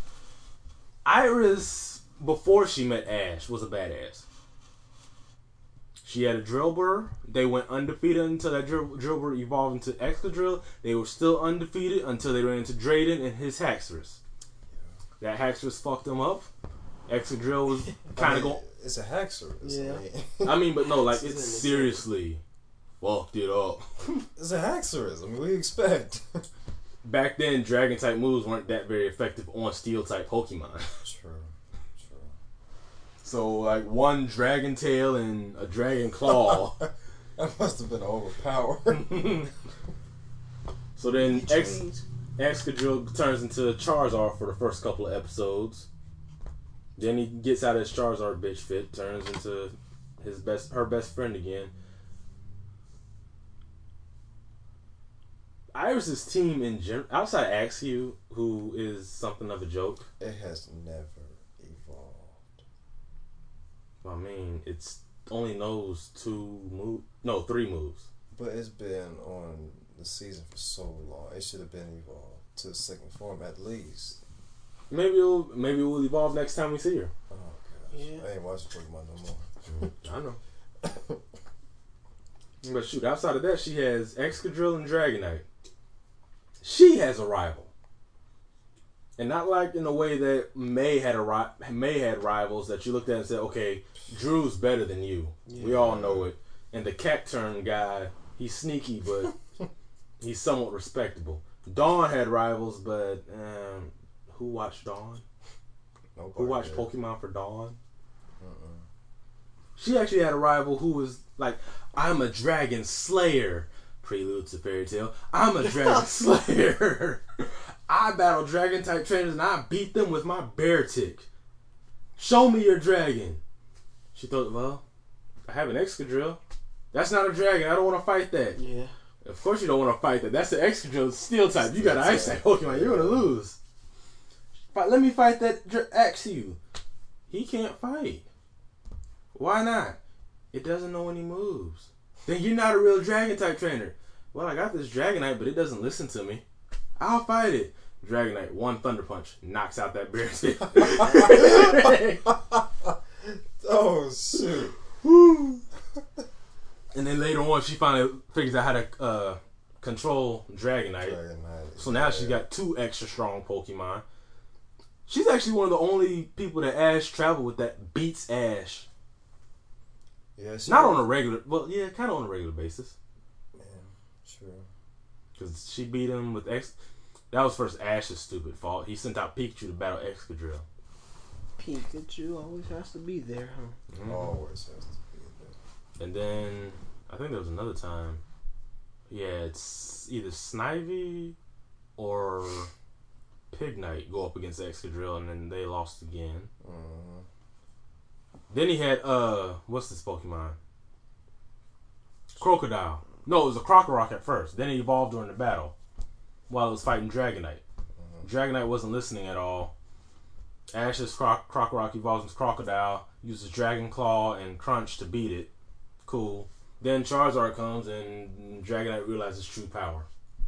Speaker 2: Iris, before she met Ash, was a badass. She had a Drillbur. They went undefeated until that Drill- Drillbur evolved into Excadrill. They were still undefeated until they ran into Drayden and his Haxorus. That Haxorus fucked them up. Excadrill was kind
Speaker 6: I
Speaker 2: of
Speaker 6: mean,
Speaker 2: going.
Speaker 6: It's a Haxorus.
Speaker 1: Yeah.
Speaker 6: I mean,
Speaker 2: I mean, but no, like
Speaker 1: This
Speaker 2: it's
Speaker 1: isn't
Speaker 2: seriously fucked it up.
Speaker 6: it's a Haxorus. I mean, what do you expect?
Speaker 2: Back then, Dragon type moves weren't that very effective on Steel type Pokemon.
Speaker 6: True. True.
Speaker 2: So like one Dragon Tail and a Dragon Claw.
Speaker 6: That must have been overpowered.
Speaker 2: So then Ex-
Speaker 1: Trees.
Speaker 2: Excadrill turns into Charizard for the first couple of episodes. Then he gets out of his Charizard bitch fit, turns into his best, her best friend again. Iris's team in general, outside Axew, who is something of a joke.
Speaker 6: It has never evolved.
Speaker 2: I mean, it's only knows two move, no, three moves.
Speaker 6: But it's been on the season for so long. It should have been evolved to the second form at least.
Speaker 2: Maybe it'll, maybe it will evolve next time we see her.
Speaker 6: Oh gosh.
Speaker 1: Yeah.
Speaker 6: I ain't watching Pokemon no more.
Speaker 2: I know. But shoot, outside of that, she has Excadrill and Dragonite. She has a rival, and not like in the way that May had a ri- May had rivals that you looked at and said, "Okay, Drew's better than you." We all know it. And the Cacturn guy, he's sneaky, but he's somewhat respectable. Dawn had rivals, but um, who watched Dawn?
Speaker 6: Nobody
Speaker 2: Who watched
Speaker 6: did.
Speaker 2: Pokemon for Dawn?
Speaker 6: Uh-uh.
Speaker 2: She actually had a rival who was like, I'm a dragon slayer. Prelude to Fairy Tale. I'm a dragon slayer. I battle dragon type trainers and I beat them with my bear tick. Show me your dragon. She thought, well, I have an Excadrill. That's not a dragon. I don't want to fight that.
Speaker 1: Yeah.
Speaker 2: Of course you don't want to fight that. That's the Excadrill steel type. You got an ice type Pokemon. You're going to lose. Fight, let me fight that dr- Axew. He can't fight. Why not? It doesn't know any moves. Then you're not a real dragon type trainer. Well, I got this Dragonite, but it doesn't listen to me. I'll fight it. Dragonite, one Thunder Punch, knocks out that bear tick.
Speaker 6: Oh shoot.
Speaker 2: Woo. And then later on, she finally figures out how to uh, control Dragonite.
Speaker 6: Dragonite.
Speaker 2: So now she's got two extra strong Pokemon. She's actually one of the only people that Ash traveled with that beats Ash.
Speaker 6: Yeah, she
Speaker 2: Not on a regular, well, yeah, kind of on a regular basis.
Speaker 6: Yeah, sure.
Speaker 2: Because she beat him with X. That was first Ash's stupid fault. He sent out Pikachu to battle Excadrill.
Speaker 1: Pikachu always has to be there, huh?
Speaker 2: Mm-hmm.
Speaker 6: Always has to be there.
Speaker 2: And then I think there was another time. Yeah, it's either Snivy or Pignite go up against Excadrill, and then they lost again.
Speaker 6: Mm-hmm.
Speaker 2: Then he had uh, what's this Pokemon? Crocodile. No, it was a Crocorock at first. Then it evolved during the battle while it was fighting Dragonite. Mm-hmm. Dragonite wasn't listening at all. Ash's Croc- Crocorock evolves into Crocodile, uses Dragon Claw and Crunch to beat it. Cool. Then Charizard comes and Dragonite realizes true power.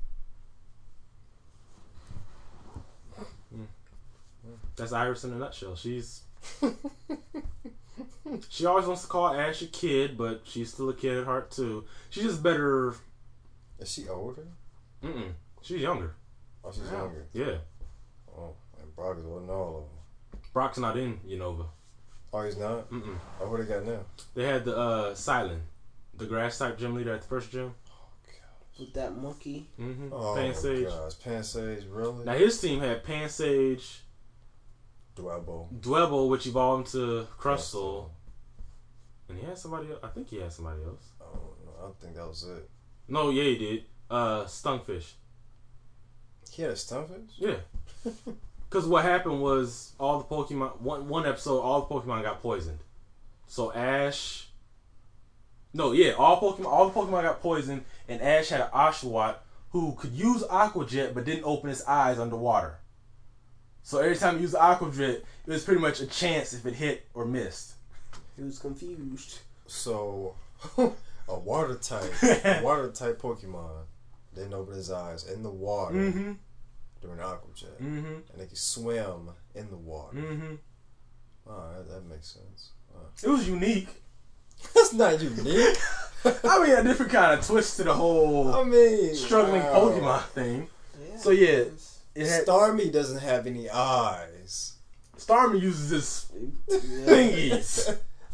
Speaker 2: Mm. That's Iris in a nutshell. She's she always wants to call Ash a kid, but she's still a kid at heart too. She's just better.
Speaker 6: Is she older?
Speaker 2: Mm-mm. She's younger.
Speaker 6: Oh, she's
Speaker 2: Wow.
Speaker 6: younger.
Speaker 2: Yeah.
Speaker 6: Oh, and Brock is wasn't all of them.
Speaker 2: Brock's not in Unova.
Speaker 6: Oh, he's not?
Speaker 2: Mm-mm.
Speaker 6: Oh, what they got now?
Speaker 2: They had the uh, Silent, the grass type gym leader at the first gym.
Speaker 1: With that monkey.
Speaker 2: Mm-hmm.
Speaker 6: Oh,
Speaker 2: Pansage.
Speaker 6: gosh. Pansage, really?
Speaker 2: Now his team had Pansage,
Speaker 6: Dwebble.
Speaker 2: Dwebble, which evolved into Crustle, and he had somebody else. I think he had somebody else.
Speaker 6: Oh, no, I don't think that was it.
Speaker 2: No, yeah, he did. Uh, Stunfish.
Speaker 6: He had a Stunfish?
Speaker 2: Yeah. Because what happened was all the Pokemon, one one episode, all the Pokemon got poisoned. So Ash, no, yeah, all Pokemon, all the Pokemon got poisoned, and Ash had an Oshawott who could use Aqua Jet but didn't open his eyes underwater. So every time he used Aqua Jet, it was pretty much a chance if it hit or missed.
Speaker 1: He was confused.
Speaker 6: So, a water type, a water type Pokemon didn't open his eyes in the water
Speaker 2: Mm-hmm.
Speaker 6: during Aqua Jet.
Speaker 2: Mm-hmm.
Speaker 6: And they could swim in the water.
Speaker 2: Mm-hmm.
Speaker 6: Oh, that, that makes sense. Oh.
Speaker 2: It was unique.
Speaker 6: That's not unique.
Speaker 2: I mean, a different kind of twist to the whole
Speaker 6: I mean,
Speaker 2: struggling
Speaker 6: wow.
Speaker 2: Pokemon thing.
Speaker 1: Yeah.
Speaker 2: So yeah, it had,
Speaker 6: Starmie doesn't have any eyes.
Speaker 2: Starmie uses his thingies.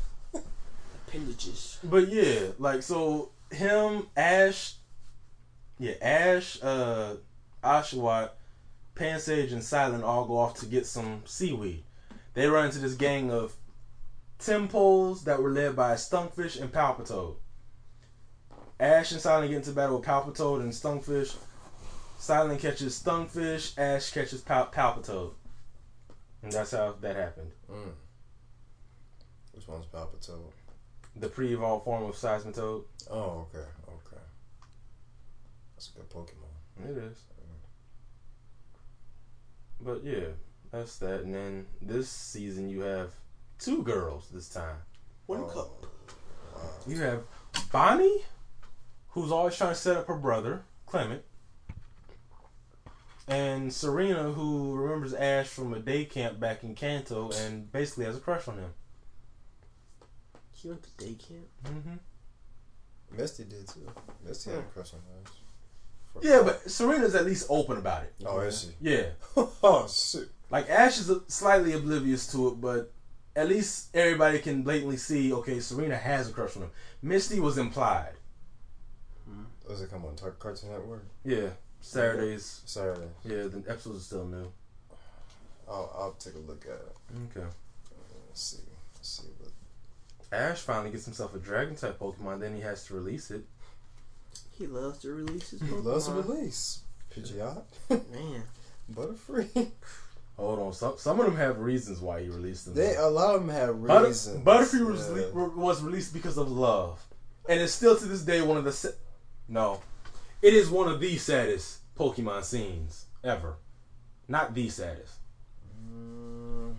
Speaker 1: Appendages.
Speaker 2: But yeah, like, so him, Ash, yeah, Ash, uh, Oshawott, Pansage, and Silent all go off to get some seaweed. They run into this gang of Timpoles that were led by Stunkfish and Palpitoad. Ash and Silent get into battle with Palpitoad and Stunkfish. Silent catches Stunkfish, Ash catches Pal- Palpitoad. And that's how that happened.
Speaker 6: Mm. Which one's Palpitoad?
Speaker 2: The pre-evolved form of Seismitoad.
Speaker 6: Oh, okay, okay. That's a good Pokemon.
Speaker 2: It is. But yeah, that's that. And then this season you have two girls this time.
Speaker 1: One
Speaker 6: Oh,
Speaker 1: cup.
Speaker 6: wow.
Speaker 2: You have Bonnie, who's always trying to set up her brother, Clement. And Serena, who remembers Ash from a day camp back in Kanto and basically has a crush on him.
Speaker 1: He went to day camp.
Speaker 2: Mm-hmm.
Speaker 6: Misty did too. Misty had a crush on Ash. For-
Speaker 2: Yeah, but Serena's at least open about it.
Speaker 6: Oh, is she?
Speaker 2: Yeah.
Speaker 6: Oh, shoot.
Speaker 2: Like, Ash is slightly oblivious to it, but at least everybody can blatantly see, okay, Serena has a crush on him. Misty was implied.
Speaker 6: Does it come on Tar- Cartoon Network?
Speaker 2: Yeah. Saturdays.
Speaker 6: Saturday.
Speaker 2: Yeah, the episodes are still new.
Speaker 6: I'll, I'll take a look at it.
Speaker 2: Okay.
Speaker 6: Let's see. Let's see what.
Speaker 2: Ash finally gets himself a dragon type Pokemon, then he has to release it.
Speaker 1: He loves to release his
Speaker 6: He
Speaker 1: Pokemon.
Speaker 6: loves to release. Pidgeot.
Speaker 1: Man.
Speaker 6: Butterfree.
Speaker 2: Hold on, some some of them have reasons why he released them.
Speaker 6: They a lot of them have
Speaker 2: Butter,
Speaker 6: reasons.
Speaker 2: Butterfree was,
Speaker 6: Yeah.
Speaker 2: le- was released because of love, and it's still to this day one of the sa- no, it is one of the saddest Pokemon scenes ever, not the saddest.
Speaker 6: Mm,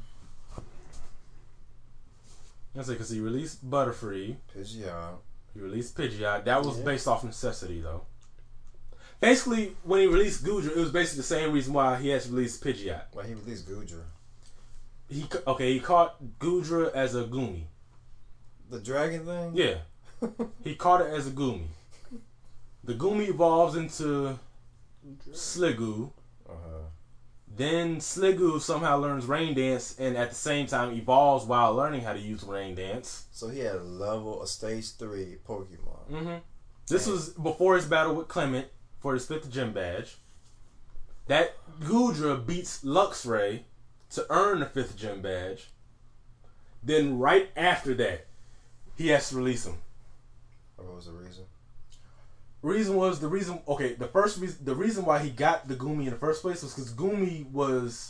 Speaker 2: That's because he released Butterfree,
Speaker 6: Pidgeot.
Speaker 2: he released Pidgeot. That was
Speaker 1: Yeah.
Speaker 2: based off necessity, though. Basically, when he released Goodra, it was basically the same reason why he had to release Pidgeot.
Speaker 6: Well, he released Goodra.
Speaker 2: He ca- okay, he caught Goodra as a Goomy.
Speaker 6: The dragon thing?
Speaker 2: Yeah. He caught it as a Goomy. The Goomy evolves into Sliggoo.
Speaker 6: Uh-huh.
Speaker 2: Then Sliggoo somehow learns Rain Dance and at the same time evolves while learning how to use Rain Dance.
Speaker 6: So he had a level, a stage three Pokemon.
Speaker 2: Mm-hmm. This was before his battle with Clement for his fifth gym badge. That Goodra beats Luxray to earn the fifth gym badge. Then right after that, he has to release him.
Speaker 6: What was the reason?
Speaker 2: Reason was the reason. Okay, the first reason, the reason why he got the Goomy in the first place was because Goomy was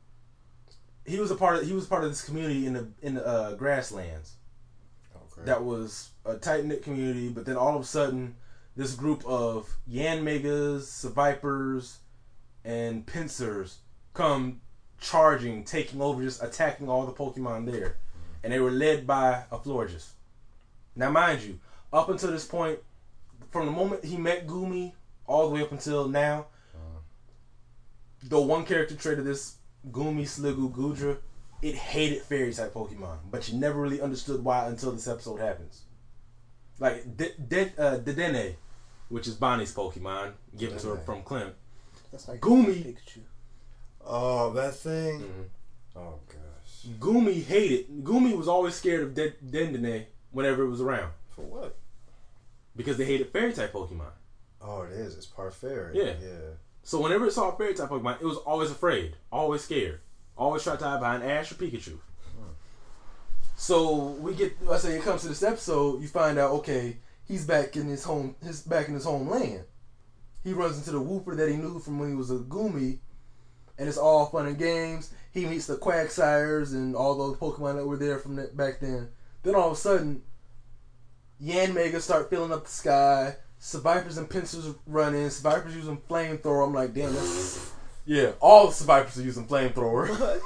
Speaker 2: he was a part of he was part of this community in the in the uh, grasslands.
Speaker 6: Okay.
Speaker 2: That was a tight knit community, but then all of a sudden, this group of Yanmegas, Sevipers, and Pincers come charging, taking over, just attacking all the Pokemon there, and they were led by a Florges. Now, mind you, up until this point, from the moment he met Goomy all the way up until now, uh, the one character trait of this Goomy, Sliggoo, Goodra, it hated fairy type Pokemon, but you never really understood why until this episode happens. Like De- De- uh, Dedenne, which is Bonnie's Pokemon, given to her from Clem.
Speaker 7: That's like
Speaker 2: Goomy.
Speaker 7: Pikachu.
Speaker 6: Oh, that thing.
Speaker 2: Mm-hmm.
Speaker 6: Oh gosh.
Speaker 2: Goomy hated. Goomy was always scared of De- Dedenne whenever it was around.
Speaker 6: For what?
Speaker 2: Because they hated fairy type Pokemon.
Speaker 6: Oh, it is. It's part fairy.
Speaker 2: Yeah.
Speaker 6: Yeah.
Speaker 2: So whenever it saw a fairy type Pokemon, it was always afraid, always scared, always tried to hide behind Ash or Pikachu. Hmm. So we get, I say, it comes to this episode, you find out, okay, he's back in his home, his back in his homeland. He runs into the Wooper that he knew from when he was a Goomy, and it's all fun and games. He meets the Quagsires and all those Pokemon that were there from that, back then. Then all of a sudden, Yanmega start filling up the sky. Sevipers and Pincers run in. Sevipers using flamethrower. I'm like, damn, that's... Yeah, all the Sevipers are using flamethrower.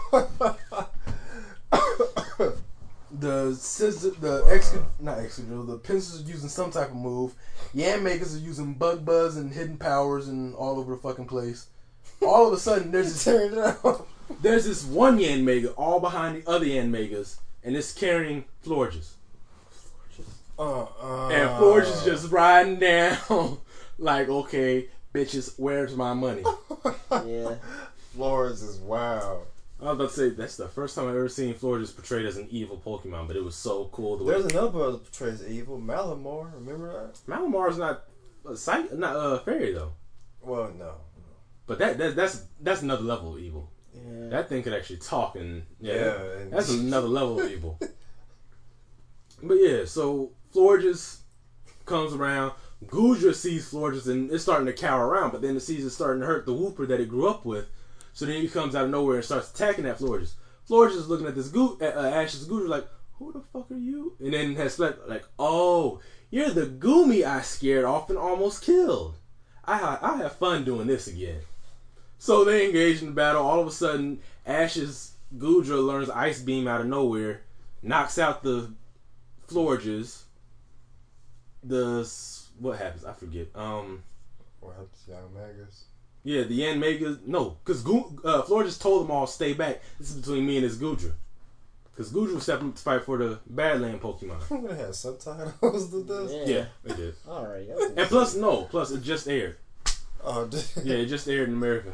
Speaker 2: the scissor, the ex, not Excadrill, the Pincers are using some type of move. Yanmegas are using Bug Buzz and Hidden Powers and all over the fucking place. All of a sudden, there's this, there's this one Yanmega all behind the other Yanmegas, and it's carrying Florges.
Speaker 6: Uh, uh,
Speaker 2: And Florges just riding down like, okay, bitches, where's my money?
Speaker 1: Yeah.
Speaker 6: Flores is wild.
Speaker 2: I was about to say, that's the first time I've ever seen Florges portrayed as an evil Pokemon, but it was so cool. The way
Speaker 6: There's another brother portrays evil, Malamar. Remember that?
Speaker 2: Malamar's not a sight, not a fairy though.
Speaker 6: Well, no.
Speaker 2: But that, that that's that's another level of evil.
Speaker 1: Yeah.
Speaker 2: That thing could actually talk, and yeah,
Speaker 6: Yeah,
Speaker 2: that-
Speaker 6: and-
Speaker 2: that's another level of evil. But yeah, so Florges comes around. Goodra sees Florges and it's starting to cower around, but then it sees it's starting to hurt the Wooper that it grew up with. So then he comes out of nowhere and starts attacking that Florges. Florges is looking at this Goo- at, uh, Ash's Goodra like, who the fuck are you? And then has Splat like, oh, you're the Goomy I scared off and almost killed. I I have fun doing this again. So they engage in the battle. All of a sudden, Ash's Goodra learns Ice Beam out of nowhere, knocks out the Florges. The what happens? I forget. Um,
Speaker 6: What happens to Young Magus?
Speaker 2: yeah, the Yanmega. No, because Go- uh, Florges told them all stay back. This is between me and this Goodra. Because Goodra was stepping up to fight for the Badland Pokemon.
Speaker 6: I'm gonna have subtitles to this.
Speaker 1: Yeah.
Speaker 2: Yeah, it did.
Speaker 1: Alright.
Speaker 2: And plus, no, plus it just aired.
Speaker 6: Oh, dude.
Speaker 2: Yeah, it just aired in America.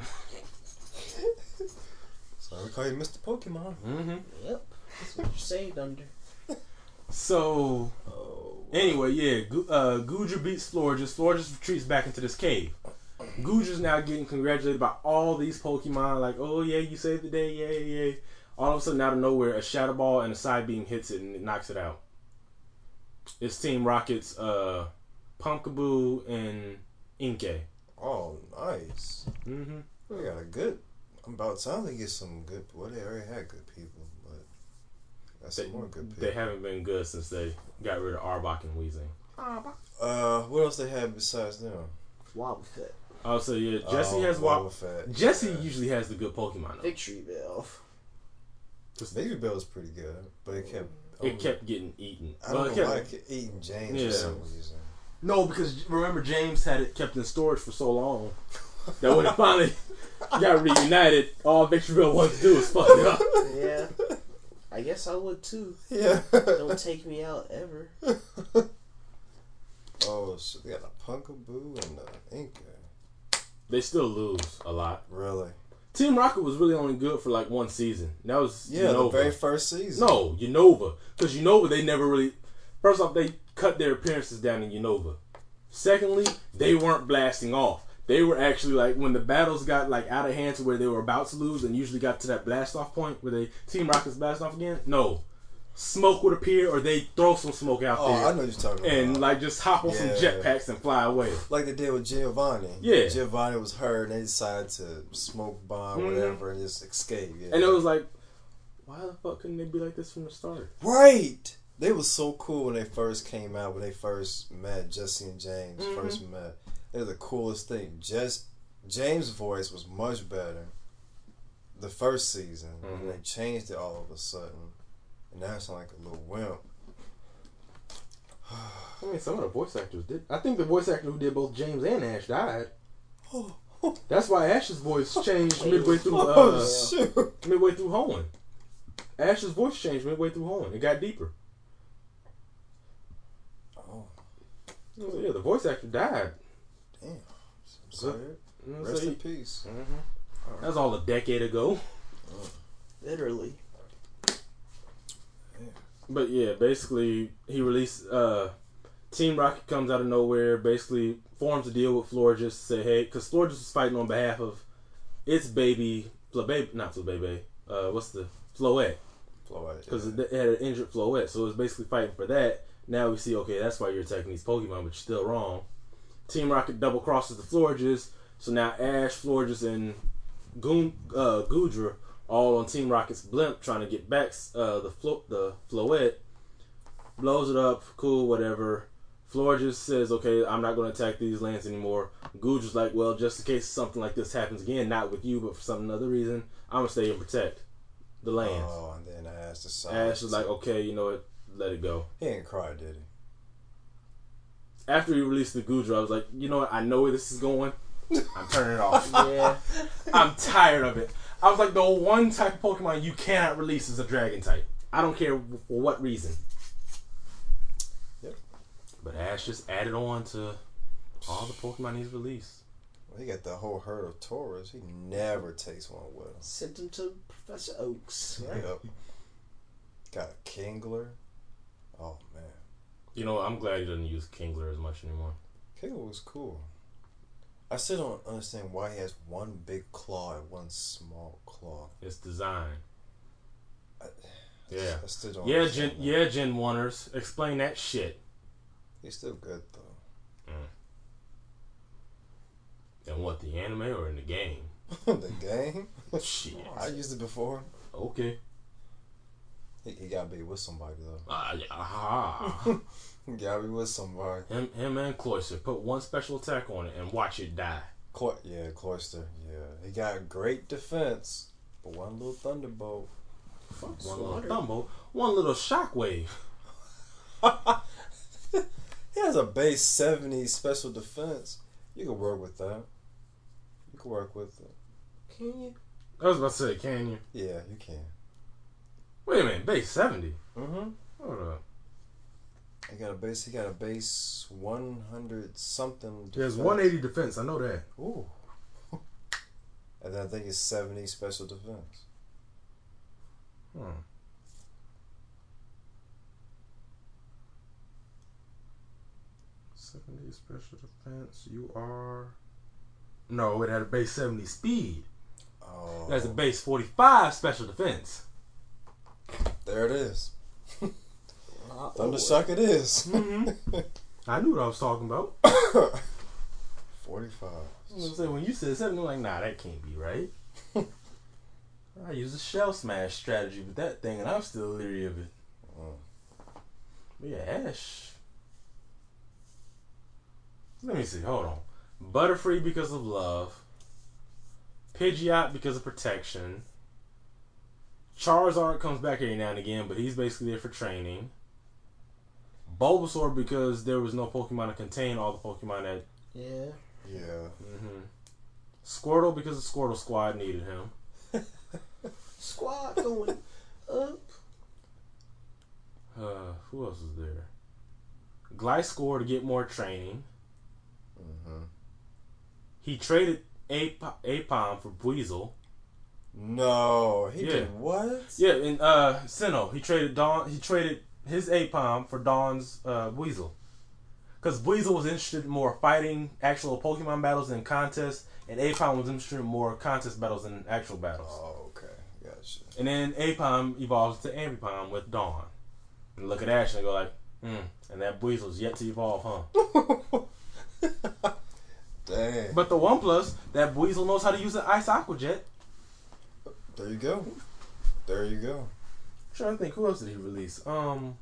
Speaker 6: So we call you Mister Pokemon.
Speaker 2: Mm-hmm.
Speaker 1: Yep. That's what you're saved under.
Speaker 2: So,
Speaker 1: Oh.
Speaker 2: anyway, yeah, Gu- uh, Goodra beats Florges. Florges retreats back into this cave. Goodra's now getting congratulated by all these Pokemon, like, oh yeah, you saved the day, yay, yay. All of a sudden, out of nowhere, a Shadow Ball and a Side Beam hits it and it knocks it out. It's Team Rocket's uh, Pumpkaboo and Inkay.
Speaker 6: Oh, nice.
Speaker 2: Mm-hmm.
Speaker 6: We got a good. I'm about time to get some good. Well, they already had good people, but got some
Speaker 2: They,
Speaker 6: more good people.
Speaker 2: they haven't been good since they got rid of Arbok and Weezing.
Speaker 6: Uh, what else they had besides them?
Speaker 1: Wobbuffet.
Speaker 2: Oh, so yeah, Jesse
Speaker 6: Oh,
Speaker 2: has Wab-
Speaker 6: Wobbuffet.
Speaker 2: Jesse
Speaker 6: Yeah.
Speaker 2: usually has the good Pokemon though.
Speaker 1: Victory Bell.
Speaker 6: Baby Bill was pretty good, but it kept.
Speaker 2: It kept getting eaten.
Speaker 6: I
Speaker 2: Well,
Speaker 6: don't
Speaker 2: it
Speaker 6: know
Speaker 2: kept-
Speaker 6: why it kept eating James
Speaker 2: Yeah.
Speaker 6: for some reason.
Speaker 2: No, because remember James had it kept in storage for so long that when it finally got reunited, all Victorville wanted to do was fuck it up.
Speaker 1: Yeah. I guess I would too.
Speaker 6: Yeah.
Speaker 1: Don't take me out ever.
Speaker 6: Oh shit! They got a Punkaboo and the Inca.
Speaker 2: They still lose a lot.
Speaker 6: Really?
Speaker 2: Team Rocket was really only good for like one season. That was
Speaker 6: Yeah,
Speaker 2: Unova.
Speaker 6: the very first season.
Speaker 2: No, Unova. Because Unova, they never really... First off, they cut their appearances down in Unova. Secondly, they weren't blasting off. They were actually like, when the battles got like out of hand to where they were about to lose and usually got to that blast off point where they Team Rocket's blast off again, no. Smoke would appear or they throw some smoke out
Speaker 6: Oh,
Speaker 2: there.
Speaker 6: I know what you're talking about.
Speaker 2: And like just hop on some
Speaker 6: Yeah.
Speaker 2: jetpacks and fly away.
Speaker 6: Like they did with Giovanni.
Speaker 2: Yeah.
Speaker 6: Giovanni was hurt and they decided to smoke bomb,
Speaker 2: Mhm.
Speaker 6: whatever, and just escape. Yeah.
Speaker 2: And it was like, why the fuck couldn't they be like this from the start?
Speaker 6: Right! They was so cool when they first came out, when they first met, Jesse and James
Speaker 2: Mhm.
Speaker 6: first met. They were the coolest thing. Just James' voice was much better the first season.
Speaker 2: Mhm.
Speaker 6: And they changed it all of a sudden. And now it's like a little wimp.
Speaker 2: I mean, some of the voice actors did. I think the voice actor who did both James and Ash died. That's why Ash's voice changed midway through. Uh,
Speaker 6: Oh, shoot.
Speaker 2: midway through Hoenn. Ash's voice changed midway through Hoenn. It got deeper.
Speaker 6: Oh,
Speaker 2: So, yeah, the voice actor died.
Speaker 6: damn. Sorry.
Speaker 2: You know what I'm
Speaker 6: Rest in
Speaker 2: saying?
Speaker 6: peace.
Speaker 2: That was all a decade ago.
Speaker 1: Literally.
Speaker 2: But yeah, basically, he released. Uh, Team Rocket comes out of nowhere, basically forms a deal with Florges to say, hey, because Florges was fighting on behalf of its baby, Flabebe, not Flabebe, uh, what's the, Floette.
Speaker 6: Floyd.
Speaker 2: Because
Speaker 6: Yeah.
Speaker 2: it had an injured Floette, so it was basically fighting for that. Now we see, okay, that's why you're attacking these Pokemon, but you're still wrong. Team Rocket double crosses the Florges, so now Ash, Florges, and Goon, uh, Goodra all on Team Rocket's blimp trying to get back uh, the Flo- the Floette. Blows it up, cool, whatever. Florges says, okay, I'm not going to attack these lands anymore. Goodra's like, well, just in case something like this happens again, not with you, but for some other reason, I'm going to stay and protect the lands.
Speaker 6: Oh, and then Ash decided.
Speaker 2: Ash was like, okay, you know what, let it go.
Speaker 6: He didn't cry, did he?
Speaker 2: After he released the Goodra, I was like, you know what, I know where this is going. I'm turning it off.
Speaker 1: Yeah.
Speaker 2: I'm tired of it. I was like, the one type of Pokemon you cannot release is a Dragon type. I don't care for what reason.
Speaker 6: Yep.
Speaker 2: But Ash just added on to all the Pokemon he's released.
Speaker 6: Well, he got the whole herd of Taurus. He never takes one with him.
Speaker 1: Sent him to Professor Oaks. Right?
Speaker 6: Yep. Got a Kingler. Oh, man.
Speaker 2: You know, I'm glad he doesn't use Kingler as much anymore.
Speaker 6: Kingler was cool. I still don't understand why he has one big claw and one small claw.
Speaker 2: It's design.
Speaker 6: I,
Speaker 2: Yeah.
Speaker 6: I still don't
Speaker 2: Yeah, Gen,
Speaker 6: understand that.
Speaker 2: yeah, Gen Oneers. Explain that shit.
Speaker 6: He's still good, though.
Speaker 2: And what, the anime or in the game?
Speaker 6: The game?
Speaker 2: Shit.
Speaker 6: I used it before.
Speaker 2: Okay.
Speaker 6: He, he gotta be with somebody, though.
Speaker 2: Ah, yeah, aha.
Speaker 6: He gotta be with somebody.
Speaker 2: him, him and Cloyster. Put one special attack on it and watch it die.
Speaker 6: Clo- yeah, Cloyster. Yeah. He got great defense, but one little thunderbolt.
Speaker 2: Fuck one
Speaker 1: Slaughter.
Speaker 2: little thumbo. One little shockwave.
Speaker 6: He has a base seventy special defense. You can work with that. You can work with it.
Speaker 1: Can you?
Speaker 2: I was about to say, can you?
Speaker 6: Yeah, you can.
Speaker 2: Wait a minute, base seventy.
Speaker 6: Mm-hmm.
Speaker 2: Hold up.
Speaker 6: He got a base. He got a base one hundred something.
Speaker 2: He has
Speaker 6: defense.
Speaker 2: one eighty defense. I know that.
Speaker 6: Ooh. And then I think it's seventy special defense.
Speaker 2: Hmm. seventy special defense. You are. No, it had a base seventy speed.
Speaker 6: Oh.
Speaker 2: It has a base forty-five special defense.
Speaker 6: There it is.
Speaker 1: Uh,
Speaker 6: Thundershock it is.
Speaker 2: Mm-hmm. I knew what I was talking about.
Speaker 6: forty-five.
Speaker 2: I was gonna say, when you said seventy, I'm like, nah, that can't be right. I used a shell smash strategy with that thing, and I'm still leery of it.
Speaker 6: Mm.
Speaker 2: But yeah, Ash. Let me see. Hold on. Butterfree because of love. Pidgeot because of protection. Charizard comes back every now and again, but he's basically there for training. Bulbasaur because there was no Pokemon to contain all the Pokemon that.
Speaker 1: Yeah.
Speaker 6: Yeah.
Speaker 2: Mm-hmm. Squirtle because the Squirtle Squad needed him.
Speaker 1: Squad going up.
Speaker 2: Gliscor to get more training.
Speaker 6: Mm-hmm.
Speaker 2: He traded Ap- Apom for Buizel.
Speaker 6: No, he
Speaker 2: Yeah.
Speaker 6: did what?
Speaker 2: Yeah, and uh, Sinnoh, he traded Dawn. He traded his Apom for Dawn's uh, Buizel. Because Buizel was interested in more fighting actual Pokemon battles than contests, and Apom was interested in more contest battles than actual battles.
Speaker 6: Oh, okay, gotcha.
Speaker 2: And then Apom evolves to Ambipom with Dawn. And look at Ash and go like, hmm, and that Buizel's yet to evolve, huh?
Speaker 6: Dang.
Speaker 2: But the one plus, that Buizel knows how to use an Ice Aqua Jet.
Speaker 6: There you go. There you go.
Speaker 2: I'm trying to think, who else did he release? Um,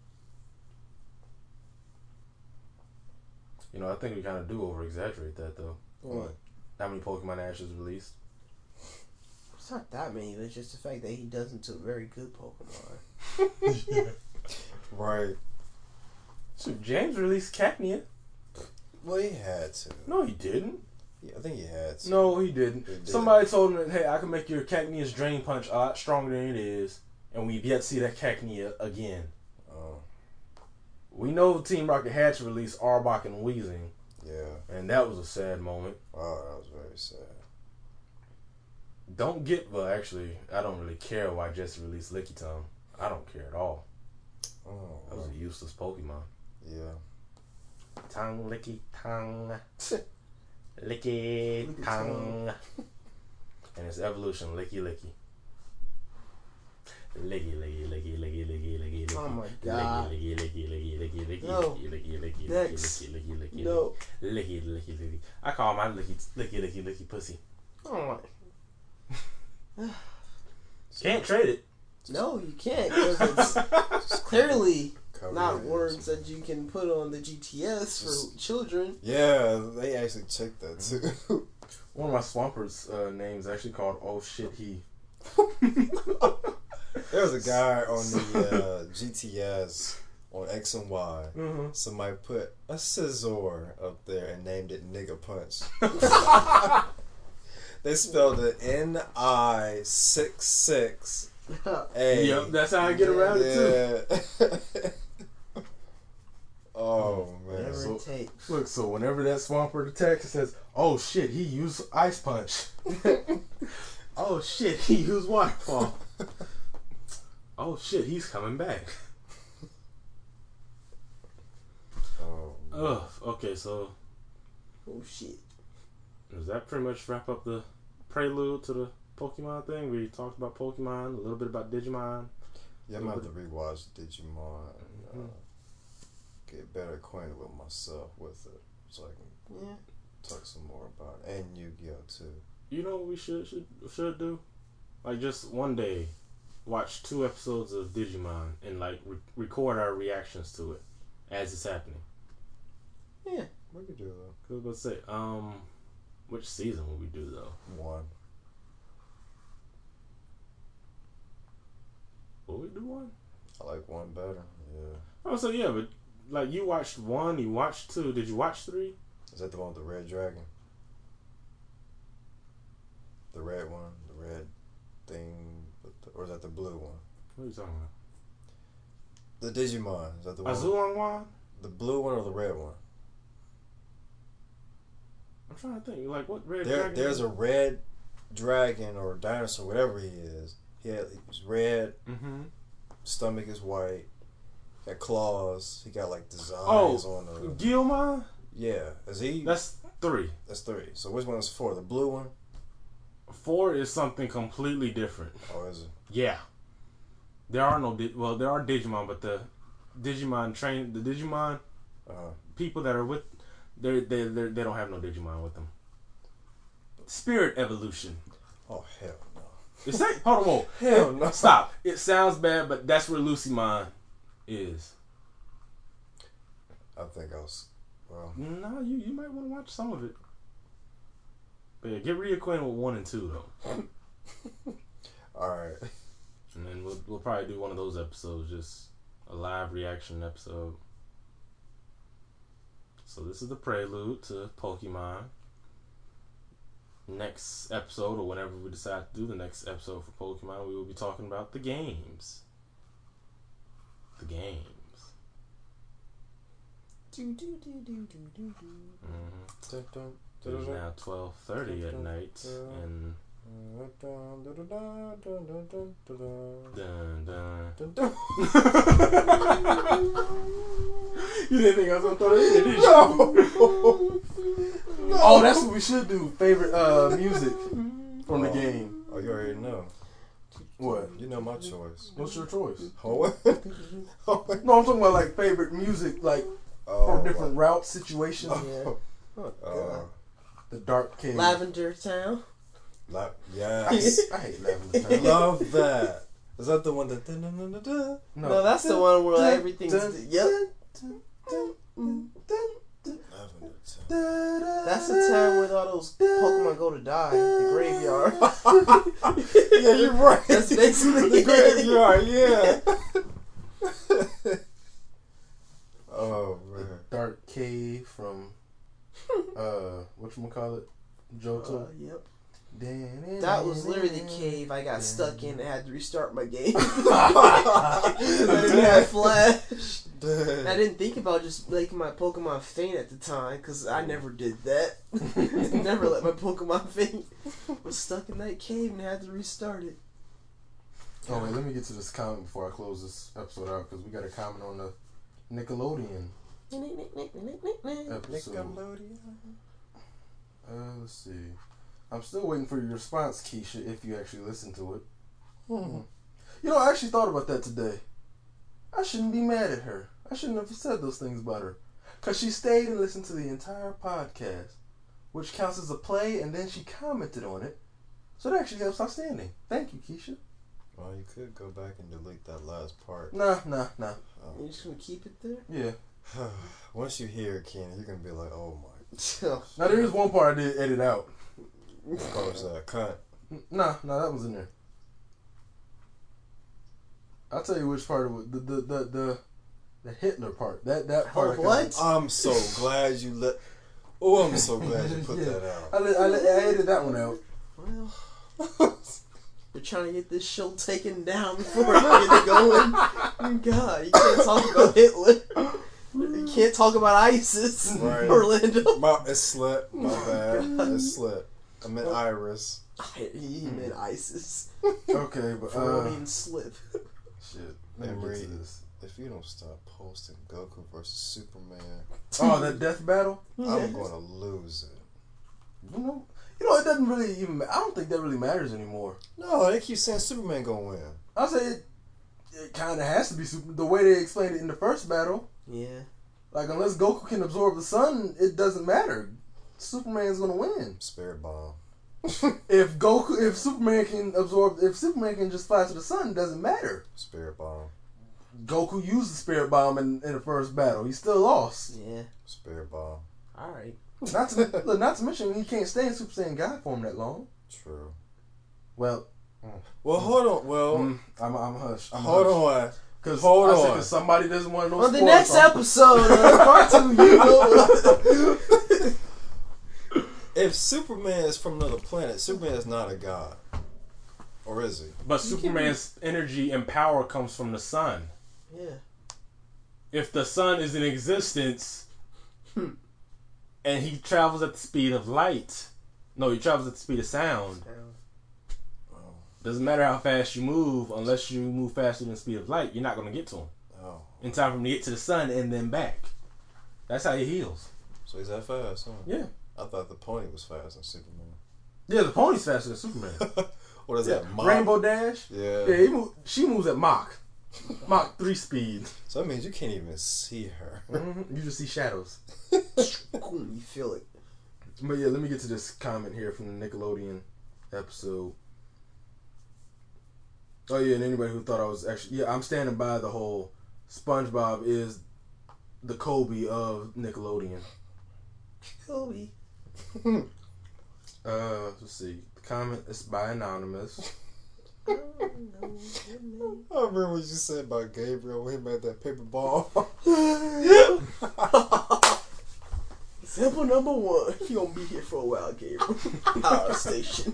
Speaker 2: you know, I think we kind of do over exaggerate that though.
Speaker 6: What?
Speaker 2: How many Pokemon Ash has released?
Speaker 1: It's not that many. It's just the fact that he does into very good Pokemon.
Speaker 6: Right.
Speaker 2: So James released Cacnea.
Speaker 6: Well, he had to.
Speaker 2: No, he didn't.
Speaker 6: Yeah, I think he had to.
Speaker 2: No, he didn't.
Speaker 6: He did.
Speaker 2: Somebody told him that, hey, I can make your Cacnea's Drain Punch a lot stronger than it is, and we've yet to see that Cacnea again.
Speaker 6: Oh,
Speaker 2: We know Team Rocket had to release Arbok and Weezing,
Speaker 6: yeah.
Speaker 2: and that was a sad moment.
Speaker 6: Oh, that was very sad.
Speaker 2: Don't get, well, actually, I don't really care why Jesse released Lickitung. I don't care at all.
Speaker 6: Oh,
Speaker 2: That was a useless Pokemon.
Speaker 6: yeah.
Speaker 2: Tongue, licky, tongue. Licky, tongue. And its evolution, licky, licky. Licky, licky, licky, licky, licky, licky, licky.
Speaker 1: Oh my God.
Speaker 2: Licky, licky, licky, licky, licky,
Speaker 1: No.
Speaker 2: licky, licky, licky,
Speaker 1: Next.
Speaker 2: licky, licky, licky,
Speaker 1: No.
Speaker 2: licky, licky, licky. I call my licky, licky, licky, licky pussy.
Speaker 1: Oh my.
Speaker 2: Can't trade it.
Speaker 1: No, you can't, because it's, it's clearly
Speaker 6: Cover
Speaker 1: not
Speaker 6: it.
Speaker 1: words that you can put on the G T S for children.
Speaker 6: Yeah, they actually checked that too.
Speaker 2: One of my Swampers uh, names actually called Oh Shit He.
Speaker 6: There was a guy on the uh, G T S on X and Y.
Speaker 2: Mm-hmm.
Speaker 6: Somebody put a scissor up there and named it Nigga Punch. They spelled it N I six six A.
Speaker 2: Yep, that's how I get around it too.
Speaker 6: Yeah. Oh man.
Speaker 1: Whatever
Speaker 2: So-
Speaker 1: it takes.
Speaker 2: Look, so whenever that Swampert attacks, it says, "Oh shit, he used Ice Punch." Oh shit, he used Waterfall. Oh shit, he's coming back.
Speaker 6: Oh, man.
Speaker 2: Ugh. Okay, so
Speaker 1: Oh shit.
Speaker 2: does that pretty much wrap up the prelude to the Pokemon thing? We talked about Pokemon, a little bit about Digimon.
Speaker 6: Yeah, I'm gonna have to rewatch Digimon and uh, get better acquainted with myself with it, so I can
Speaker 1: Yeah.
Speaker 6: talk some more about it. And Yu-Gi-Oh too.
Speaker 2: You know what we should should should do? Like just one day, watch two episodes of Digimon and like re- record our reactions to it as it's happening.
Speaker 1: Yeah.
Speaker 6: We could do that.
Speaker 2: Cause let's say, um, which season will we do though?
Speaker 6: One.
Speaker 2: Will we do one?
Speaker 6: I like one better. Yeah.
Speaker 2: Oh, so yeah, but like you watched one, you watched two. Did you watch three?
Speaker 6: Is that the one with the red dragon? The red one, the red thing, with the, or is that the blue one?
Speaker 2: What are you talking
Speaker 6: The Digimon. Is that the
Speaker 2: about?
Speaker 6: one?
Speaker 2: Azulangwan?
Speaker 6: The blue one or the red one?
Speaker 2: I'm trying to think. Like what red
Speaker 6: There,
Speaker 2: dragon?
Speaker 6: there's a red dragon or dinosaur, whatever he is. He had, he's red.
Speaker 2: Mm-hmm.
Speaker 6: Stomach is white. Got claws. He got like designs
Speaker 2: Oh,
Speaker 6: on the.
Speaker 2: Gilmon?
Speaker 6: Yeah, is he?
Speaker 2: That's three.
Speaker 6: That's three. So which one is four? The blue one?
Speaker 2: Four is something completely different.
Speaker 6: Oh, is it?
Speaker 2: Yeah. There are no, di- well, there are Digimon, but the Digimon train, the Digimon
Speaker 6: Uh,
Speaker 2: people that are with, they they they they don't have no Digimon with them. Spirit evolution.
Speaker 6: oh hell no.
Speaker 2: It say, hold on, whoa.
Speaker 6: Hell no.
Speaker 2: Stop. It sounds bad, but that's where Lucymon is.
Speaker 6: I think I was. Well,
Speaker 2: No, you you might want to watch some of it. But yeah, get reacquainted with one and two though,
Speaker 6: all right.
Speaker 2: and then we'll we'll probably do one of those episodes, just a live reaction episode. So this is the prelude to Pokemon. Next episode, or whenever we decide to do the next episode for Pokemon, we will be talking about the games. The games.
Speaker 1: Do, do, do, do, do, do, do.
Speaker 2: Mm-hmm.
Speaker 6: Dun, dun,
Speaker 2: It is
Speaker 6: dun,
Speaker 2: now twelve thirty at night, and
Speaker 6: dun, dun, dun, dun, dun, dun, dun, dun,
Speaker 2: dun dun.
Speaker 6: dun, dun.
Speaker 2: You didn't think I was gonna throw that in, did you?
Speaker 6: No.
Speaker 7: Oh, that's what we should do. Favorite uh, music from the game.
Speaker 6: Oh, you already know.
Speaker 7: What?
Speaker 6: You know my choice.
Speaker 7: What's your choice?
Speaker 6: Oh, oh,
Speaker 7: No, I'm talking about like favorite music, like from different route situations.
Speaker 6: Oh, uh,
Speaker 7: The Dark Cave.
Speaker 1: Lavender Town.
Speaker 6: la-
Speaker 7: I
Speaker 6: yes.
Speaker 7: hate, I hate Lavender Town.
Speaker 6: Love that. Is that the one that? Dun, dun, dun, dun, dun?
Speaker 1: No, that's the one where like, everything's.
Speaker 7: Dun,
Speaker 1: Yep.
Speaker 7: dun, dun, dun, dun.
Speaker 6: Lavender Town.
Speaker 1: That's the time when all those Pokemon go to die. The graveyard.
Speaker 6: Yeah, you're right.
Speaker 1: That's basically
Speaker 6: the
Speaker 1: it.
Speaker 6: graveyard. Yeah. Oh man.
Speaker 7: Dark Cave from uh whatchamacallit? Johto.
Speaker 1: Uh, yep.
Speaker 7: That
Speaker 1: That was literally the cave I got stuck in and had to restart my game. I didn't have Flash. I didn't think about just making my Pokemon faint at the time because I never did that. Never let my Pokemon faint. Was stuck in that cave and had to restart it.
Speaker 7: Oh wait, let me get to this comment before I close this episode out because we got a comment on the Nickelodeon episode.
Speaker 6: Nickelodeon.
Speaker 7: Uh, let's see. I'm still waiting for your response, Keisha, if you actually listen to it. Hmm. You know, I actually thought about that today. I shouldn't be mad at her. I shouldn't have said those things about her. Because she stayed and listened to the entire podcast, which counts as a play, and then she commented on it. So that actually helps outstanding. Thank you, Keisha.
Speaker 6: Well, you could go back and delete that last part.
Speaker 7: Nah, nah, nah.
Speaker 1: You just gonna keep it there?
Speaker 7: Yeah.
Speaker 6: Once you hear it, Ken, you're gonna be like, "Oh my!"
Speaker 7: Now there is one part I did edit out.
Speaker 6: Of course, uh, cunt.
Speaker 7: Nah, nah, that was in there. I'll tell you which part it was. The the the the, the Hitler part. That that part.
Speaker 1: Oh,
Speaker 7: I kinda-
Speaker 1: what?
Speaker 6: I'm so glad you let. Oh, I'm so glad you put
Speaker 7: Yeah.
Speaker 6: that out.
Speaker 7: I, let- I, let- I edited that one out.
Speaker 1: Well, you're trying to get this show taken down before I get it going. God, you can't talk about Hitler. You can't talk about ISIS.
Speaker 6: Right.
Speaker 1: Orlando.
Speaker 6: My, it slipped. My bad. It slipped. I meant Iris.
Speaker 1: He meant ISIS.
Speaker 7: Okay, but uh,
Speaker 1: Freudian slip.
Speaker 7: shit. Let me get
Speaker 6: Emery,
Speaker 7: to this.
Speaker 6: if you don't stop posting Goku versus Superman,
Speaker 7: Oh, that death battle.
Speaker 6: I'm gonna lose it.
Speaker 7: You know, you know, it doesn't really even. ma- I don't think that really matters anymore.
Speaker 6: No, they keep saying Superman gonna win.
Speaker 7: I'll say it. It kind of has to be super. The way they explained it in the first battle,
Speaker 1: Yeah.
Speaker 7: like unless Goku can absorb the sun, it doesn't matter. Superman's gonna win.
Speaker 6: Spirit bomb.
Speaker 7: If Goku, if Superman can absorb, if Superman can just fly to the sun, it doesn't matter.
Speaker 6: Spirit bomb.
Speaker 7: Goku used the spirit bomb in, in the first battle. He still lost.
Speaker 1: Yeah.
Speaker 6: Spirit bomb.
Speaker 1: Alright.
Speaker 7: Not to look, not to mention he can't stay in Super Saiyan God form that long.
Speaker 6: True.
Speaker 7: Well,
Speaker 6: Well, hold on. Well,
Speaker 7: mm, I'm I'm hush. I'm
Speaker 6: hold
Speaker 7: hush.
Speaker 6: on.
Speaker 7: Cause
Speaker 6: Hold
Speaker 7: I said,
Speaker 6: on.
Speaker 7: 'cause somebody doesn't want to know.
Speaker 1: On the
Speaker 7: spoilers,
Speaker 1: next
Speaker 7: so-
Speaker 1: episode of part two, you know.
Speaker 6: If Superman is from another planet, Superman is not a god, or is he?
Speaker 2: But Superman's energy and power comes from the sun.
Speaker 1: Yeah.
Speaker 2: If the sun is in existence, and he travels at the speed of light, no, he travels at the speed of sound. Doesn't matter how fast you move, unless you move faster than the speed of light, you're not going to get to him
Speaker 6: Oh,
Speaker 2: in time for him to get to the sun and then back. That's how he heals.
Speaker 6: so he's that fast, huh?
Speaker 7: Yeah,
Speaker 6: I thought the pony was faster than Superman.
Speaker 7: yeah. The pony's faster than Superman.
Speaker 6: What is
Speaker 7: Yeah.
Speaker 6: that? Mach?
Speaker 7: Rainbow Dash.
Speaker 6: Yeah.
Speaker 7: Yeah, he move, she moves at Mach. Mach three speed.
Speaker 6: So that means you can't even see her.
Speaker 7: Mm-hmm. You just see shadows.
Speaker 1: Cool, you feel it.
Speaker 7: But yeah, let me get to this comment here from the Nickelodeon episode. Oh yeah, and anybody who thought I was actually yeah, I'm standing by the whole SpongeBob is the Kobe of Nickelodeon.
Speaker 1: Kobe.
Speaker 7: Uh, let's see. The comment is by Anonymous.
Speaker 6: I remember what you said about Gabriel when he made that paper ball.
Speaker 1: Sample number one. You gonna be here for a while, Gabriel. Power station.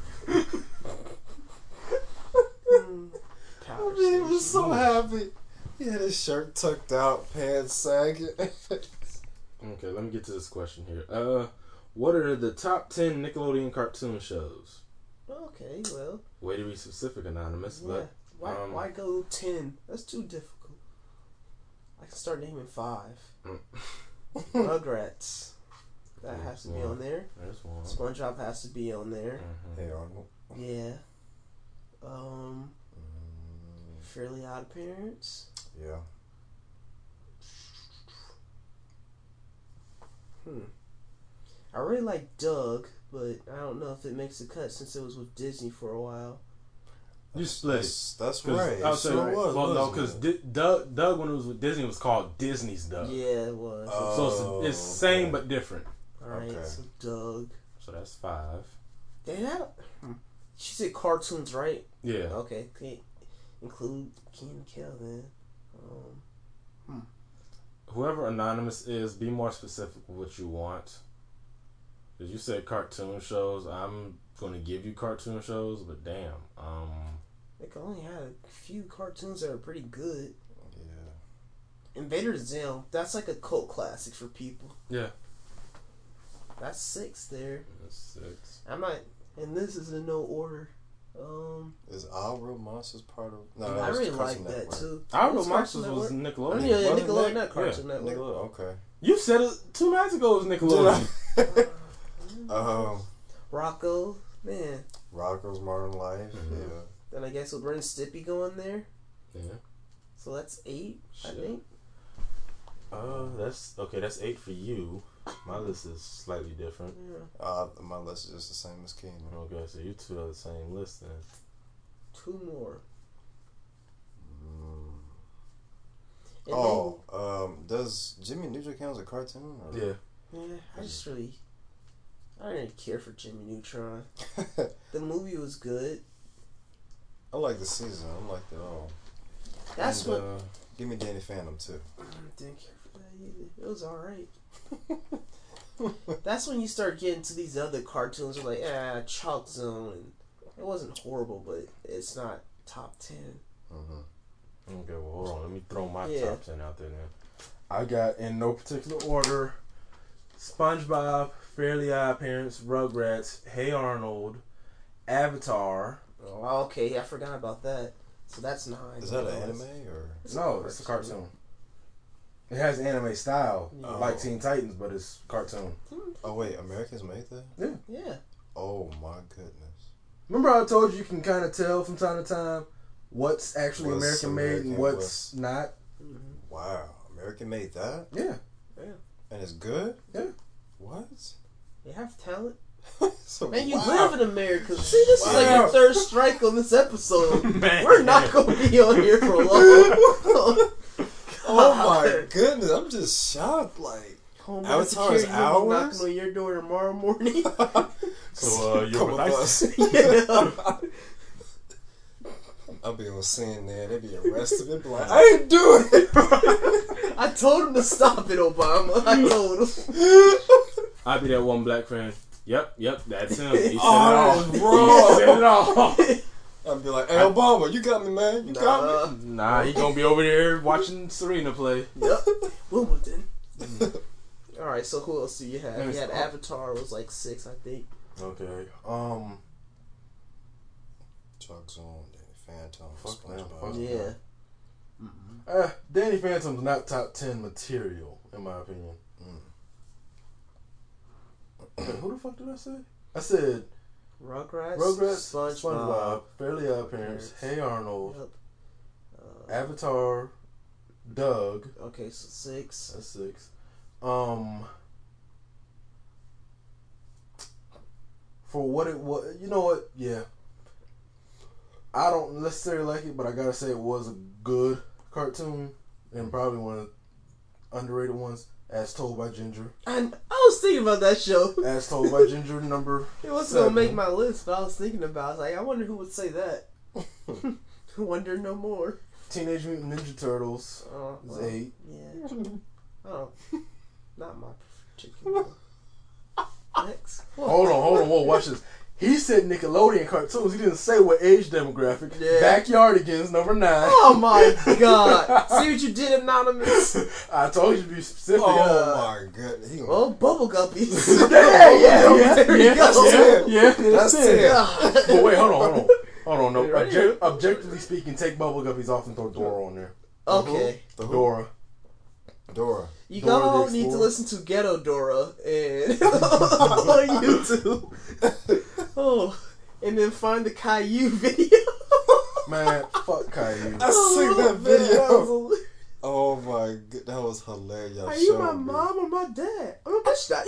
Speaker 1: Power
Speaker 6: I mean, he was so
Speaker 1: station.
Speaker 6: happy. He had his shirt tucked out, pants sagging.
Speaker 2: Okay, let me get to this question here. Uh, what are the top ten Nickelodeon cartoon shows?
Speaker 1: Okay, well.
Speaker 2: Way to be specific, Anonymous,
Speaker 1: Yeah.
Speaker 2: but
Speaker 1: Why,
Speaker 2: um,
Speaker 1: why go ten? That's too difficult. I can start naming five. Rugrats. That
Speaker 2: Yeah,
Speaker 1: has to be
Speaker 2: one.
Speaker 1: on there.
Speaker 2: there's one.
Speaker 1: SpongeBob has to be on there.
Speaker 2: Mhm.
Speaker 6: Hey Arnold.
Speaker 1: Yeah. Um,
Speaker 6: Mm,
Speaker 1: Fairly Odd Parents.
Speaker 6: yeah.
Speaker 1: Hmm. I really like Doug, but I don't know if it makes a cut since it was with Disney for a while.
Speaker 2: You split it.
Speaker 6: That's, that's
Speaker 2: 'Cause
Speaker 6: right.
Speaker 2: I
Speaker 6: It
Speaker 2: was saying,
Speaker 6: sure
Speaker 2: right.
Speaker 6: was.
Speaker 2: well, no,
Speaker 6: wasn't
Speaker 2: because
Speaker 6: it?
Speaker 2: D- Doug, Doug, when it was with Disney, was called Disney's Doug.
Speaker 1: Yeah, it was.
Speaker 6: Oh.
Speaker 2: So it's, it's same
Speaker 6: okay.
Speaker 2: but different.
Speaker 1: Alright,
Speaker 6: okay.
Speaker 1: so Doug.
Speaker 2: So that's five.
Speaker 1: They had. Hmm. She said cartoons, right?
Speaker 2: Yeah.
Speaker 1: Okay, okay. Include Key and Kel then. Um,
Speaker 2: Whoever Anonymous is, be more specific with what you want. Because you said cartoon shows. I'm going to give you cartoon shows, but damn. Um,
Speaker 1: they only had a few cartoons that are pretty good.
Speaker 6: Yeah.
Speaker 1: Invader Zim, that's like a cult classic for people.
Speaker 2: yeah.
Speaker 1: That's six there.
Speaker 2: That's six.
Speaker 1: I might, and this is in no order. Um,
Speaker 6: Is Our Real Monsters part of? No,
Speaker 1: I
Speaker 6: that was
Speaker 1: really
Speaker 6: Cartoon
Speaker 1: like that
Speaker 6: Network.
Speaker 1: too.
Speaker 2: Our
Speaker 1: Was
Speaker 2: Real
Speaker 1: Cartoon
Speaker 2: Monsters was
Speaker 1: Network?
Speaker 2: Nickelodeon.
Speaker 1: Oh, yeah, yeah,
Speaker 2: wasn't
Speaker 1: Nickelodeon,
Speaker 2: it?
Speaker 1: not Cartoon
Speaker 2: Yeah.
Speaker 1: Network.
Speaker 6: Nickelodeon, okay.
Speaker 2: You said it two nights ago it was Nickelodeon.
Speaker 6: Um,
Speaker 1: Rocco, man.
Speaker 6: Rocko's Modern Life.
Speaker 2: Mhm.
Speaker 6: Yeah.
Speaker 1: Then I guess with Ren and Stimpy going there.
Speaker 2: Yeah.
Speaker 1: So that's eight, I
Speaker 2: Shit.
Speaker 1: think.
Speaker 2: Uh, that's okay. That's eight for you. My list is slightly different.
Speaker 1: Yeah.
Speaker 6: Uh, my list is just the same as Keenan.
Speaker 2: Okay, so you two are the same list then.
Speaker 1: Two more.
Speaker 6: Mm.
Speaker 1: And
Speaker 6: Oh, um, does Jimmy Neutron count as a cartoon? Or?
Speaker 2: Yeah.
Speaker 1: then, yeah, I just really, I didn't really care for Jimmy Neutron. The movie was good.
Speaker 6: I like the season. I liked it all.
Speaker 1: That's
Speaker 6: And,
Speaker 1: what.
Speaker 6: Uh, give me Danny Phantom too.
Speaker 1: I didn't care for that either. It was alright. That's when you start getting to these other cartoons like, ah, Chalk Zone. And it wasn't horrible, but it's not top ten.
Speaker 6: Mm-hmm.
Speaker 2: Okay, well, hold on. Let me throw my
Speaker 1: Yeah.
Speaker 2: top ten out there then. I got, in no particular order, SpongeBob, Fairly Odd Parents, Rugrats, Hey Arnold, Avatar.
Speaker 1: Oh, okay, I forgot about that. So that's nine.
Speaker 6: Is that an anime or?
Speaker 1: It's
Speaker 2: No,
Speaker 1: a
Speaker 2: it's a cartoon. It has anime style,
Speaker 1: Yeah.
Speaker 2: like Teen Titans, but it's cartoon.
Speaker 6: Oh wait, Americans made that?
Speaker 1: Yeah.
Speaker 6: Oh my goodness.
Speaker 2: Remember I told you you can kind of tell from time to time what's actually
Speaker 6: What's
Speaker 2: American made and
Speaker 6: American,
Speaker 2: what's
Speaker 6: what's-
Speaker 2: not?
Speaker 1: Mm-hmm.
Speaker 6: Wow, American made that,
Speaker 2: Yeah.
Speaker 6: and it's good.
Speaker 2: Yeah.
Speaker 6: What?
Speaker 1: They have talent.
Speaker 6: So,
Speaker 1: Man, you
Speaker 6: wow.
Speaker 1: live in America. See, this is like
Speaker 6: Wow.
Speaker 1: your third strike on this episode.
Speaker 2: Man.
Speaker 1: We're not going to be on here for long.
Speaker 6: Oh my goodness, I'm just shocked. Like,
Speaker 1: Homeland
Speaker 6: Avatar is
Speaker 1: Security will be
Speaker 6: ours?
Speaker 1: knocking on your door tomorrow morning.
Speaker 2: So, uh, you're
Speaker 6: come
Speaker 2: with
Speaker 6: with
Speaker 2: ISIS?
Speaker 6: us.
Speaker 1: Yeah.
Speaker 6: I'll be on scene there. They be arrested. They be like, I ain't doing it.
Speaker 1: I told him to stop it, Obama. I told him.
Speaker 2: I'd be that one black friend. Yep, yep, that's him. He said
Speaker 6: Oh,
Speaker 2: it all. He said it all.
Speaker 6: I'll be like, hey, Obama, you got me, man. You got me.
Speaker 1: Nah.
Speaker 2: Nah, he gonna be over there watching Serena play.
Speaker 1: Yep. Wimbledon. Alright, so who else do you have?
Speaker 2: Let me
Speaker 1: You had
Speaker 2: stop.
Speaker 1: Avatar was like six, I think.
Speaker 2: Okay. Um.
Speaker 6: Chalk Zone, Danny Phantom,
Speaker 2: Fuck them,
Speaker 6: SpongeBob.
Speaker 2: fuck
Speaker 1: Yeah.
Speaker 2: Uh, Danny Phantom's not top ten material, in my opinion. Wait, who the fuck did I say? I said
Speaker 1: Rugrats,
Speaker 2: Rugrats,
Speaker 1: SpongeBob.
Speaker 2: SpongeBob, Fairly Odd Parents,
Speaker 1: Parents.
Speaker 2: Hey Arnold,
Speaker 1: Yep. Uh,
Speaker 2: Avatar, Doug.
Speaker 1: okay, so six.
Speaker 2: That's six. Um, for what it was, you know what? Yeah, I don't necessarily like it, but I gotta say it was a good cartoon and probably one of the underrated ones. As Told by Ginger.
Speaker 1: And I was thinking about that show.
Speaker 2: As Told by Ginger, number.
Speaker 1: It wasn't
Speaker 2: seven.
Speaker 1: gonna make my list, but I was thinking about it. I was like, I wonder who would say that. Wonder no more.
Speaker 2: Teenage Mutant Ninja Turtles
Speaker 1: Oh,
Speaker 2: is
Speaker 1: well,
Speaker 2: eight.
Speaker 1: yeah. Oh, not my particular. Next.
Speaker 2: Hold on, hold on, whoa, watch this.
Speaker 7: He said Nickelodeon cartoons. He didn't say what age demographic.
Speaker 1: Yeah.
Speaker 7: Backyardigans, number nine.
Speaker 1: Oh my god! See what you did, Anonymous?
Speaker 7: I told you to be specific.
Speaker 6: Oh my god. He gonna,
Speaker 1: Well, bubble guppies.
Speaker 7: yeah, yeah, yeah.
Speaker 1: There you
Speaker 7: yeah,
Speaker 1: go.
Speaker 7: yeah, yeah,
Speaker 6: That's
Speaker 7: that's it.
Speaker 6: it.
Speaker 7: But wait, hold on, hold on. Hold on, no.
Speaker 1: You ready?
Speaker 7: Object, objectively speaking, take Bubble Guppies off and throw Dora on there.
Speaker 1: Okay.
Speaker 6: The who?
Speaker 7: Dora.
Speaker 6: Dora.
Speaker 1: You
Speaker 7: Dora the
Speaker 1: all need to
Speaker 7: Explorer.
Speaker 1: listen to Ghetto Dora and on YouTube. Oh, and then find the Caillou video.
Speaker 7: Man, fuck Caillou.
Speaker 6: I seen that
Speaker 1: Oh, man, that
Speaker 6: video.
Speaker 1: was
Speaker 6: Oh my god, that was hilarious.
Speaker 1: a- Are you my mom or my dad? I'm a bitch that.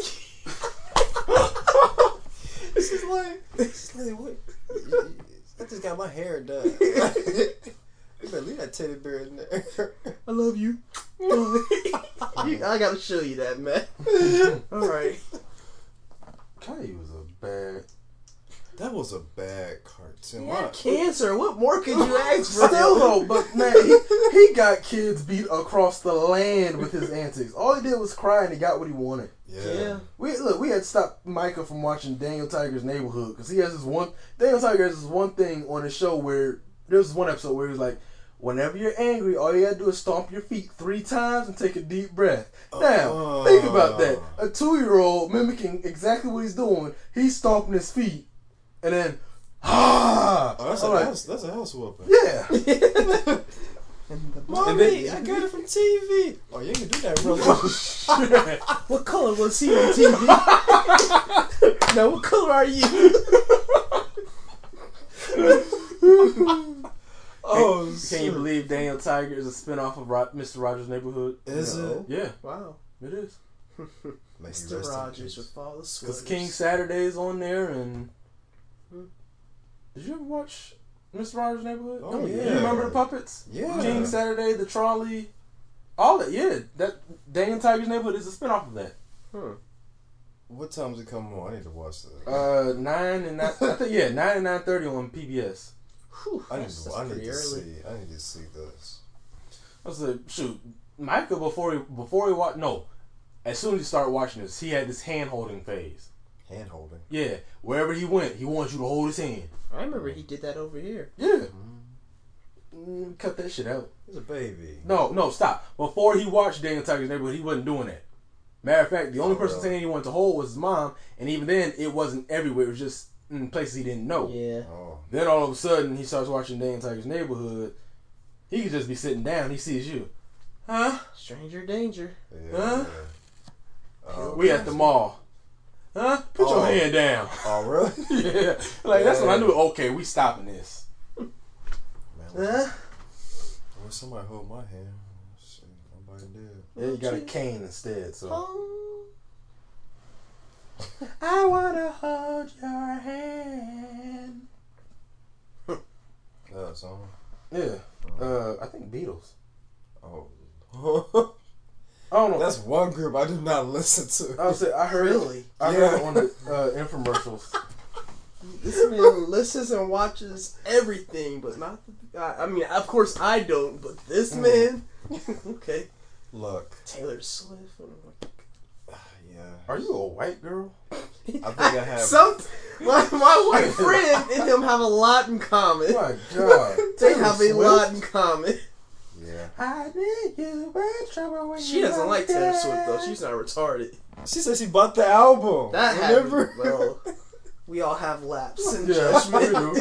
Speaker 6: This is like, this is like, what? I just got my hair done. You better leave that teddy bear in there.
Speaker 1: I love you. You- I gotta show you that, man. All right.
Speaker 7: Caillou was a bad.
Speaker 6: That was a bad cartoon.
Speaker 1: He
Speaker 6: Why-
Speaker 1: had cancer. What more could you ask for?
Speaker 7: Still though, but man, he, he got kids beat across the land with his antics. All he did was cry and he got what he wanted.
Speaker 6: Yeah.
Speaker 1: Yeah.
Speaker 7: We look, we had to stop Micah from watching Daniel Tiger's Neighborhood because he has this one. Daniel Tiger has this one thing on his show where there's one episode where he's like, whenever you're angry, all you gotta do is stomp your feet three times and take a deep breath. Now,
Speaker 6: Oh.
Speaker 7: think about that. A two-year-old mimicking exactly what he's doing. He's stomping his feet, and then ah,
Speaker 6: Oh, that's
Speaker 7: I'm
Speaker 6: a
Speaker 7: like,
Speaker 6: house. That's a house whooping.
Speaker 7: yeah.
Speaker 6: Mommy,
Speaker 7: And then-
Speaker 6: I got it from T V. Oh, you can do that, real life.
Speaker 1: What color was he on T V? Now, what color are you?
Speaker 6: Oh,
Speaker 7: Can
Speaker 6: shit.
Speaker 7: you believe Daniel Tiger is a spinoff of Ro- Mister Rogers' Neighborhood?
Speaker 6: Is
Speaker 1: No.
Speaker 6: it?
Speaker 7: Yeah,
Speaker 1: Wow.
Speaker 7: it is.
Speaker 6: May he
Speaker 1: Mister
Speaker 6: rest in
Speaker 1: Rogers
Speaker 6: peace.
Speaker 1: with all the
Speaker 7: Because
Speaker 1: sweaters.
Speaker 7: King Saturday's on there, and did you ever watch Mister Rogers' Neighborhood?
Speaker 6: Oh,
Speaker 7: Do
Speaker 6: yeah.
Speaker 7: you remember the puppets?
Speaker 6: Yeah.
Speaker 7: King Saturday, the trolley, all that. Yeah, that Daniel Tiger's Neighborhood is a spinoff of that.
Speaker 1: Hmm.
Speaker 6: What time's it come on? I need to watch that.
Speaker 7: Uh, nine and nine. I think yeah, nine and nine thirty on P B S.
Speaker 1: Whew,
Speaker 6: I need
Speaker 1: that's,
Speaker 6: to.
Speaker 1: that's
Speaker 6: I need
Speaker 1: pretty
Speaker 6: to
Speaker 1: early.
Speaker 6: see. I need to see this.
Speaker 7: I was like, shoot, Micah before he before he watched no, as soon as he started watching this, he had this hand holding phase.
Speaker 6: Hand holding.
Speaker 7: Yeah, wherever he went, he wants you to hold his hand.
Speaker 1: I remember he did that over here.
Speaker 7: Yeah. Mm, cut that shit out.
Speaker 6: He's a baby.
Speaker 7: No, no, stop. Before he watched Daniel Tiger's Neighborhood, he wasn't doing that. Matter of fact, the only
Speaker 6: Oh,
Speaker 7: person
Speaker 6: really?
Speaker 7: saying he wanted to hold was his mom, and even then, it wasn't everywhere. It was just in places he didn't know.
Speaker 1: Yeah.
Speaker 6: Oh.
Speaker 7: Then all of a sudden, he starts watching Daniel Tiger's Neighborhood. He could just be sitting down. He sees you. Huh?
Speaker 1: Stranger danger.
Speaker 6: Yeah.
Speaker 7: Huh?
Speaker 6: Oh,
Speaker 7: We at the mall. Huh? Put
Speaker 6: Oh.
Speaker 7: your hand down.
Speaker 6: oh, really?
Speaker 7: Yeah. Like, that's when I
Speaker 6: Yeah.
Speaker 7: knew, okay, we stopping this.
Speaker 6: Man,
Speaker 1: Huh?
Speaker 6: I wish somebody hold my hand. Shit, nobody did.
Speaker 7: Yeah, you got a cane instead, so.
Speaker 1: Oh.
Speaker 7: I wanna hold your hand.
Speaker 6: That song.
Speaker 7: Yeah. Uh, I think Beatles.
Speaker 6: Oh.
Speaker 7: I don't know.
Speaker 6: That's one group I do not listen to.
Speaker 7: I was say I heard
Speaker 1: Really?
Speaker 7: I
Speaker 6: Yeah.
Speaker 7: heard it on the uh, infomercials.
Speaker 1: This man listens and watches everything, but not. The, I, I mean, of course I don't, but this
Speaker 6: Mm.
Speaker 1: man. Okay.
Speaker 6: Look.
Speaker 1: Taylor Swift.
Speaker 6: Yeah.
Speaker 7: Are you a white girl?
Speaker 6: I think I have.
Speaker 1: Some my, my white friend and him have a lot in common.
Speaker 7: My God.
Speaker 1: They
Speaker 7: Taylor
Speaker 1: have a
Speaker 7: Swift?
Speaker 1: lot in common.
Speaker 6: Yeah.
Speaker 7: I knew you were trouble when
Speaker 1: She
Speaker 7: you
Speaker 1: doesn't
Speaker 7: were
Speaker 1: like Taylor
Speaker 7: there.
Speaker 1: Swift though. She's not retarded.
Speaker 6: She said she bought the album.
Speaker 1: That
Speaker 6: Remember?
Speaker 1: happened. Well, we all have laps in
Speaker 7: Yeah,
Speaker 1: judgment.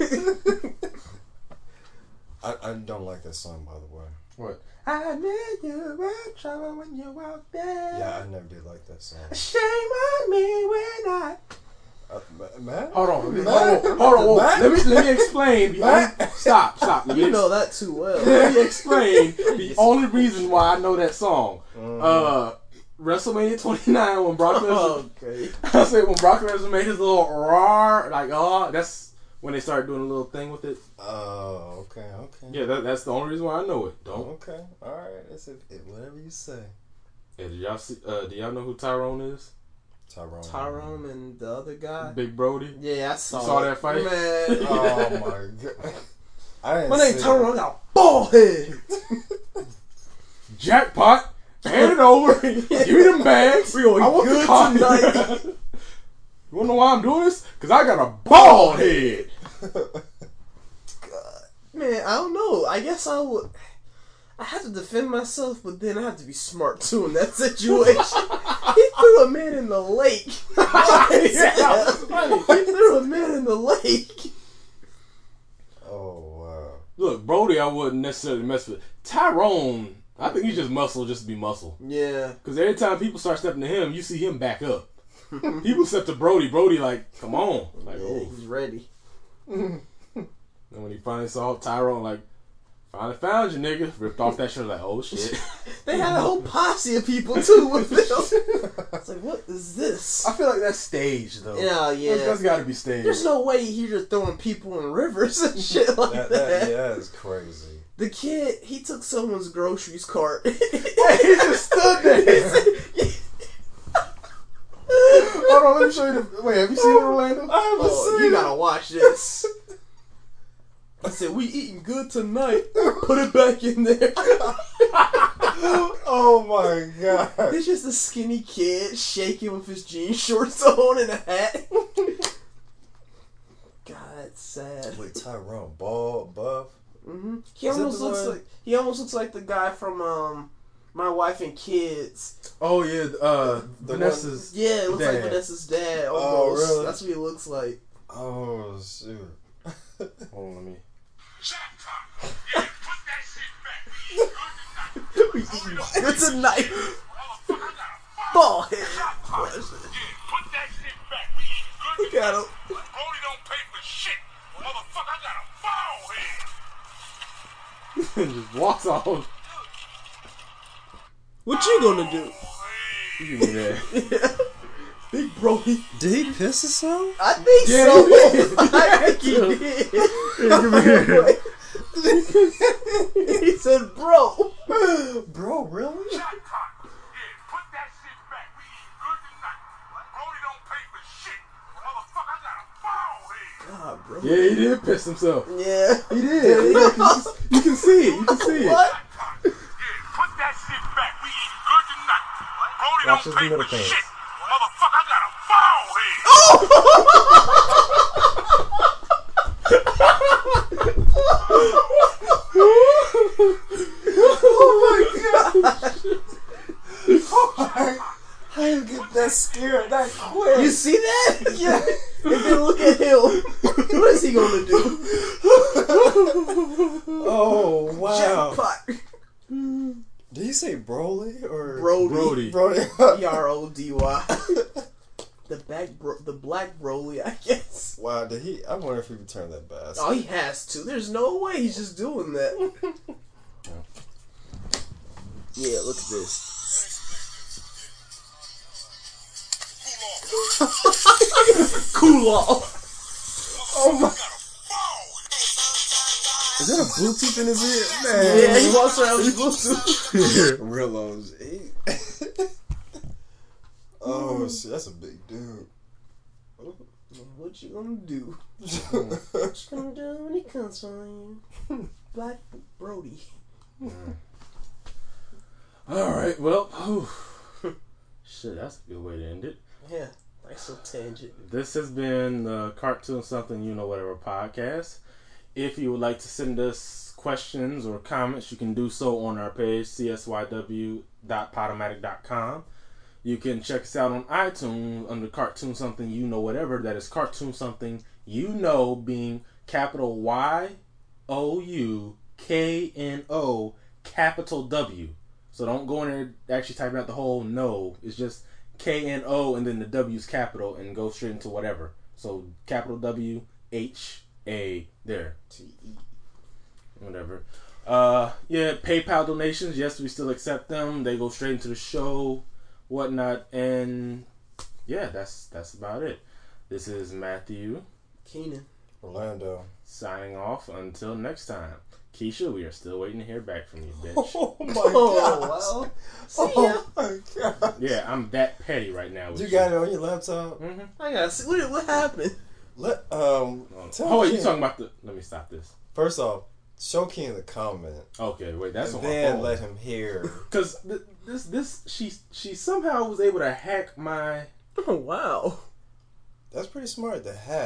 Speaker 6: I, I don't like that song, by the way.
Speaker 7: What? I knew you were trouble when you walked there.
Speaker 6: Yeah, I never did like that song.
Speaker 7: Shame on me when I.
Speaker 6: Uh, Ma- Matt?
Speaker 7: Hold on, let me,
Speaker 6: Matt?
Speaker 7: hold on, hold on. hold on.
Speaker 6: Matt?
Speaker 7: Let me let me explain. The
Speaker 6: Matt?
Speaker 7: only- stop, stop. Let me,
Speaker 1: You know that too well.
Speaker 7: let me explain the only reason why I know that song.
Speaker 6: Mm.
Speaker 7: Uh, WrestleMania twenty-nine when Brock Lesnar.
Speaker 1: Okay.
Speaker 7: I said when Brock Lesnar made his little roar, like oh, that's when they started doing a little thing with it.
Speaker 6: Oh, okay, okay.
Speaker 7: Yeah, that, that's the only reason why I know it. Don't.
Speaker 6: Okay, alright. That's it, it. Whatever you say.
Speaker 7: Yeah, did y'all see? Uh, do y'all know who Tyrone is?
Speaker 6: Tyrone.
Speaker 1: Tyrone and the other guy.
Speaker 7: Big Brody.
Speaker 1: Yeah, I saw,
Speaker 7: You saw
Speaker 1: it.
Speaker 7: that fight?
Speaker 1: Man.
Speaker 6: Oh, my God. I didn't
Speaker 1: My name
Speaker 6: see
Speaker 1: Tyrone. I
Speaker 6: it.
Speaker 1: got a bald head.
Speaker 7: Jackpot. Hand it over. Give me them bags.
Speaker 1: We going
Speaker 7: I want the
Speaker 1: good
Speaker 7: car.
Speaker 1: tonight.
Speaker 2: You wanna know why I'm doing this? Cause I got a bald head.
Speaker 1: Man, I don't know. I guess I would. I have to defend myself, but then I have to be smart too in that situation. He threw a man in the lake.
Speaker 2: Yeah, funny.
Speaker 1: He threw a man in the lake.
Speaker 6: Oh wow.
Speaker 2: Look, Brody, I wouldn't necessarily mess with. Tyrone, I think he's just muscle, just to be muscle.
Speaker 1: Yeah.
Speaker 2: Because every time people start stepping to him, you see him back up. People step to Brody. Brody, like, come on. Like,
Speaker 1: Yeah,
Speaker 2: oh.
Speaker 1: he's ready.
Speaker 2: And when he finally saw Tyrone, like, finally found you, nigga. Ripped off that shirt, like, oh shit.
Speaker 1: They had a whole posse of people too with them. It's like, what is this?
Speaker 2: I feel like that's staged, though.
Speaker 1: Yeah, yeah.
Speaker 2: That's, that's got to be staged.
Speaker 1: There's no way he's just throwing people in rivers and shit like
Speaker 6: That,
Speaker 1: that.
Speaker 6: that, yeah, that's crazy.
Speaker 1: The kid, he took someone's groceries cart.
Speaker 2: He just stood there. Hold on, let me show you the. Wait, have you seen it, Orlando?
Speaker 6: I haven't
Speaker 1: Oh,
Speaker 6: seen
Speaker 1: you
Speaker 6: it.
Speaker 1: gotta watch this. I said, we eating good tonight. Put it back in there.
Speaker 6: Oh my god.
Speaker 1: It's just a skinny kid shaking with his jean shorts on and a hat. God, it's sad.
Speaker 6: Wait, Tyrone, bald, buff.
Speaker 1: Mm-hmm. He
Speaker 6: Is that
Speaker 1: almost
Speaker 6: the
Speaker 1: looks
Speaker 6: one-
Speaker 1: like he almost looks like the guy from um My Wife and Kids.
Speaker 2: Oh, yeah, uh,
Speaker 6: The
Speaker 2: Vanessa's.
Speaker 1: Yeah, it looks like
Speaker 2: dad.
Speaker 1: Vanessa's dad.
Speaker 6: Oh,
Speaker 1: Almost.
Speaker 6: really?
Speaker 1: That's what he looks like.
Speaker 6: Oh shoot.
Speaker 2: Hold on, let me.
Speaker 4: Jackpot. Yeah, put that shit back. We eat good tonight.
Speaker 1: Good tonight.
Speaker 4: Motherfucker, I got a
Speaker 1: Ball head.
Speaker 4: jackpot. Yeah, put that shit back. We eat good
Speaker 1: Look at him.
Speaker 4: Brody don't pay for shit. Motherfucker, I got a bald head.
Speaker 2: Just walks off.
Speaker 1: What you gonna do?
Speaker 2: You can do that.
Speaker 1: Big Brody.
Speaker 6: Did he piss himself?
Speaker 1: I think
Speaker 2: Yeah,
Speaker 1: so.
Speaker 2: he did.
Speaker 1: I think he did. He said, bro.
Speaker 6: Bro, really?
Speaker 4: Jackpot. Yeah, put that shit back. We eat good tonight. Brody don't pay for shit. Motherfucker, I got a bald head.
Speaker 1: God, bro.
Speaker 2: Yeah, he did piss himself.
Speaker 1: Yeah.
Speaker 2: He did. Yeah, 'cause you can see it. You can see it.
Speaker 1: What?
Speaker 4: Jackpot. Yeah, put that shit back. We eat good tonight. Brody
Speaker 6: Watch
Speaker 4: don't
Speaker 6: his
Speaker 4: pay
Speaker 6: middle
Speaker 4: for
Speaker 6: finger.
Speaker 4: shit. Motherfucker, I got a bald head.
Speaker 6: How you get that scared that quick?
Speaker 1: You see that? Yeah. And then look at him. What is he gonna do?
Speaker 6: Oh wow.
Speaker 1: Jackpot.
Speaker 6: Did he say Broly or
Speaker 1: Brody.
Speaker 2: Brody.
Speaker 6: Brody?
Speaker 1: B R O D Y. The back, bro- the black Broly, I guess.
Speaker 6: Wow, did he? I wonder if he returned that bass.
Speaker 1: Oh, he has to. There's no way he's just doing that. Yeah, look at this. Cool off.
Speaker 6: Oh my! Is that a Bluetooth in his ear? Man.
Speaker 1: Yeah, he walks around with Bluetooth.
Speaker 6: Real O G. Oh shit, that's a big dude.
Speaker 1: What you gonna do? What you gonna do when he comes for you? Black Brody.
Speaker 2: Alright, well, whew. Shit, that's a good way to end it.
Speaker 1: Yeah, nice little tangent.
Speaker 2: This has been the Cartoon Something You Know Whatever podcast. If you would like to send us questions or comments, you can do so on our page, c s y w dot podomatic dot com. You can check us out on iTunes under Cartoon Something You Know Whatever. That is Cartoon Something You Know, being capital Y O U K N O capital W. So don't go in there actually typing out the whole no. It's just K N O and then the W's capital and go straight into whatever. So capital W H A there.
Speaker 1: T E.
Speaker 2: Whatever. Uh yeah, PayPal donations, yes, we still accept them. They go straight into the show, whatnot, and yeah, that's that's about it. This is Matthew
Speaker 1: Keenan.
Speaker 6: Orlando.
Speaker 2: signing off until next time. Keisha, we are still waiting to hear back from you, bitch.
Speaker 6: Oh my
Speaker 1: Oh,
Speaker 6: god.
Speaker 1: well. See ya.
Speaker 6: Oh my god.
Speaker 2: Yeah, I'm that petty right now with
Speaker 6: You
Speaker 2: you.
Speaker 6: got it on your laptop?
Speaker 2: Mm-hmm.
Speaker 1: I gotta see. What, what happened?
Speaker 6: Let um tell
Speaker 2: Oh, wait,
Speaker 6: Ken-
Speaker 2: you talking about the... Let me stop this.
Speaker 6: First off, show Ken the comment.
Speaker 2: Okay, wait, that's
Speaker 6: and
Speaker 2: on my
Speaker 6: then
Speaker 2: phone.
Speaker 6: let him hear.
Speaker 2: Because th- this, this, she, she somehow was able to hack my...
Speaker 1: Oh, wow.
Speaker 6: That's pretty smart to have.